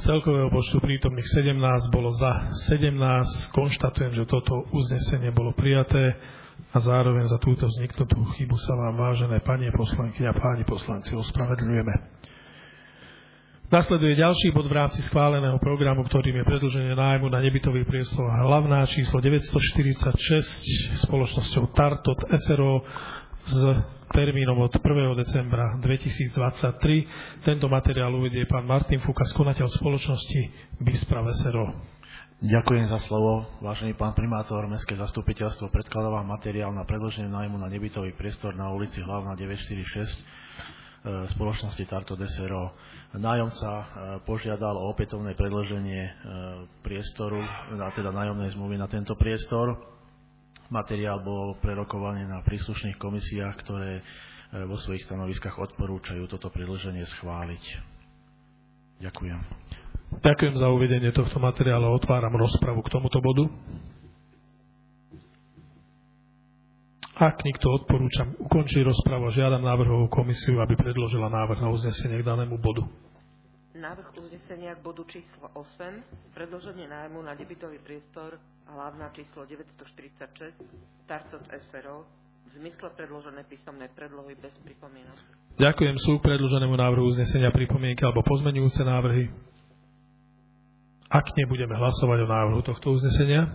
celkového počtu prítomných sedemnásť, bolo za sedemnásť. Konštatujem, že toto uznesenie bolo prijaté a zároveň za túto vzniknutú chybu sa vám, vážené pani poslanky a páni poslanci, ospravedlňujeme. Nasleduje ďalší bod v rámci schváleného programu, ktorým je predĺženie nájmu na nebytový priestor hlavná číslo deväťstoštyridsaťšesť spoločnosťou Tartot es er o s termínom od prvého decembra dvetisícdvadsaťtri. Tento materiál uvedie pán Martin Fuka, konateľ spoločnosti Bispra es er o. Ďakujem za slovo. Vážený pán primátor, Mestské zastupiteľstvo predkladá vám materiál na predĺženie nájmu na nebytový priestor na ulici Hlavná deväťstoštyridsaťšesť spoločnosti Tartot es er o. Nájomca požiadal o opätovné predĺženie priestoru, teda nájomnej zmluvy na tento priestor. Materiál bol prerokovaný na príslušných komisiách, ktoré vo svojich stanoviskách odporúčajú toto predĺženie schváliť. Ďakujem. Ďakujem za uvedenie tohto materiálu. Otváram rozpravu k tomuto bodu. Ak nikto, odporúčam ukončiť rozpravu a žiadam návrhovú komisiu, aby predložila návrh na uznesenie k danému bodu. Návrh uznesenia k bodu číslo osem, predĺženie nájmu na nebytový priestor hlavná číslo deväťstoštyridsaťšesť Tartot es er o v zmysle predloženej písomnej predlohy bez pripomienok. Ďakujem. Sú k predĺženému návrhu uznesenia pripomienky alebo pozmeňujúce návrhy? Ak nebudeme hlasovať o návrhu tohto uznesenia.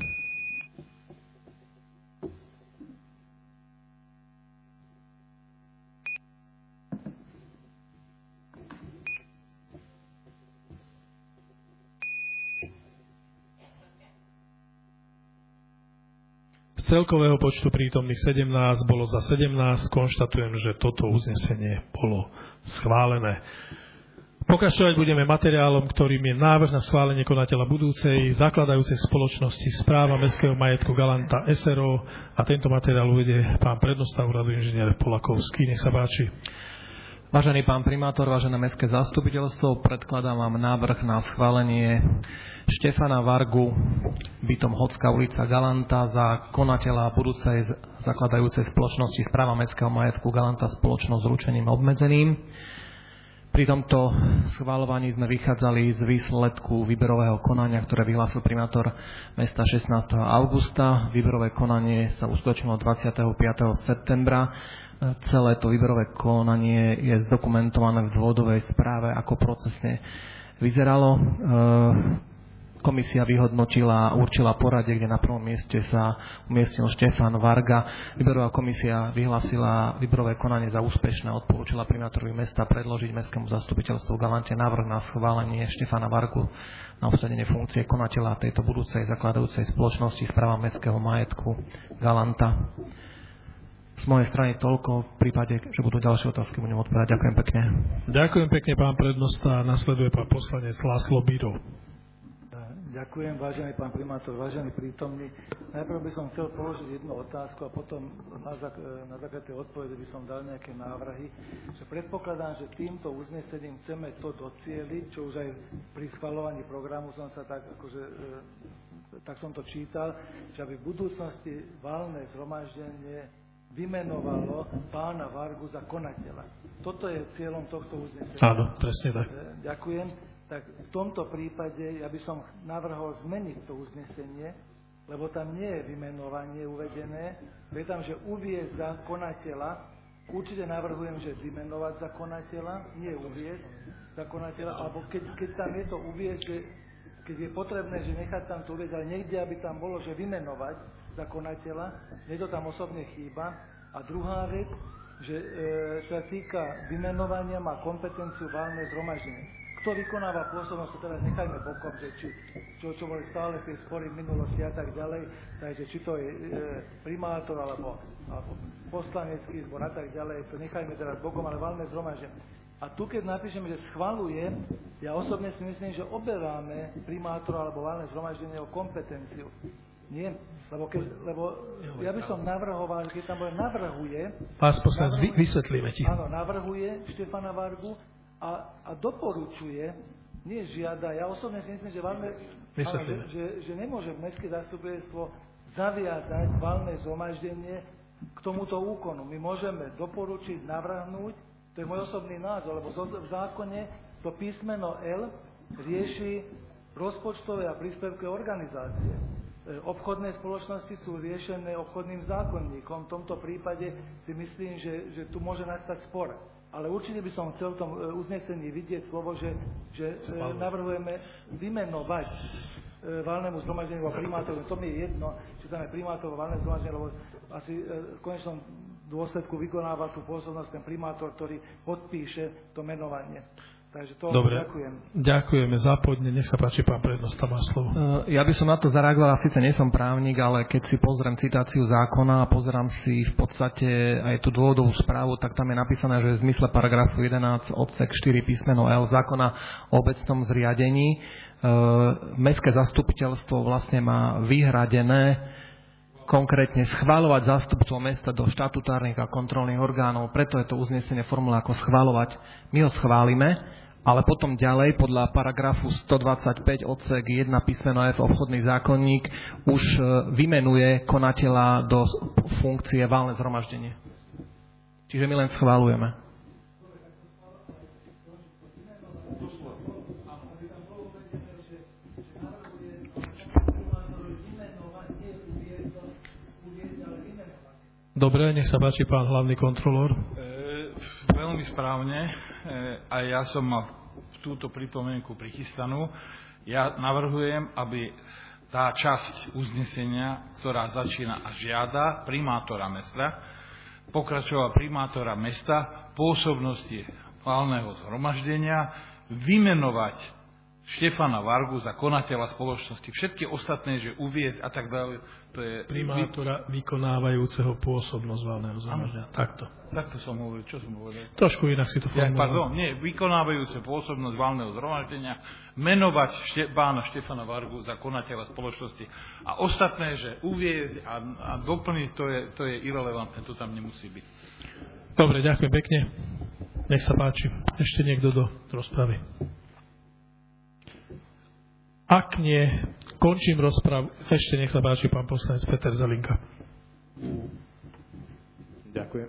Z celkového počtu prítomných sedemnásť bolo za sedemnásť. Konštatujem, že toto uznesenie bolo schválené. Pokračovať budeme materiálom, ktorým je návrh na schválenie konateľa budúcej zakladajúcej spoločnosti Správa mestského majetku Galanta es er o a tento materiál uvedie pán prednosta úradu inžinier Polakovský. Nech sa páči. Vážený pán primátor, vážené mestské zastupiteľstvo, predkladám vám návrh na schválenie Štefana Vargu, bytom Hodská ulica Galanta, za konateľa budúcej zakladajúcej spoločnosti Správa mestského majetku Galanta spoločnosť s ručením obmedzeným. Pri tomto schvaľovaní sme vychádzali z výsledku výberového konania, ktoré vyhlásil primátor mesta šestnásteho augusta. Výberové konanie sa uskutočnilo dvadsiateho piateho septembra. Celé to výberové konanie je zdokumentované v dôvodovej správe, ako procesne vyzeralo. Komisia vyhodnotila a určila poradie, kde na prvom mieste sa umiestnil Štefan Varga. Výberová komisia vyhlásila výberové konanie za úspešné a odporúčila primátorovi mesta predložiť mestskému zastupiteľstvu Galante návrh na schválenie Štefana Vargu na obsadenie funkcie konateľa tejto budúcej zakladajúcej spoločnosti Správa mestského majetku Galanta. Z mojej strany toľko. V prípade, že budú ďalšie otázky, budem odpovedať. Ďakujem pekne. Ďakujem pekne, pán prednosta. Nasleduje pán poslanec László Bíró. Ďakujem, vážený pán primátor, vážený prítomný. Najprv by som chcel položiť jednu otázku a potom na, zak- na základe tej odpovede by som dal nejaké návrhy. Že predpokladám, že týmto uznesením chceme to docieliť, čo už aj pri schvaľovaní programu som sa tak, akože, e, tak som to čítal, že aby v budúcnosti valné zhromaždenie vymenovalo pána Vargu za konateľa. Toto je cieľom tohto uznesenia. Áno, presne tak. E, ďakujem. Tak v tomto prípade ja by som navrhol zmeniť to uznesenie, lebo tam nie je vymenovanie uvedené, je tam, že uviesť za konateľa. Určite navrhujem, že vymenovať za konateľa, nie uviesť za konateľa, alebo keď, keď tam je to uviesť, že keď je potrebné, že nechať tam to uviesť, ale niekde, aby tam bolo, že vymenovať za konateľa, nie to tam osobne chýba. A druhá vec, že e, sa týka vymenovania, má kompetenciu valné zhromaždenie. Kto vykonáva pôsobnosť, teraz nechajme bokom, že či, čo, čo boli stále tie spory v minulosti a tak ďalej, takže či to je e, primátor alebo, alebo poslanecký zbor a tak ďalej, to nechajme teraz bokom, ale valné zhromaždenie. A tu, keď napíšeme, že schvaľuje, ja osobne si myslím, že oberáme primátora alebo valné zhromaždenie o kompetenciu. Nie, lebo, keď, lebo ja by som navrhoval, keď tam bude navrhuje... Pás poslanec, vysvetlíme ti. Áno, navrhuje Štefana Vargu, A, a doporučuje, nie žiada, ja osobne si myslím, že, valné, áno, že, že, že nemôže mestské zastupiteľstvo zaviazať valné zhromaždenie k tomuto úkonu. My môžeme doporučiť, navrhnúť, to je môj osobný názor, lebo v zákone to písmeno L rieši rozpočtové a príspevkové organizácie. Obchodné spoločnosti sú riešené obchodným zákonníkom. V tomto prípade si myslím, že, že tu môže nastať spor. Ale určite by som chcel v tom uznesení vidieť slovo, že, že navrhujeme vymenovať valnému zhromaždeniu a primátorovi. To mi je jedno, či tam je primátor valné zhromaždenie, lebo asi v konečnom dôsledku vykonáva tú pôsobnosť ten primátor, ktorý podpíše to menovanie. Takže to Dobre. ďakujem. Ďakujeme za podne. Nech sa páči, pán prednosta, má slovo. Ja by som na to zareagoval, síce nie som právnik, ale keď si pozriem citáciu zákona a pozerám si v podstate aj tú dôvodovú správu, tak tam je napísané, že v zmysle paragrafu jedenásť odsek štyri písmeno L zákona o obecnom zriadení mestské zastupiteľstvo vlastne má vyhradené konkrétne schvaľovať zástupcov mesta do štatutárnych a kontrolných orgánov. Preto je to uznesenie formulá ako schvaľovať. My ho schválime, ale potom ďalej podľa paragrafu stodvadsaťpäť odsek jeden písmeno F obchodný zákonník už vymenuje konateľa do funkcie valné zhromaždenie. Čiže my len schvaľujeme. Dobre, nech sa páči, pán hlavný kontrolór. E, veľmi správne. E, a ja som mal túto pripomienku prichystanú. Ja navrhujem, aby tá časť uznesenia, ktorá začína a žiada primátora mesta, pokračovala primátora mesta pôsobnosti valného zhromaždenia, vymenovať Štefana Vargu za konateľa spoločnosti. Všetky ostatné, že uviesť a tak ďalej, to je primátora vykonávajúceho pôsobnosť valného zhromaždenia. Takto. Takto som hovoril. Čo som hovoril? Trošku inak si to formuloval. Ja, pardon, nie, vykonávajúce pôsobnosť valného zhromaždenia, menovať šte, pána Štefana Vargu za konateľa spoločnosti. A ostatné, že uviesť a, a doplniť, to je, to je irelevantné, to tam nemusí byť. Dobre, ďakujem pekne. Nech sa páči. Ešte niekto do rozpravy. Ak nie, končím rozpravu. Ešte nech sa páči pán poslanec Peter Zelinka. Ďakujem.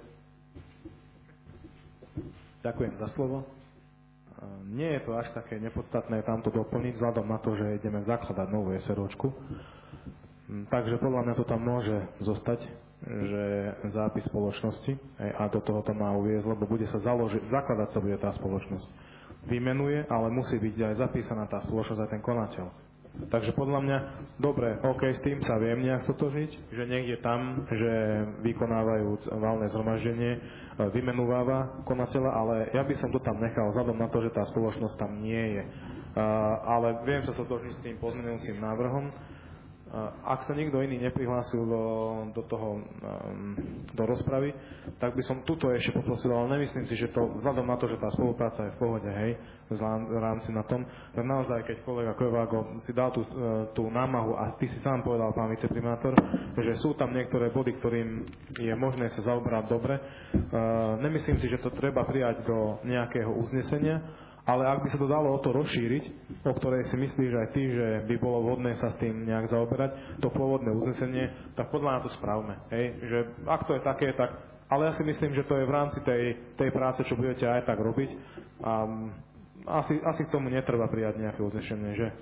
Ďakujem za slovo. Nie je to až také nepodstatné tamto doplniť, vzhľadom na to, že ideme zakladať novú SROčku. Takže podľa mňa to tam môže zostať, že zápis spoločnosti a do toho to má uviezť, lebo bude sa založiť, zakladať sa bude tá spoločnosť. Vymenuje, ale musí byť aj zapísaná tá spoločnosť aj ten konateľ. Takže podľa mňa, dobre, OK, s tým sa viem nejak stotožniť, že niekde tam, že vykonávajúc valné zhromaždenie, vymenúváva konateľa, ale ja by som to tam nechal vzhľadom na to, že tá spoločnosť tam nie je. Ale viem sa stotožniť s tým pozmeňujúcim návrhom. Ak sa nikto iný neprihlásil do, do toho, do rozpravy, tak by som tuto ešte poprosil, ale nemyslím si, že to vzhľadom na to, že tá spolupráca je v pohode, hej, v rámci na tom, že naozaj, keď kolega Kovágo si dal tú, tú námahu a ty si sám povedal, pán viceprimátor, že sú tam niektoré body, ktorým je možné sa zaoberať dobre, nemyslím si, že to treba prijať do nejakého uznesenia, ale ak by sa to dalo o to rozšíriť, o ktorej si myslíš aj ty, že by bolo vhodné sa s tým nejak zaoberať, to pôvodné uznesenie, tak podľa mňa to spravme. Hej? Že ak to je také, tak... Ale ja si myslím, že to je v rámci tej, tej práce, čo budete aj tak robiť. A asi, asi k tomu netreba prijať nejaké uznesenie, že?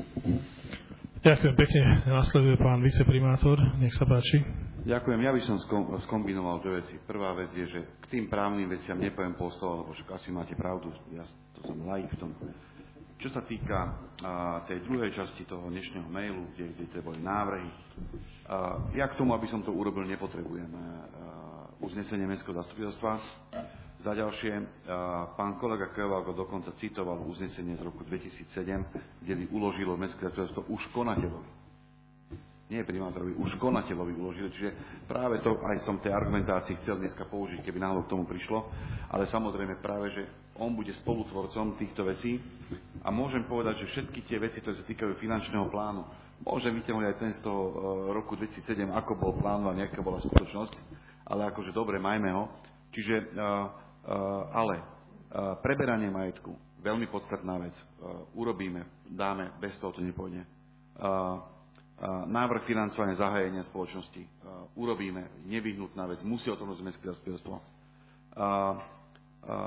Ďakujem pekne. Nasleduje pán viceprimátor. Nech sa páči. Ďakujem. Ja by som skombinoval dve veci. Prvá vec je, že k tým právnym veciam nepoviem pol slova, lebo však asi máte pravdu. Ja to som laik v tom. Čo sa týka a, tej druhej časti toho dnešného mailu, kde, kde to boli návrhy, a, ja k tomu, aby som to urobil, nepotrebujem a, uznesenie mestského zastupiteľstva. Za ďalšie, a, pán kolega Kovágo dokonca citoval uznesenie z roku dvetisícsedem, kde by uložilo mestské zastupiteľstvo už konateľovi. Nie primátorovi, už konateľovi uložili. Čiže práve to aj som tej argumentácii chcel dneska použiť, keby náhodou k tomu prišlo. Ale samozrejme práve, že on bude spolutvorcom týchto vecí a môžem povedať, že všetky tie veci, ktoré sa týkajú finančného plánu, môžem vytiahnuť aj ten z toho roku dvetisícsedem, ako bol plánovaný, aká bola skutočnosť, ale akože dobre, majme ho. Čiže, uh, uh, ale uh, preberanie majetku, veľmi podstatná vec, uh, urobíme, dáme, bez toho to nepôjde. Uh, návrh financovania zahájenia spoločnosti urobíme, nevyhnutná vec, musí o tom rozhodnúť mestské zastupiteľstvo.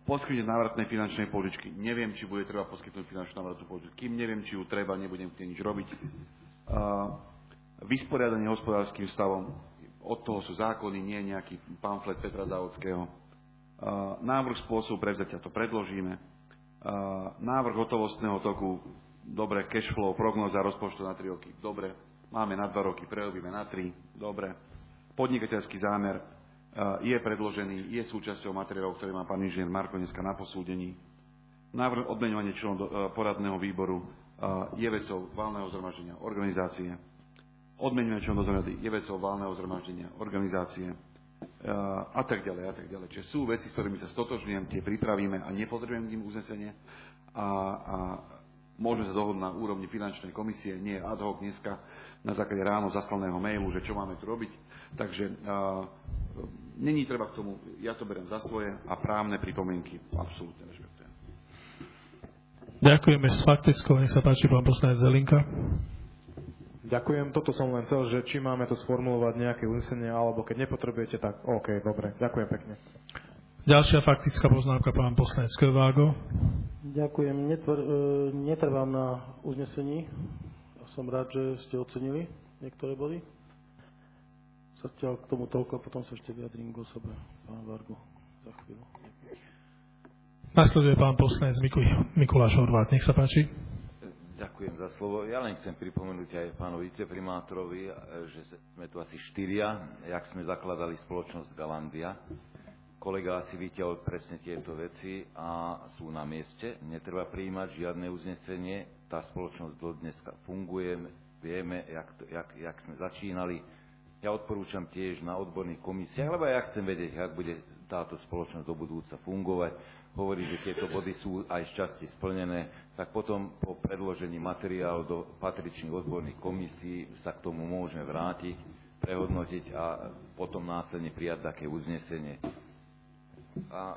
poskytnúť návratné finančnej požičky. Neviem, či bude treba poskytnúť finančnú návratnú požičku. Kým neviem, či ju treba, nebudem k nej nič robiť. Uh, vysporiadanie hospodárskym stavom. Od toho sú zákony, nie nejaký pamflet Petra Závodského. Uh, návrh spôsobu prevzatia, to predložíme. Uh, návrh hotovostného toku, dobre, cash flow, prognóza rozpočtu na tri roky, dobre. Máme na dva roky, prerobíme na tri, dobre. Podnikateľský zámer je predložený, je súčasťou materiálov, ktoré má pán inžinier Marko dneska na posúdení. Návrh odmeňovania členov poradného výboru je vecou valného zhromaždenia organizácie. Odmeňovanie členov dozornej rady je vecou valného zhromaždenia organizácie a tak ďalej a tak ďalej. Čiže sú veci, s ktorými sa stotožňujem, tie pripravíme a nepotrebujem k nim uznesenie a, a môžeme sa dohodnúť na úrovni finančnej komisie, nie ad hoc dneska na základe ráno zaslaného mailu, že čo máme tu robiť. Takže uh, není treba k tomu, ja to beriem za svoje a právne pripomienky absolútne rešpektujem. Ďakujeme s faktickou, nech sa páči pán poslanec Zelinka. Ďakujem, toto som len chcel, že či máme to sformulovať nejaké uznesenie, alebo keď nepotrebujete, tak OK, dobre, ďakujem pekne. Ďalšia faktická poznámka, pán poslanec Krvágo. Ďakujem, Netvar, netrvám na uznesení. Som rád, že ste ocenili niektoré body. Zatiaľ k tomu toľko, a potom sa ešte vyjadrím k osobe pána Vargu za chvíľu. Nasleduje pán poslanec Mikuláš Horváth. Nech sa páči. Ďakujem za slovo. Ja len chcem pripomenúť aj pánovi viceprimátorovi, že sme tu asi štyria, jak sme zakladali spoločnosť Galandia. Kolega si vyťahol presne tieto veci a sú na mieste. Netreba prijímať žiadne uznesenie. Tá spoločnosť do dneska funguje. Vieme, jak, to, jak, jak sme začínali. Ja odporúčam tiež na odborných komisiách, lebo ja chcem vedieť, jak bude táto spoločnosť do budúca fungovať. Hovorí, že tieto body sú aj z časti splnené, tak potom po predložení materiálu do patričných odborných komisí sa k tomu môžeme vrátiť, prehodnotiť a potom následne prijať také uznesenie. A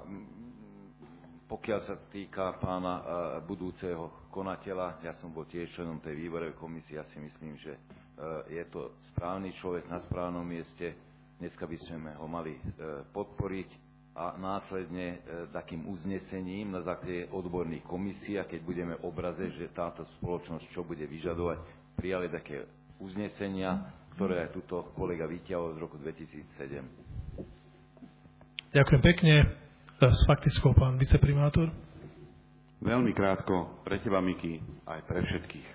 pokiaľ sa týka pána budúceho konateľa, ja som bol tiež členom tej výborovej komisie, ja si myslím, že je to správny človek na správnom mieste. Dneska by sme ho mali podporiť a následne takým uznesením na základe odborných komisí, a keď budeme v obraze, že táto spoločnosť čo bude vyžadovať, prijali také uznesenia, ktoré aj tuto kolega vyťahol z roku dvetisícsedem. Ďakujem pekne. S faktickou pán viceprimátor. Veľmi krátko, pre teba, Miky, aj pre všetkých.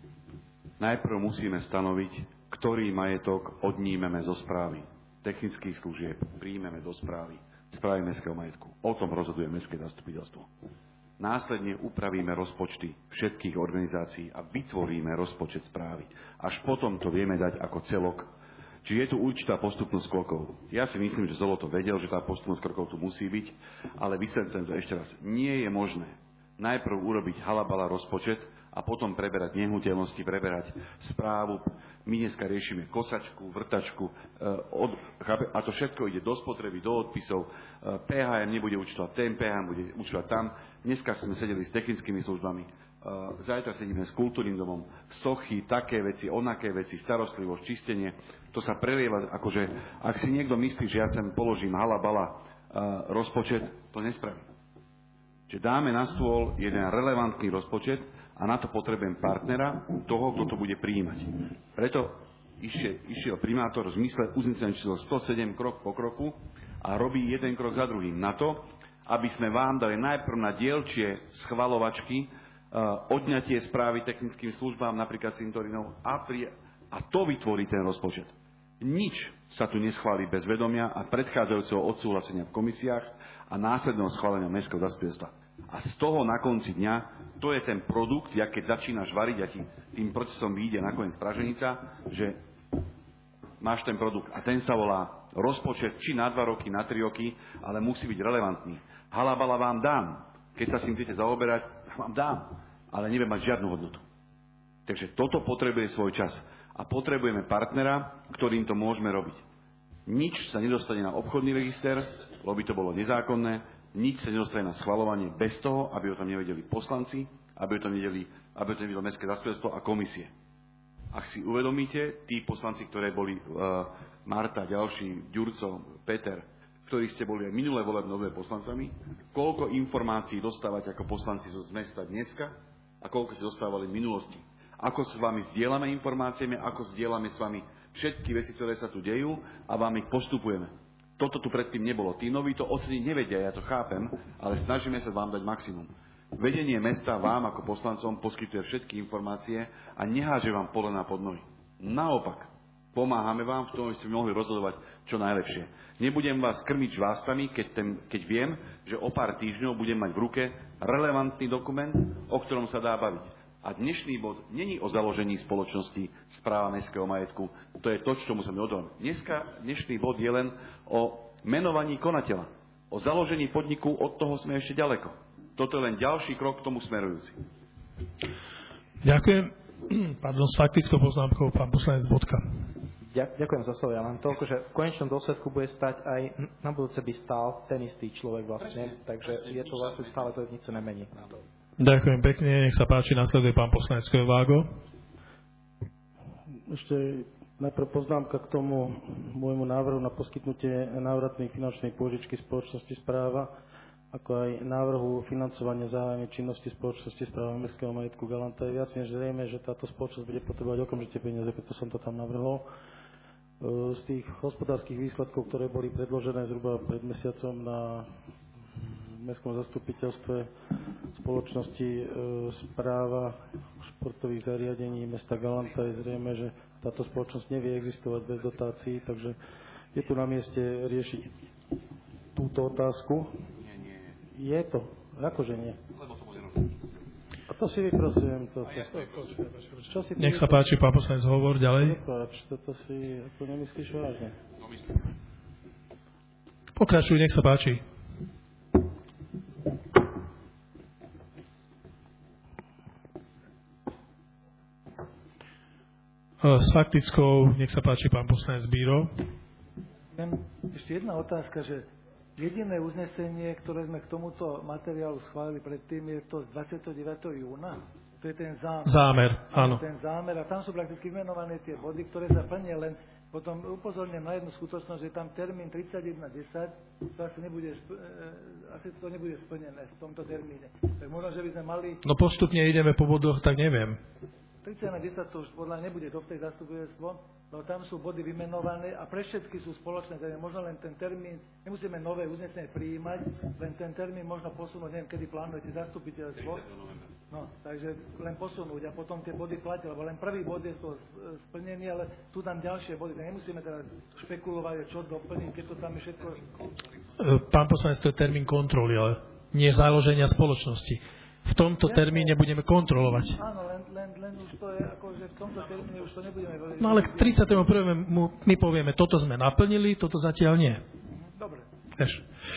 Najprv musíme stanoviť, ktorý majetok odnímeme zo správy technických služieb, príjmeme do správy správy mestského majetku. O tom rozhoduje mestské zastupiteľstvo. Následne upravíme rozpočty všetkých organizácií a vytvoríme rozpočet správy. Až potom to vieme dať ako celok. Čiže je tu určitá postupnosť krokov. Ja si myslím, že Zolo to vedel, že tá postupnosť krokov tu musí byť, ale vysvetlím to ešte raz. Nie je možné najprv urobiť halabala rozpočet a potom preberať nehnuteľnosti, preberať správu. My dneska riešime kosačku, vrtačku od, a to všetko ide do spotreby, do odpisov. pé há em nebude účtovať ten, pé há em bude účtovať tam. Dneska sme sedeli s technickými službami. Zajtra sedíme s kultúrnym domom, sochy, také veci, onaké veci, starostlivosť, čistenie. To sa prelieva, akože, ak si niekto myslí, že ja sem položím halabala uh, rozpočet, to nespravím. Čiže dáme na stôl jeden relevantný rozpočet a na to potrebujem partnera, toho, kto to bude prijímať. Preto išiel, išiel primátor v zmysle uznesenia číslo sto sedem krok po kroku a robí jeden krok za druhým na to, aby sme vám dali najprv na dielčie schvalovačky Uh, odňatie správy technickým službám, napríklad cintorinov, a, pri, a to vytvorí ten rozpočet. Nič sa tu neschváli bez vedomia a predchádzajúceho odsúhlasenia v komisiách a následného schválenia mestského zastupiteľstva. A z toho na konci dňa, to je ten produkt, jak keď začínaš variť a ti tým procesom vyjde nakoniec praženica, že máš ten produkt a ten sa volá rozpočet či na dva roky, na tri roky, ale musí byť relevantný. Halabala vám dám. Keď sa s tým chcete zaoberať, vám dám, ale nebudem mať žiadnu hodnotu. Takže toto potrebuje svoj čas. A potrebujeme partnera, ktorým to môžeme robiť. Nič sa nedostane na obchodný register, lebo by to bolo nezákonné, nič sa nedostane na schvaľovanie bez toho, aby o tom nevedeli poslanci, aby o tom nevedeli, aby o tom nevedelo mestské zastupiteľstvo a komisie. Ak si uvedomíte, tí poslanci, ktoré boli uh, Marta, ďalší, Ďurco, Peter, ktorí ste boli aj minulé volebné obdobie poslancami, koľko informácií dostávate ako poslanci zo mesta dneska a koľko ste dostávali v minulosti. Ako s vami zdieľame informáciami, ako zdieľame s vami všetky veci, ktoré sa tu dejú a vám ich postupujeme. Toto tu predtým nebolo. Tí noví to oceniť nevedia, ja to chápem, ale snažíme sa vám dať maximum. Vedenie mesta vám ako poslancom poskytuje všetky informácie a neháže vám polena pod nohy. Naopak, pomáhame vám v tom, aby ste mohli rozhodovať čo najlepšie. Nebudem vás krmiť žvástami, keď, ten, keď viem, že o pár týždňov budem mať v ruke relevantný dokument, o ktorom sa dá baviť. A dnešný bod není o založení spoločnosti Správa mestského majetku. To je to, čo musíme odhodnúť. Dneska dnešný bod je len o menovaní konateľa. O založení podniku, od toho sme ešte ďaleko. Toto je len ďalší krok k tomu smerujúci. Ďakujem. Pardon, s faktickou poznámkou pán poslanec Bodka. Ďakujem za slovo. Ja len toľko, že v konečnom dôsledku bude stať aj na budúce by stál ten istý človek vlastne, takže je to vlastne stále to nič sa nemení. Ďakujem pekne, nech sa páči, nasleduje pán poslanec Vágo. Ešte najprv poznámka k tomu môjmu návrhu na poskytnutie návratnej finančnej pôžičky spoločnosti Správa, ako aj návrhu financovania zahájenia činnosti spoločnosti Správa mestského majetku Galanta. Je viac než zrejme, že táto spoločnosť bude potrebovať okamžite peniaze, preto som to tam navrhol. Z tých hospodárskych výsledkov, ktoré boli predložené zhruba pred mesiacom na mestskom zastupiteľstve spoločnosti Správa športových zariadení mesta Galanta, je zrejme, že táto spoločnosť nevie existovať bez dotácií, takže je tu na mieste riešiť túto otázku. Nie, nie. Je to. Akože nie. Lebo to bude robiť. A to si vyprosujem. To, to, jasné, čo si Nech sa páči, pán poslanec, hovor ďalej. Prepáč, toto si ako nemyslíš vážne. No myslím. Pokračuj, nech sa páči. S faktickou, nech sa páči, pán poslanec Bíro. Ešte jedna otázka, že jediné uznesenie, ktoré sme k tomuto materiálu schválili predtým, je to z dvadsiateho deviateho júna. To je ten zámer. Zámer, áno. Ten zámer a tam sú prakticky vymenované tie body, ktoré sa plnia, len potom upozorňujem na jednu skutočnosť, že tam termín tridsaťjeden desať, to asi nebude, asi to nebude splnené v tomto termíne. Tak možno, že by sme mali... No postupne ideme po bodoch, tak neviem. tridsaťjeden desať to už podľa nebude do tej zastupiteľstvo, lebo tam sú body vymenované a pre všetky sú spoločné, takže možno len ten termín, nemusíme nové uznesenie prijímať, len ten termín možno posunúť, neviem, kedy plánujete zastupiteľstvo. No, takže len posunúť a potom tie body platia, lebo len prvý bod je to splnený, ale sú tam ďalšie body, tak nemusíme teraz špekulovať, čo doplniť, keď to tam je všetko... Pán poslanec, to je termín kontroly, ale nie založenia spoločnosti. V tomto termíne budeme kontrolovať. Áno, len, len, len už to je, akože v tomto termíne už to nebudeme... No ale k tridsiateho prvého my povieme, toto sme naplnili, toto zatiaľ nie. Dobre. Eš.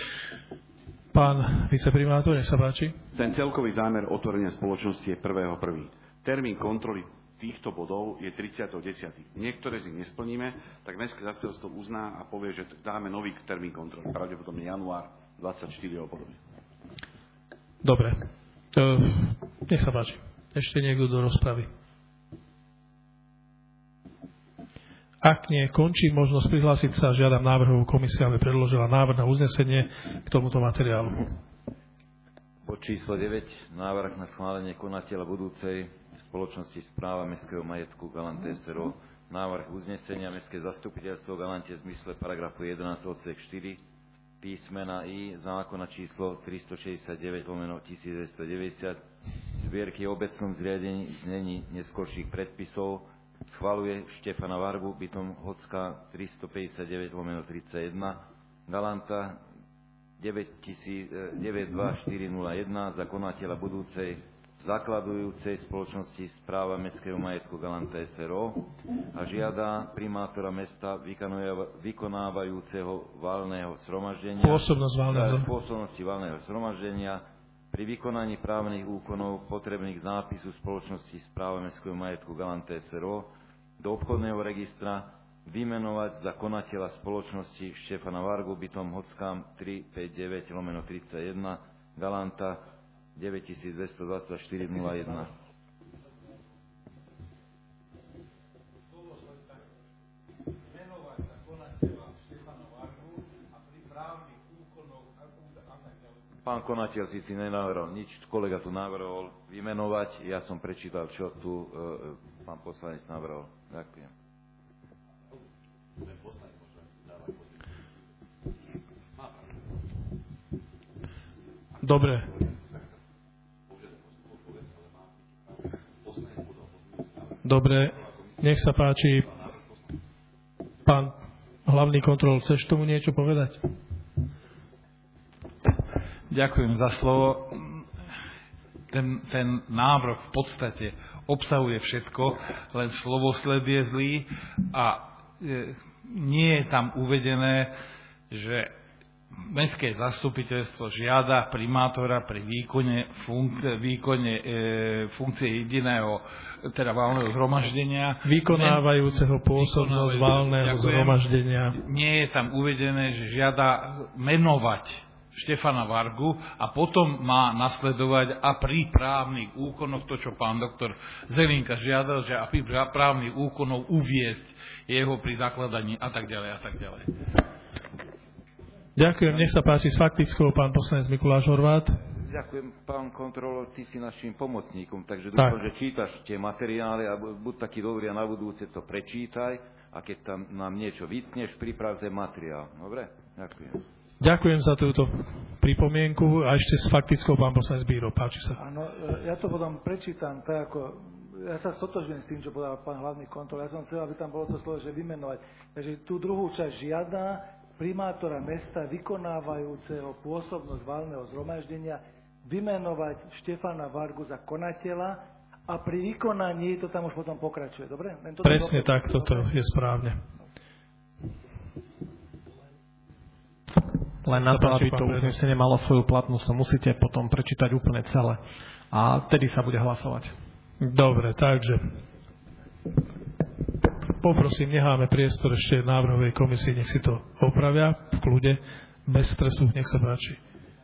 Pán viceprimátor, nech sa páči. Ten celkový zámer otvorenia spoločnosti je prvého prvého Termín kontroly týchto bodov je tridsiateho desiateho Niektoré z nich nesplníme, tak mestské zastupiteľstvo uzná a povie, že dáme nový termín kontroly. Pravdepodobne január dvadsaťštyri alebo podobne. Dobre. Uh, nech sa páči. Ešte niekto do rozpravy. Ak nie, končí možnosť prihlásiť sa. Žiadam návrhovú komisiu, aby predložila návrh na uznesenie k tomuto materiálu. Bod číslo deväť. Návrh na schválenie konateľa budúcej spoločnosti Správa mestského majetku Galante es er o. Návrh uznesenia mestské zastupiteľstvo Galante v zmysle paragrafu jedenásť odsek štyri písmena I zákona číslo tristošesťdesiatdeväť lomeno tisícdeväťstodeväťdesiat zbierky o obecnom zriadení znení neskorších predpisov schvaľuje Štefana Vargu bytom Hocka tristopäťdesiatdeväť lomeno tridsaťjeden Galanta deväť dva štyri nula jeden za konateľa budúcej zakladujúcej spoločnosti Správa mestského majetku Galanta es er o a žiada primátora mesta vykonávajúceho valného zhromaždenia pôsobnosť valného pôsobnosti valného zhromaždenia pri vykonaní právnych úkonov potrebných zápisu spoločnosti Správa mestského majetku Galanta es er o do obchodného registra vymenovať za konateľa spoločnosti Štefana Vargu bytom Hockám tristopäťdesiatdeväť lomeno tridsaťjeden Galanta deväťtisícdvestodvadsaťštyri nula jeden. Menovať za konateľa Štefana Vargu a pri právnych Pán konateľ, ty si nenavrhol nič, kolega tu navrhol vymenovať, ja som prečítal, čo tu e, pán poslanec navrhol. Ďakujem. Dobre. Dobre, nech sa páči. Pán hlavný kontrolór, chceš tomu niečo povedať? Ďakujem za slovo. Ten, ten návrh v podstate obsahuje všetko, len slovosled je zlý a e, nie je tam uvedené, že mestské zastupiteľstvo žiada primátora pri výkone, funkcie, výkone e, funkcie jediného, teda valného zhromaždenia. Vykonávajúceho pôsobnosť valného zhromaždenia. Nie je tam uvedené, že žiada menovať Štefana Vargu a potom má nasledovať a pri právnych úkonoch, to čo pán doktor Zelinka žiadal, že a pri právnych úkonov uviesť jeho pri zakladaní a tak ďalej a tak ďalej. Ďakujem, nech sa páči s faktickou pán poslanec Mikuláš Horváth. Ďakujem, pán kontrolór, ty si našim pomocníkom, takže tak. dúfam, že čítaš tie materiály a buď taký dobrý a na budúce to prečítaj a keď tam nám niečo vytkneš, priprav ten materiál. Dobre? Ďakujem. Ďakujem za túto pripomienku a ešte s faktickou pán poslanec Bíro. Páči sa. Áno, ja to potom prečítam tak ako, ja sa stotožňujem s tým, čo povedal pán hlavný kontrolór. Ja som chcel, aby tam bolo to slovo, že vymenovať. Takže tú druhú časť žiada primátora mesta vykonávajúceho pôsobnosť valného zhromaždenia vymenovať Štefana Vargu za konateľa a pri vykonaní to tam už potom pokračuje. Dobre? Presne tak, toto je správne. Len na to, aby to uznesenie malo svoju platnosť, to musíte potom prečítať úplne celé. A vtedy sa bude hlasovať. Dobre, takže poprosím, necháme priestor ešte návrhovej komisii, nech si to opravia v kľude, bez stresu, nech sa páči.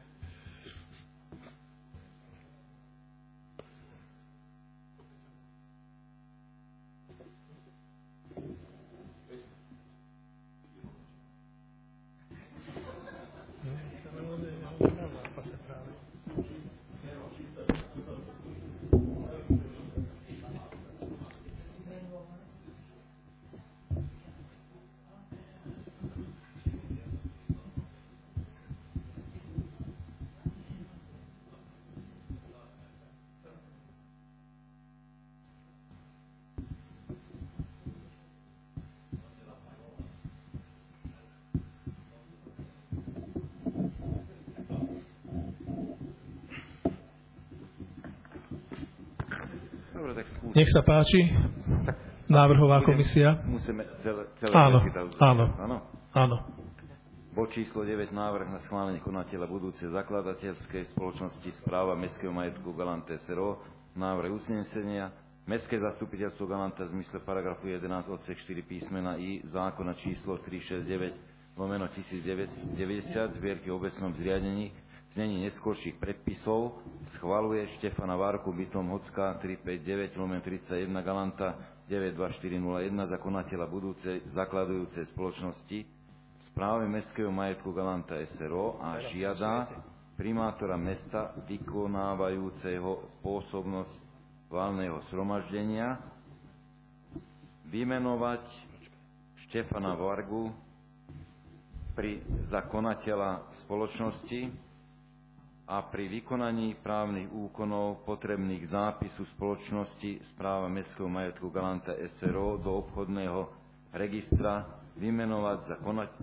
Nech sa páči. Návrhová komisia. Musíme celé, celé áno, áno, áno, áno. Bod číslo deväť, návrh na schválenie konateľa budúcej zakladateľskej spoločnosti Správa mestského majetku Galanta es er ó. Návrh uznesenia. Mestské zastupiteľstvo Galanta v zmysle paragrafu jedenásť odsek štyri písmena I zákona číslo tristošesťdesiatdeväť lomeno tisícdeväťstodeväťdesiat zbierky o obecnom zriadení v znení neskôrších predpisov schvaľuje Štefana Várku bytom Hocka tristopäťdesiatdeväť lomeno tridsaťjeden Galanta deväť dva štyri nula jeden za konateľa budúcej zakladujúcej spoločnosti v správe mestského majetku Galanta es er ó a žiada primátora mesta vykonávajúceho pôsobnosť valného zhromaždenia vymenovať Štefana Vargu pri za konateľa spoločnosti a pri vykonaní právnych úkonov potrebných zápisu spoločnosti Správa mestského majetku Galanta es er ó do obchodného registra vymenovať za konateľa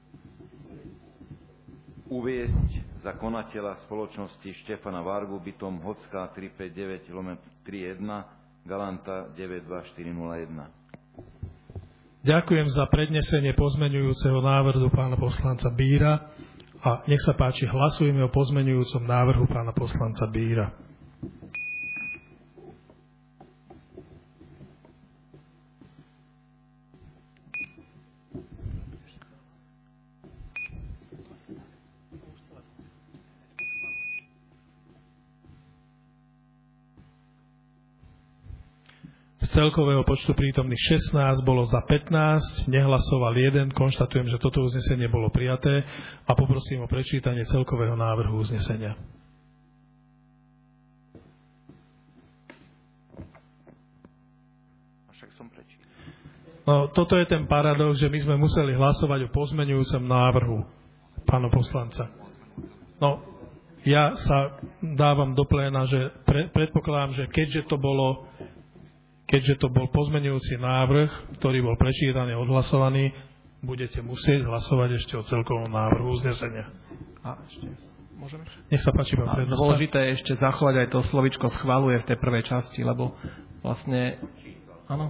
uviesť za konateľa spoločnosti Štefana Vargu bytom Hocka tristopäťdesiatdeväť lomeno tridsaťjeden Galanta deväť dva štyri nula jeden. Ďakujem za prednesenie pozmeňujúceho návrhu pána poslanca Bíra. A nech sa páči, hlasujeme o pozmeňujúcom návrhu pána poslanca Bíra. celkového počtu prítomných šestnásť, bolo za pätnásť, nehlasoval jeden. Konštatujem, že toto uznesenie bolo prijaté a poprosím o prečítanie celkového návrhu uznesenia. No, toto je ten paradox, že my sme museli hlasovať o pozmeňujúcom návrhu pána poslanca. No, ja sa dávam do pléna, že pre, predpokladám, že keďže to bolo, keďže to bol pozmeňujúci návrh, ktorý bol prečítaný, odhlasovaný, budete musieť hlasovať ešte o celkovom návrhu uznesenia. A ešte, môžeme? Nech sa páči, pán prednosta. Dôležité je ešte zachovať aj to slovičko schvaľuje v tej prvej časti, lebo vlastne, áno.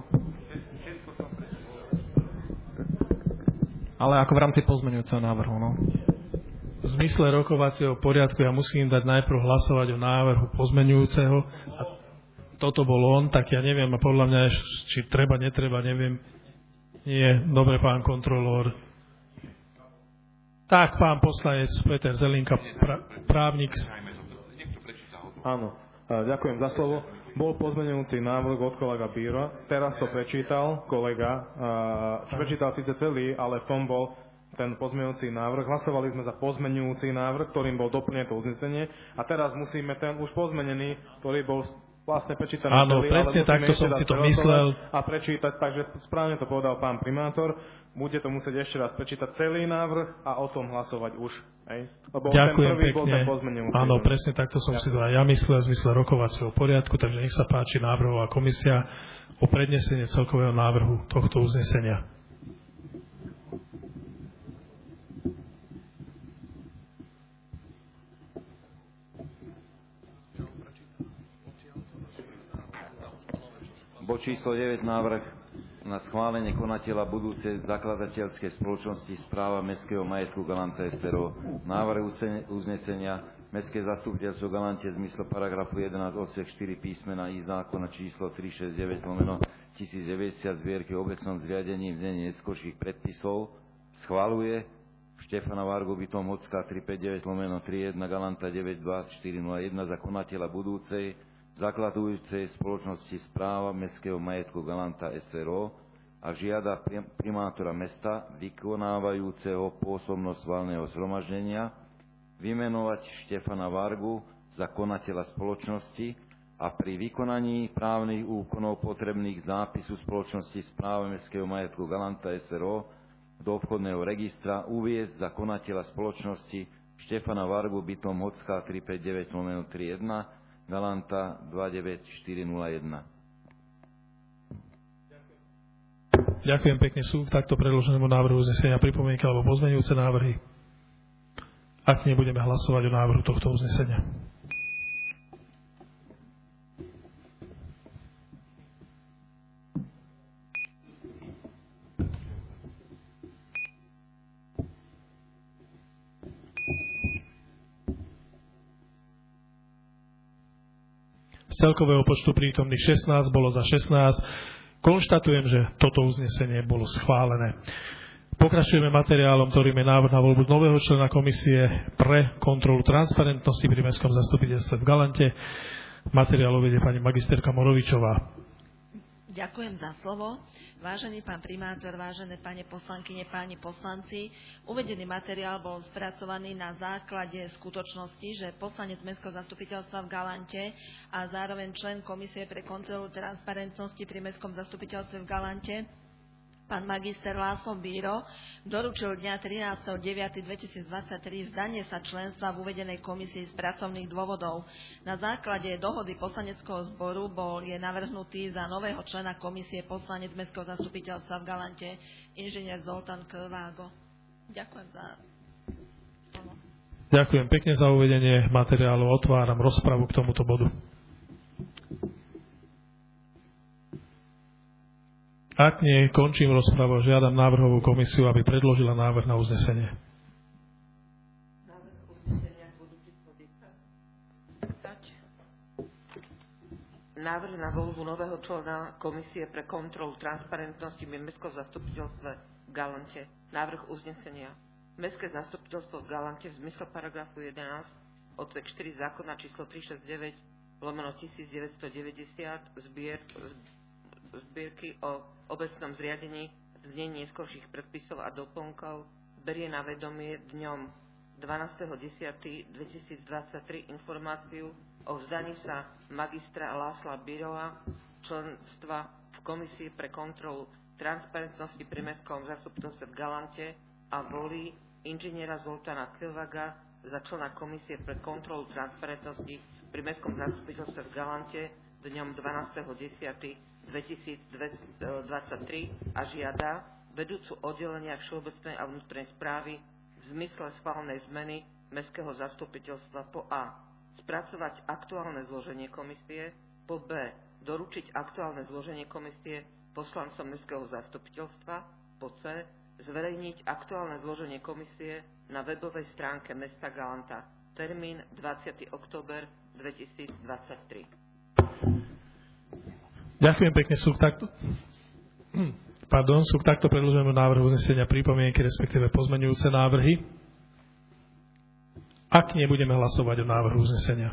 Ale ako v rámci pozmeňujúceho návrhu, no. V zmysle rokovacieho poriadku ja musím dať najprv hlasovať o návrhu pozmeňujúceho a toto bol on, tak ja neviem, a podľa mňa, či treba, netreba, neviem. Nie, dobre, pán kontrolór. Tak, pán poslanec Peter Zelinka, pra, právnik. Áno, ďakujem za slovo. Bol pozmeňujúci návrh od kolega Bíra. Teraz to prečítal kolega. Prečítal síce celý, ale v tom bol ten pozmeňujúci návrh. Hlasovali sme za pozmeňujúci návrh, ktorým bol doplnené to uznesenie. A teraz musíme ten už pozmenený, ktorý bol vlastne prečítaný. Áno, celý, presne takto som si to myslel. A prečítať, takže správne to povedal pán primátor. Bude to musieť ešte raz prečítať celý návrh a o tom hlasovať už. Hej? Lebo ďakujem ten prvý pekne. Bol ten pozmeňujúci. Áno, presne takto som ďakujem. Si to aj ja myslel v zmysle rokovacieho poriadku, takže nech sa páči návrhová komisia o prednesenie celkového návrhu tohto uznesenia. Bod číslo deväť, návrh na schválenie konateľa budúcej zakladateľskej spoločnosti Správa mestského majetku Galanta es er o. Návrh uznesenia Mestské zastupiteľstvo Galante v zmysle paragrafu jedenásť odsek štyri písmena I zákona číslo tristošesťdesiatdeväť lomeno tisícdeväťdesiat zbierky o obecnom zriadení v znení neskorších predpisov schvaľuje Štefana Vargu bytom Hocka tristopäťdesiatdeväť lomeno tridsaťjeden Galanta deväťdesiatdva štyristojeden za konateľa budúcej zakladujúcej spoločnosti Správa mestského majetku Galanta es er o a žiada primátora mesta vykonávajúceho pôsobnosť valného zhromaždenia vymenovať Štefana Vargu za konateľa spoločnosti a pri vykonaní právnych úkonov potrebných zápisu spoločnosti Správa mestského majetku Galanta es er o do obchodného registra uviesť za konateľa spoločnosti Štefana Vargu bytom Hocka tristopäťdesiatdeväť lomeno tridsaťjeden Galanta dvadsaťdeväť štyristo jeden. Ďakujem pekne. Sú k takto predloženému návrhu uznesenia pripomienky alebo pozmeňujúce návrhy? Ak nie, budeme hlasovať o návrhu tohto uznesenia. Z celkového počtu prítomných šestnásť bolo za šestnásť. Konštatujem, že toto uznesenie bolo schválené. Pokračujeme materiálom, ktorým je návrh na voľbu nového člena komisie pre kontrolu transparentnosti pri mestskom zastupiteľstve v Galante. Materiál uvedie pani magisterka Morovičová. Ďakujem za slovo. Vážený pán primátor, vážené pane poslankyne, páni poslanci, uvedený materiál bol spracovaný na základe skutočnosti, že poslanec Mestského zastupiteľstva v Galante a zároveň člen Komisie pre kontrolu transparentnosti pri Mestskom zastupiteľstve v Galante, pán magister László Bíro, doručil dňa trinásteho deviateho dvetisícdvadsaťtri vzdanie sa členstva v uvedenej komisii z pracovných dôvodov. Na základe dohody poslaneckého zboru bol je navrhnutý za nového člena komisie poslanec Mestského zastupiteľstva v Galante, inžinier Zoltán Krvágo. Ďakujem za slovo. Ďakujem pekne za uvedenie materiálu. Otváram rozpravu k tomuto bodu. Ak nie, končím rozpravu. Žiadam návrhovú komisiu, aby predložila návrh na uznesenie. Návrh na voľbu nového člena Komisie pre kontrolu transparentnosti v Mestskom zastupiteľstve v Galante. Návrh uznesenia. Mestské zastupiteľstvo v Galante v zmysle paragrafu jedenásť odsek štyri zákona číslo tristošesťdesiatdeväť lomeno tisícdeväťstodeväťdesiat zbier zbierky o obecnom zriadení v znení neskorších predpisov a doplnkov berie na vedomie dňom dvanásteho októbra dvetisícdvadsaťtri informáciu o vzdaní sa magistra Lásla Birova členstva v Komisii pre kontrolu transparentnosti pri Mestskom zastupiteľstve v Galante a volí inžiniera Zoltána Kilvaga za člena Komisie pre kontrolu transparentnosti pri Mestskom zastupiteľstve v Galante dňom dvanásteho októbra dvetisícdvadsaťtri a žiada vedúcu oddelenia všeobecnej a vnútornej správy v zmysle schválenej zmeny Mestského zastupiteľstva po A. Spracovať aktuálne zloženie komisie, po B. Doručiť aktuálne zloženie komisie poslancom Mestského zastupiteľstva, po C. Zverejniť aktuálne zloženie komisie na webovej stránke mesta Galanta. Termín dvadsiateho október dvetisícdvadsaťtri. Ďakujem pekne, sú takto... Pardon, sú k takto predloženému návrhu uznesenia pripomienky, respektíve pozmeňujúce návrhy. Ak nebudeme hlasovať o návrhu uznesenia.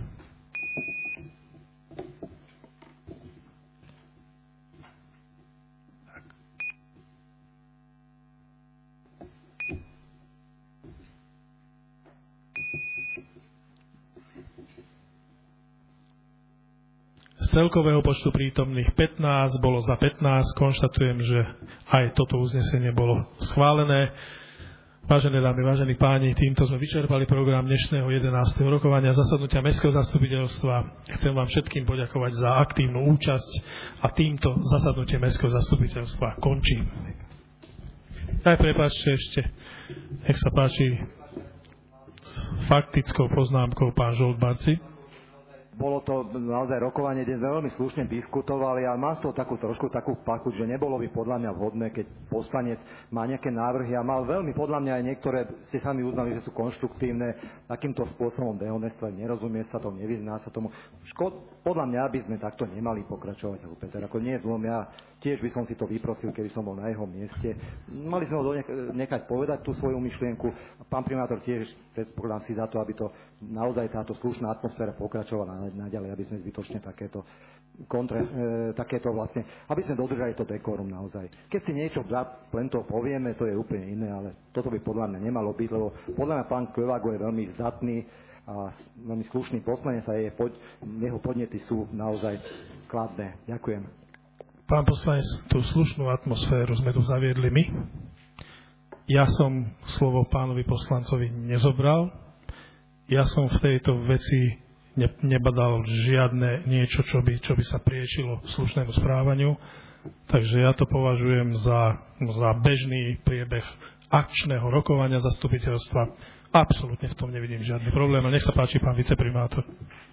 Z celkového počtu prítomných pätnásť, bolo za pätnásť. Konštatujem, že aj toto uznesenie bolo schválené. Vážené dámy, vážení páni, týmto sme vyčerpali program dnešného jedenásteho rokovania zasadnutia Mestského zastupiteľstva. Chcem vám všetkým poďakovať za aktívnu účasť a týmto zasadnutie Mestského zastupiteľstva končím. Aj prepáčte ešte, nech sa páči, s faktickou poznámkou pán Žolt Barci. Bolo to naozaj rokovanie, kde sme veľmi slušne diskutovali, ale mám z toho takú trošku takú pachuť, že nebolo by podľa mňa vhodné, keď poslanec má nejaké návrhy a mal veľmi podľa mňa aj niektoré, ste sami uznali, že sú konštruktívne, takýmto spôsobom dehonestovať, nerozumie sa tomu, nevyzná sa tomu. Škod, podľa mňa by sme takto nemali pokračovať, ako Peter, ako nie je zlom, ja tiež by som si to vyprosil, keby som bol na jeho mieste. Mali sme ho nechať povedať tú svoju myšlienku. Pán primátor tiež predpokladám si za to, aby to naozaj táto slušná atmosféra pokračovala naďalej, aby sme zbytočne takéto kontre, e, takéto vlastne, aby sme dodržali to dekorum naozaj. Keď si niečo len to povieme, to je úplne iné, ale toto by podľa mňa nemalo byť, lebo podľa mňa pán Kvevago je veľmi vzdatný a veľmi slušný poslanec a je, jeho podnety sú naozaj kladné. Ďakujem. Pán poslanec, tú slušnú atmosféru sme tu zaviedli my. Ja som slovo pánovi poslancovi nezobral. Ja som v tejto veci ne, nebadal žiadne niečo, čo by, čo by sa priečilo slušnému správaniu. Takže ja to považujem za, za bežný priebeh akčného rokovania zastupiteľstva. Absolútne v tom nevidím žiadny problém. A nech sa páči, pán viceprimátor.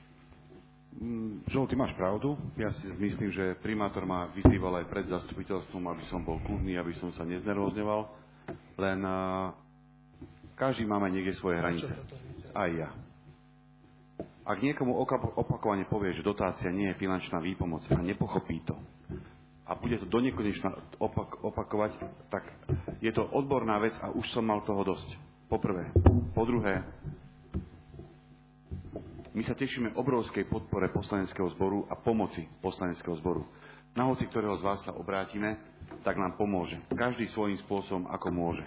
Žol, ty máš pravdu. Ja si myslím, že primátor ma vyzýval aj pred zastupiteľstvom, aby som bol kľudný, aby som sa neznervózňoval. Len uh, každý máme niekde svoje hranice. Aj ja. Ak niekomu opakovane povie, že dotácia nie je finančná výpomoc a nepochopí to a bude to donekonečna opak- opakovať, tak je to odborná vec a už som mal toho dosť. Po prvé. Po druhé, my sa tešíme obrovskej podpore poslaneckého zboru a pomoci poslaneckého zboru. Na hoci ktorého z vás sa obrátime, tak nám pomôže. Každý svojím spôsobom, ako môže.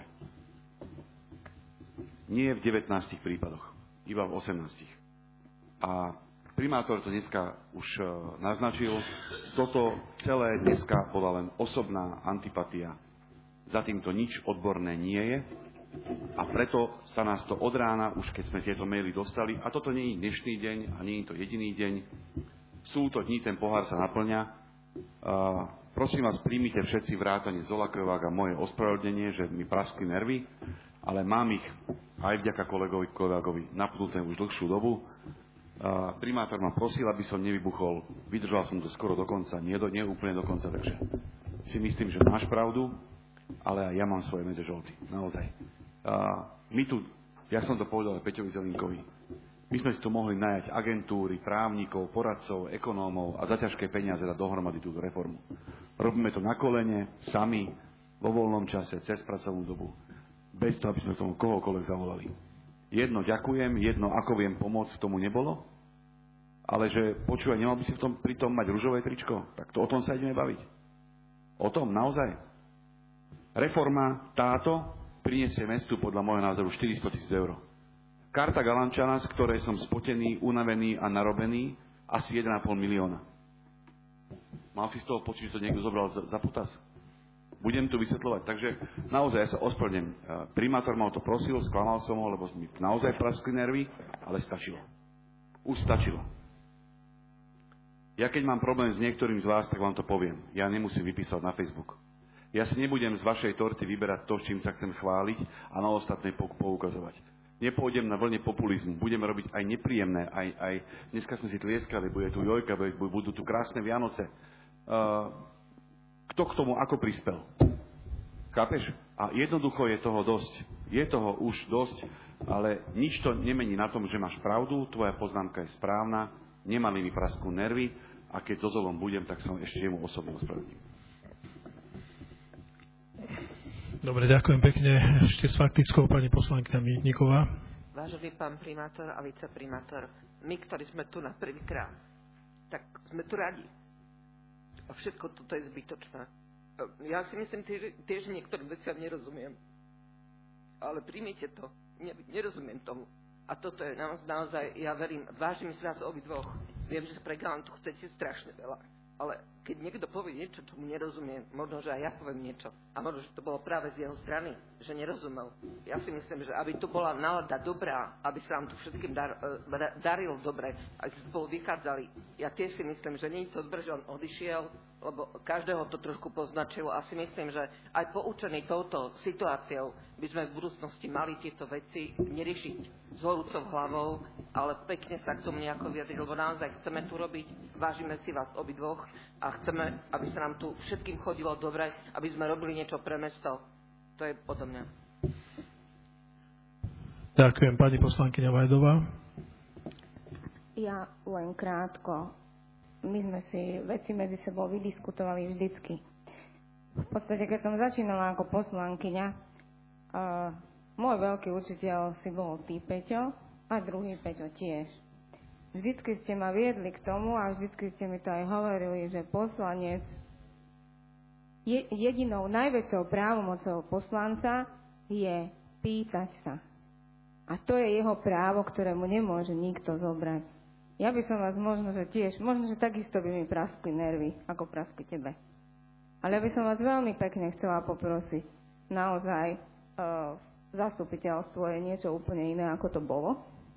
Nie v devätnástich prípadoch, iba v osemnástich. A primátor to dneska už naznačil. Toto celé dneska bola len osobná antipatia. Za týmto nič odborné nie je. A preto sa nás to od rána, už keď sme tieto maily dostali, a toto nie je dnešný deň a nie je to jediný deň, sú to dní, ten pohár sa naplňa. Uh, prosím vás, príjmite všetci vrátane Zola Krvága moje ospravedlnenie, že mi praskli nervy, ale mám ich aj vďaka kolegovi Krvágovi napnuté už dlhšiu dobu. Uh, primátor ma prosil, aby som nevybuchol, vydržal som to skoro do konca, nie, do, nie úplne do konca, takže si myslím, že máš pravdu, ale aj ja mám svoje medze, Žolty, naozaj. Uh, my tu, ja som to povedal aj Peťovi Zelinkovi, my sme si tu mohli najať agentúry, právnikov, poradcov, ekonómov a za ťažké peniaze dať dohromady túto reformu. Robíme to na kolene, sami, vo voľnom čase, cez pracovnú dobu, bez toho, aby sme tomu kohokoľvek zavolali. Jedno ďakujem, jedno ako viem pomôcť, tomu nebolo, ale že počúvaj, nemal by si v tom, pri tom mať ružové tričko, tak to o tom sa ideme baviť. O tom naozaj? Reforma táto priniesie mestu podľa môjho názoru štyristo tisíc eur. Karta Galančana, z ktorej som spotený, unavený a narobený, asi jeden a pol milióna. Mal si z toho pocit, že to niekto zobral za, za putas? Budem tu vysvetľovať. Takže naozaj ja sa ospravedlňujem. Primátor ma o to prosil, sklamal som ho, lebo mi naozaj praskli nervy, ale stačilo. Už stačilo. Ja keď mám problém s niektorým z vás, tak vám to poviem. Ja nemusím vypísať na Facebook. Ja si nebudem z vašej torty vyberať to, čím sa chcem chváliť a na ostatné poukazovať. Nepôjdem na vlne populizmu. Budeme robiť aj nepríjemné, aj, aj dneska sme si tlieskali, bude tu Jojka, budú tu krásne Vianoce. Uh, kto k tomu ako prispel? Chápeš? A jednoducho je toho dosť. Je toho už dosť, ale nič to nemení na tom, že máš pravdu, tvoja poznámka je správna, nemali mi prasknú nervy a keď so Zolom budem, tak som ešte jemu osobne ospravedlním. Dobre, ďakujem pekne. Ešte s faktickou pani poslankyňa Mýtniková. Vážený pán primátor a viceprimátor, my, ktorí sme tu na prvýkrát, tak sme tu radi. A všetko toto je zbytočné. Ja si myslím tiež, že niektorým veciam nerozumiem. Ale príjmite to. Nerozumiem tomu. A toto je naozaj, ja verím, vážim si vás obidvoch. Viem, že pre Galantu chcete strašne veľa. Ale keď niekto povie niečo, čo mu nerozumie, možno, že aj ja poviem niečo. A možno, že to bolo práve z jeho strany, že nerozumel. Ja si myslím, že aby tu bola nálada dobrá, aby sa nám tu všetkým dar, darilo dobre, aby sme spolu vychádzali. Ja tiež si myslím, že nie je to dobré, že on odišiel, lebo každého to trošku poznačilo. A si myslím, že aj poučený touto situáciou by sme v budúcnosti mali tieto veci neriešiť s horúcou hlavou, ale pekne sa k tomu nejako vyjadriť, lebo naozaj chceme tu robiť, vážime si vás obidvoch a chceme, aby sa nám tu všetkým chodilo dobre, aby sme robili niečo pre mesto. To je odo mňa. Ďakujem, pani poslankyňa Vajdová. Ja len krátko. My sme si veci medzi sebou vydiskutovali vždycky. V podstate, keď som začínala ako poslankyňa, uh, môj veľký učiteľ si bol ty, Peťo, a druhý Peťo tiež. Vždycky ste ma viedli k tomu a vždycky ste mi to aj hovorili, že poslanec, je, jedinou najväčšou právomocou poslanca je pýtať sa. A to je jeho právo, ktorému nemôže nikto zobrať. Ja by som vás možno, že tiež, možno, že takisto by mi praskli nervy, ako praskli tebe. Ale ja by som vás veľmi pekne chcela poprosiť. Naozaj, e, zastupiteľstvo je niečo úplne iné, ako to bolo.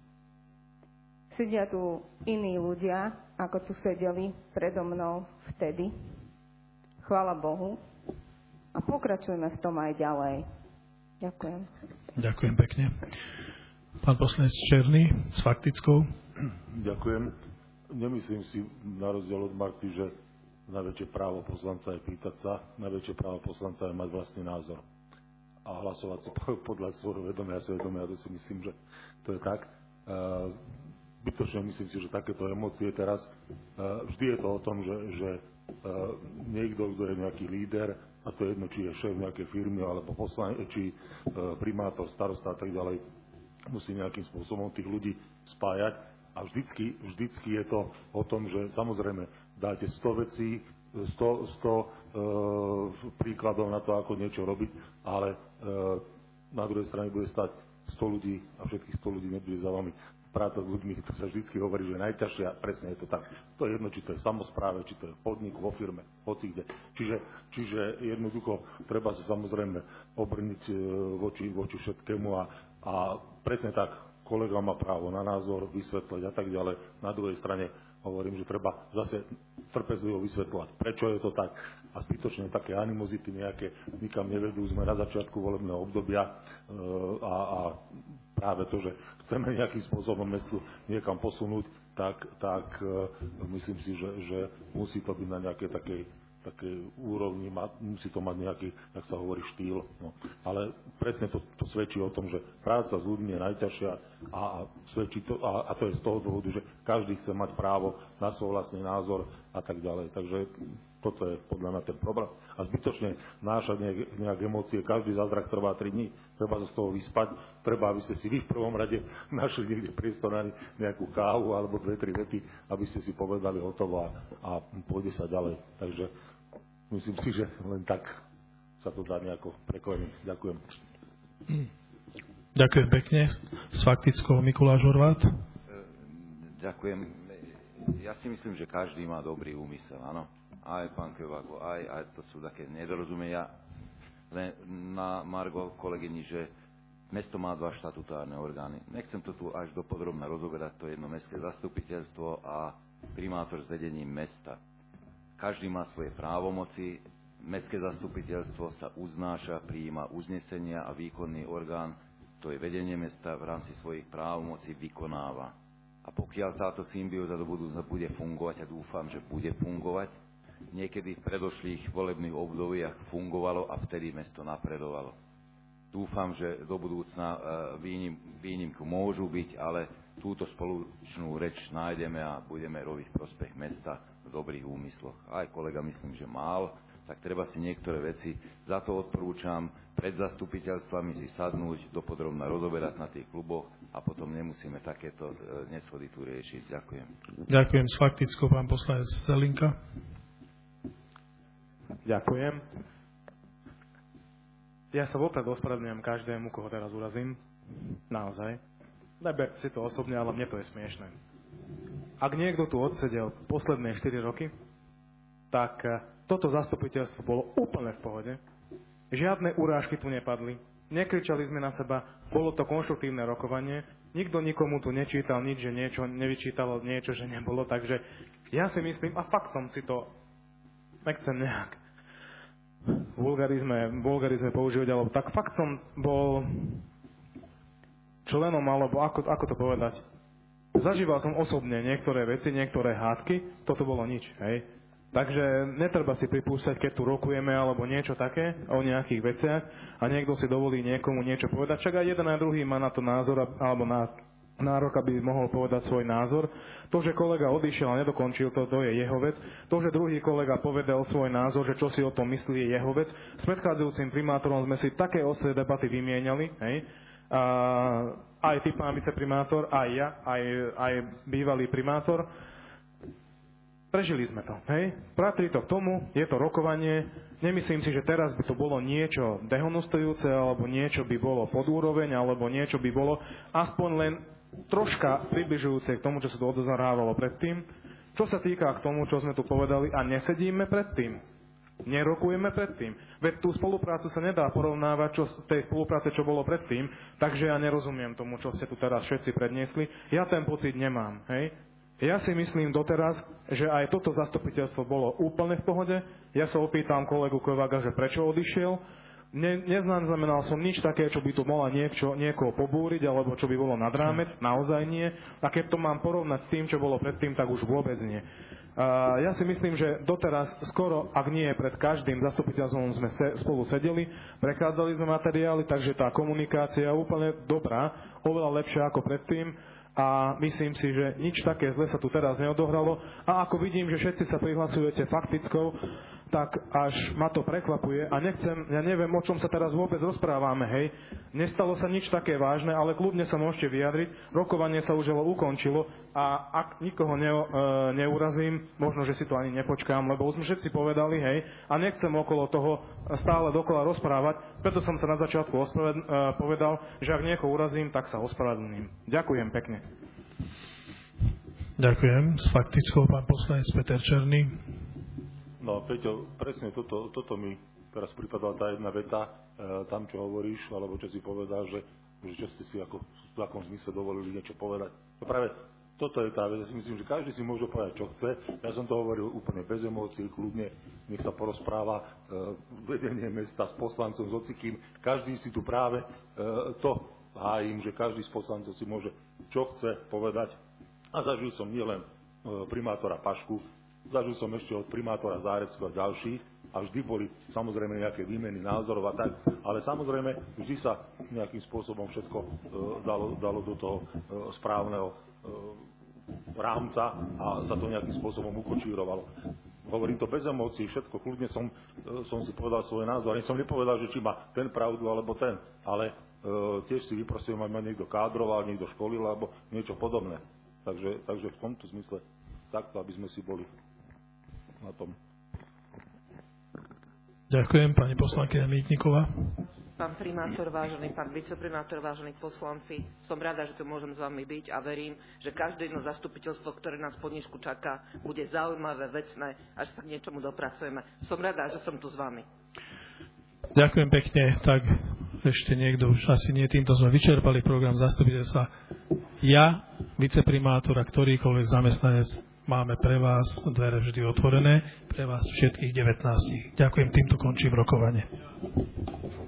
Sedia tu iní ľudia, ako tu sedeli predo mnou vtedy. Chvála Bohu. A pokračujeme v tom aj ďalej. Ďakujem. Ďakujem pekne. Pán poslanec Černý s faktickou. Ďakujem. Nemyslím si, na rozdiel od Marty, že najväčšie právo poslanca je pýtať sa, najväčšie právo poslanca je mať vlastný názor a hlasovať si podľa svojho vedomia a svedomia. To si myslím, že to je tak. Bytočne myslím si, že takéto emócie teraz, vždy je to o tom, že, že niekto, kto je nejaký líder, a to je jedno, či je šéf nejakej firmy, alebo poslanec, či primátor, starosta a tak ďalej, musí nejakým spôsobom tých ľudí spájať. A vždycky, vždycky je to o tom, že samozrejme dáte sto vecí, sto, sto e, príkladov na to, ako niečo robiť, ale e, na druhej strane bude stať sto ľudí a všetkých sto ľudí nebude za vami. Práca s ľuďmi, to sa vždycky hovorí, že je najťažšia, presne je to tak. To je jedno, či to je v samospráve, či to je v podniku, vo firme, hoci kde. Čiže, čiže jednoducho treba sa samozrejme obrniť e, voči, voči všetkému a, a presne tak. Kolega má právo na názor, vysvetliť a tak ďalej. Na druhej strane hovorím, že treba zase trpezlivo vysvetľovať, prečo je to tak. A zbytočne také animozity nejaké nikam nevedú. Sme na začiatku volebného obdobia e, a, a práve to, že chceme nejakým spôsobom mestu niekam posunúť, tak, tak e, myslím si, že, že musí to byť na nejakej takej takej úrovni, musí to mať nejaký, jak sa hovorí, štýl. No. Ale presne to, to svedčí o tom, že práca s ľuďmi je najťažšia a, a, svedčí to, a, a to je z toho dôvodu, že každý chce mať právo na svoj vlastný názor a tak ďalej. Takže toto je podľa mňa ten problém. A zbytočne nášať nejak, nejak emócie, každý zázrak trvá tri dní, treba sa z toho vyspať, treba, aby ste si vy v prvom rade našli niekde priestor na nejakú kávu alebo dve, tri vety, aby ste si povedali hotovo a, a pôjde sa ďalej. Takže myslím si, že len tak sa to dá nejako prekleniť. Ďakujem. Ďakujem pekne. S faktickou Mikuláš Horvát. Ďakujem. Ja si myslím, že každý má dobrý úmysel, áno. Aj pán Kevago, aj, aj to sú také nedorozumenia. Len na margo kolegyni, že mesto má dva štatutárne orgány. Nechcem to tu až dopodrobne rozoberať, to je jedno mestské zastupiteľstvo a primátor s vedením mesta. Každý má svoje právomoci, mestské zastupiteľstvo sa uznáša, prijíma uznesenia a výkonný orgán, to je vedenie mesta, v rámci svojich právomocí vykonáva. A pokiaľ táto symbióza do budúcna bude fungovať, a dúfam, že bude fungovať, niekedy v predošlých volebných obdobiach fungovalo a vtedy mesto napredovalo. Dúfam, že do budúcna výnim, výnimku môžu byť, ale túto spoločnú reč nájdeme a budeme robiť prospech mesta v dobrých úmysloch. Aj kolega myslím, že mal, tak treba si niektoré veci, za to odporúčam pred zastupiteľstvami si sadnúť, dopodrobne rozoberať na tých kluboch a potom nemusíme takéto neshody tu riešiť. Ďakujem. Ďakujem. S faktickou pán poslanec Zelinka. Ďakujem. Ja sa vopred ospravedlňujem každému, koho teraz urazím. Naozaj. Neber si to osobne, ale mne to je smiešné. Ak niekto tu odsedel posledné štyri roky, tak toto zastupiteľstvo bolo úplne v pohode. Žiadne urážky tu nepadli. Nekričali sme na seba, bolo to konštruktívne rokovanie. Nikto nikomu tu nečítal nič, že niečo nevyčítalo, niečo, že nebolo. Takže ja si myslím, a fakt som si to nechcem nejak vulgarizme, vulgarizme používať, alebo tak fakt som bol členom, alebo ako, ako to povedať, zažíval som osobne niektoré veci, niektoré hádky, toto bolo nič, hej. Takže netreba si pripúšťať, keď tu rokujeme, alebo niečo také, o nejakých veciach a niekto si dovolí niekomu niečo povedať, však aj jeden a druhý má na to názor, alebo na nárok, aby mohol povedať svoj názor. To, že kolega odišiel a nedokončil to, to je jeho vec. To, že druhý kolega povedal svoj názor, že čo si o tom myslí, je jeho vec. S predchádzajúcim primátorom sme si také ostré debaty vymieniali, hej. A aj ty, pán viceprimátor, aj ja, aj, aj bývalý primátor. Prežili sme to, hej. Patrí to k tomu, je to rokovanie. Nemyslím si, že teraz by to bolo niečo dehonestujúce, alebo niečo by bolo pod úroveň, alebo niečo by bolo aspoň len troška približujúce k tomu, čo sa to odohrávalo predtým. Čo sa týka k tomu, čo sme tu povedali, a nesedíme predtým. Nerokujeme predtým. Veď tú spoluprácu sa nedá porovnávať čo, tej spolupráce, čo bolo predtým, takže ja nerozumiem tomu, čo ste tu teraz všetci predniesli. Ja ten pocit nemám, hej. Ja si myslím doteraz, že aj toto zastupiteľstvo bolo úplne v pohode. Ja sa opýtam kolegu Kovaga, že prečo odišiel. Ne, neznamenal som nič také, čo by tu mohla niečo, niekoho pobúriť, alebo čo by bolo nad rámec, naozaj nie. A keď to mám porovnať s tým, čo bolo predtým, tak už vôbec nie. Uh, ja si myslím, že doteraz skoro, ak nie pred každým zastupiteľstvom sme se, spolu sedeli, prechádzali sme materiály, takže tá komunikácia je úplne dobrá, oveľa lepšia ako predtým. A myslím si, že nič také zle sa tu teraz neodohralo. A ako vidím, že všetci sa prihlasujete faktickou, tak až ma to prekvapuje a nechcem, ja neviem, o čom sa teraz vôbec rozprávame, hej. Nestalo sa nič také vážne, ale kľudne sa môžete vyjadriť. Rokovanie sa už ukončilo a ak nikoho ne, e, neurazím, možno, že si to ani nepočkám, lebo už sme všetci povedali, hej, a nechcem okolo toho stále dokola rozprávať, preto som sa na začiatku ospraved, e, povedal, že ak niekoho urazím, tak sa ospravedlním. Ďakujem pekne. Ďakujem. S faktickou pán poslanec Peter Černý. No, Peťo, presne toto, toto mi teraz pripadala tá jedna veta, e, tam, čo hovoríš, alebo čo si povedal, že, že čo ste si ako v takom zmysle dovolili niečo povedať. To práve toto je tá vec, ja si myslím, že každý si môže povedať, čo chce. Ja som to hovoril úplne bez emócií, kľudne, nech sa porozpráva e, vedenie mesta s poslancom, s hocikým. Každý si tu práve e, to hájim, že každý z poslancov si môže, čo chce povedať. A zažil som nielen e, primátora Pašku, zažil som ešte od primátora Záreckého a ďalších a vždy boli samozrejme nejaké výmeny názorov a tak, ale samozrejme vždy sa nejakým spôsobom všetko e, dalo, dalo do toho e, správneho e, rámca a sa to nejakým spôsobom ukočírovalo. Hovorím to bez emócií, všetko, kľudne som, e, som si povedal svoj názor. Ani som nepovedal, že či má ten pravdu alebo ten, ale e, tiež si vyprosujem, aby ma niekto kádroval, niekto školil alebo niečo podobné. Takže, takže v tomto zmysle takto, aby sme si boli na tom Ďakujem, pani poslankyňa Mýtniková. Pán primátor, vážený pán viceprimátor, vážení poslanci, som rada, že tu môžem s vami byť a verím, že každé jedno zastupiteľstvo, ktoré nás po dnešku čaká, bude zaujímavé, vecné a že sa k niečomu dopracujeme. Som rada, že som tu s vami. Ďakujem pekne. Tak ešte niekto už asi nie. Týmto sme vyčerpali program zastupiteľstva. Ja, viceprimátor a ktorýkoľvek zamestnanec, máme pre vás dvere vždy otvorené, pre vás všetkých devätnásť. Ďakujem, týmto končím rokovanie.